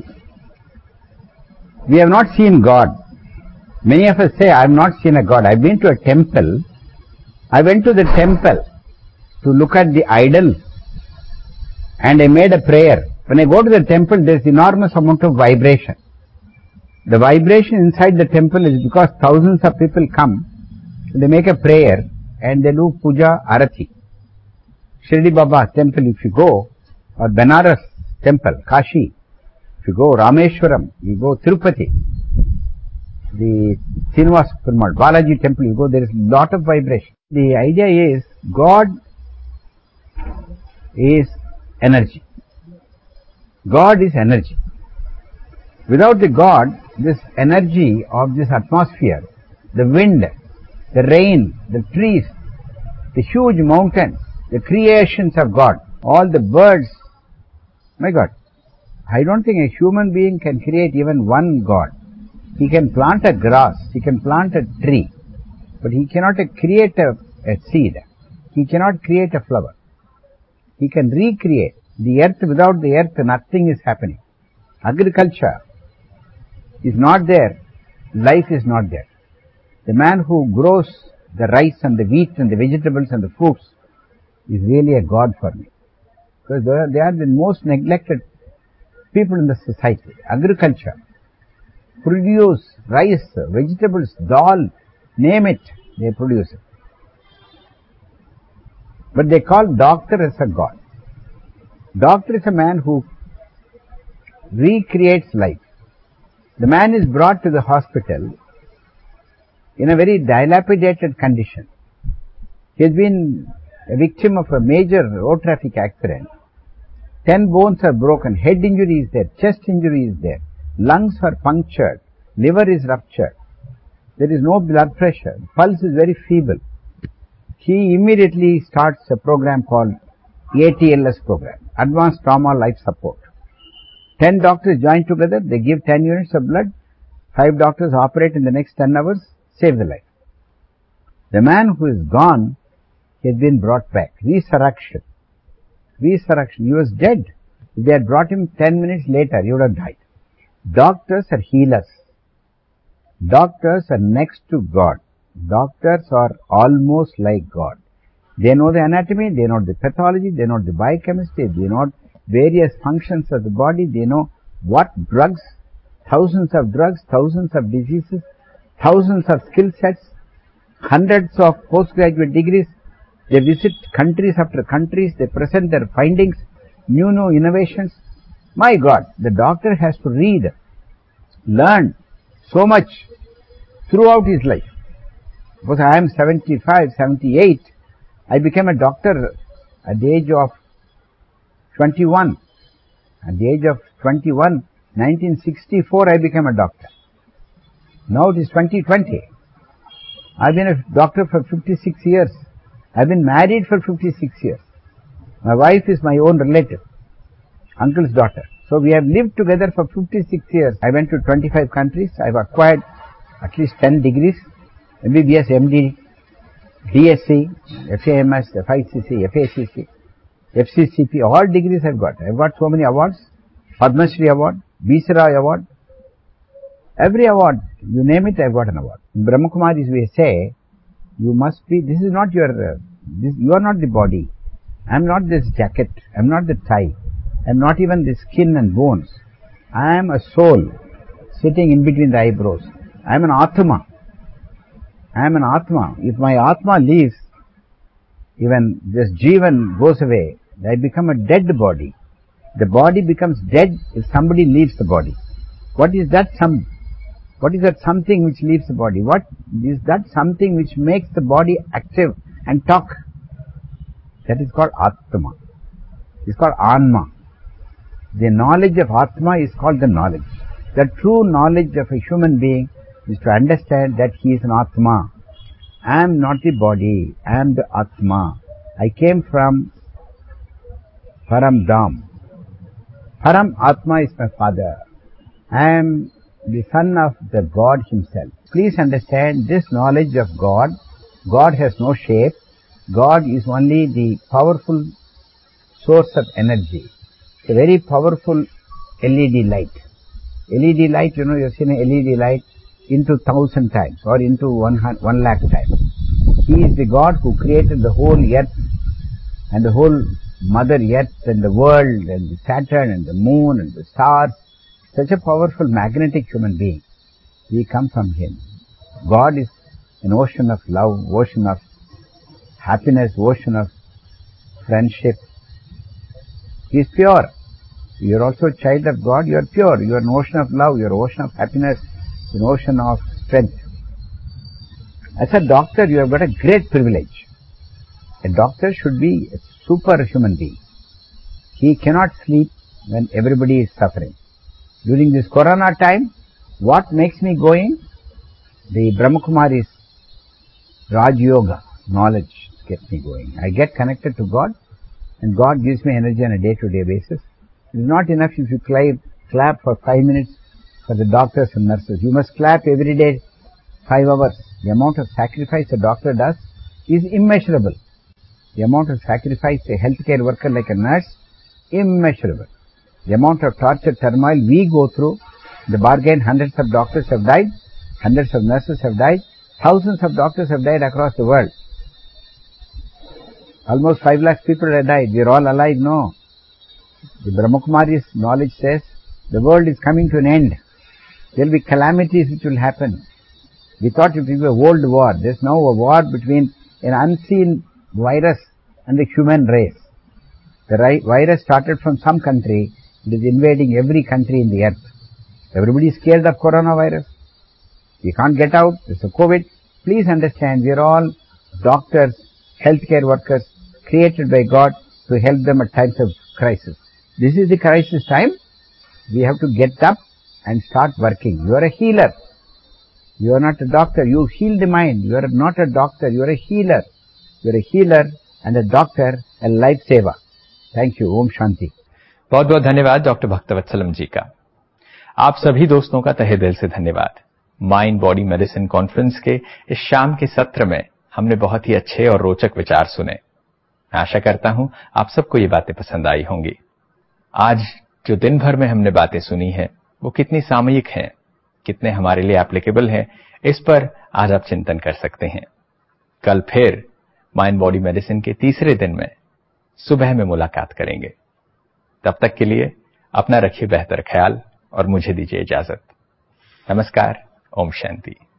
We have not seen God. Many of us say, I have not seen a God. I've been to a temple. I went to the temple to look at the idols and I made a prayer. When I go to the temple, there is enormous amount of vibration. The vibration inside the temple is because thousands of people come, they make a prayer and they do puja arati. Shirdi Baba temple, if you go, or Benares temple, Kashi, if you go Rameshwaram, you go Tirupati, the Srinivasa Perumal, Balaji temple, you go, there is a lot of vibration. The idea is God is energy. God is energy. Without the God, this energy of this atmosphere, the wind, the rain, the trees, the huge mountains, the creations of God, all the birds, my God, I don't think a human being can create even one God. He can plant a grass, he can plant a tree, but he cannot create a seed. He cannot create a flower. He can recreate the earth. Without the earth, nothing is happening. Agriculture is not there, life is not there. The man who grows the rice and the wheat and the vegetables and the fruits is really a God for me. Because they are the most neglected people in the society. Agriculture, produce rice, vegetables, dal, name it, they produce it. But they call doctor as a God. Doctor is a man who recreates life. The man is brought to the hospital in a very dilapidated condition. He has been a victim of a major road traffic accident. 10 bones are broken, head injury is there, chest injury is there, lungs are punctured, liver is ruptured, there is no blood pressure, pulse is very feeble. He immediately starts a program called ATLS program, Advanced Trauma Life Support. 10 doctors join together, they give 10 units of blood, 5 doctors operate in the next 10 hours, save the life. The man who is gone has been brought back. Resurrection. Resurrection. He was dead. If they had brought him 10 minutes later, he would have died. Doctors are healers. Doctors are next to God. Doctors are almost like God. They know the anatomy, they know the pathology, they know the biochemistry, they know various functions of the body, they know what drugs, thousands of diseases, thousands of skill sets, hundreds of postgraduate degrees. They visit countries after countries, they present their findings, new innovations. My God, the doctor has to read, learn so much throughout his life. Because I am 75, 78, I became a doctor at the age of 21. At the age of 21, 1964, I became a doctor. Now it is 2020. I've been a doctor for 56 years. I've been married for 56 years. My wife is my own relative, uncle's daughter. So we have lived together for 56 years. I went to 25 countries. I've acquired at least 10 degrees, MBBS, MD, DSc, FAMS, FICC, FACC, FCCP, all degrees I've got. I've got so many awards, Padma Shri Award, Viceroy Award, every award, you name it, I've got an award. In Brahma Kumaris we say, you must be, this is not your, you are not the body. I'm not this jacket, I'm not the tie, I'm not even the skin and bones. I am a soul sitting in between the eyebrows. I am an Atma. I am an Atma. If my Atma leaves, even this Jivan goes away, I become a dead body. The body becomes dead if somebody leaves the body. What is that something which leaves the body? What is that something which makes the body active and talk? That is called Atma. It's called Anma. The knowledge of Atma is called the knowledge. The true knowledge of a human being is to understand that he is an Atma. I am not the body, I am the Atma. I came from Param Dham. Param Atma is my father. I am the son of the God himself. Please understand this knowledge of God. God has no shape. God is only the powerful source of energy. It's a very powerful LED light. LED light, you know, you've seen an LED light into 1,000 times or into 1 lakh times. He is the God who created the whole earth and the whole mother earth and the world and the Saturn and the moon and the stars. Such a powerful magnetic human being. We come from him. God is an ocean of love, ocean of happiness, ocean of friendship. He is pure. You are also a child of God, you are pure. You are an ocean of love, you are an ocean of happiness, an ocean of strength. As a doctor, you have got a great privilege. A doctor should be a superhuman being. He cannot sleep when everybody is suffering. During this Corona time, what makes me going? The Brahma Kumaris Raj Yoga knowledge gets me going. I get connected to God and God gives me energy on a day-to-day basis. It is not enough if you clap for 5 minutes for the doctors and nurses. You must clap every day 5 hours. The amount of sacrifice a doctor does is immeasurable. The amount of sacrifice a healthcare worker like a nurse, immeasurable. The amount of torture, turmoil we go through, the bargain, hundreds of doctors have died, hundreds of nurses have died, thousands of doctors have died across the world. Almost 5 lakhs people have died. We are all alive? No. The Brahma Kumaris knowledge says the world is coming to an end. There will be calamities which will happen. We thought it would be a world war. There is now a war between an unseen virus and the human race. The virus started from some country. It is invading every country in the earth. Everybody is scared of coronavirus. We can't get out. It's a COVID. Please understand, we are all doctors, healthcare workers, created by God to help them at times of crisis. This is the crisis time. We have to get up and start working. You are a healer. You are not a doctor. You heal the mind. You are not a doctor. You are a healer. You are a healer and a doctor, a lifesaver. Thank you. Om Shanti.
बहुत बहुत धन्यवाद doctor Bhaktavatsalam जी का। आप सभी दोस्तों का तहे दिल से धन्यवाद। माइंड बॉडी मेडिसिन कॉन्फ्रेंस के इस शाम के सत्र में हमने बहुत ही अच्छे और रोचक विचार सुने। आशा करता हूं आप सबको ये बातें पसंद आई होंगी। आज जो दिन भर में हमने बातें सुनी है वो कितनी सामयिक हैं, कितने हमारे लिए एप्लीकेबल हैं, इस पर आज आप चिंतन कर सकते हैं। कल फिर माइंड बॉडी मेडिसिन के तीसरे दिन में सुबह में मुलाकात करेंगे। तब तक के लिए अपना रखिए बेहतर ख्याल और मुझे दीजिए इजाजत। नमस्कार। ओम शांति।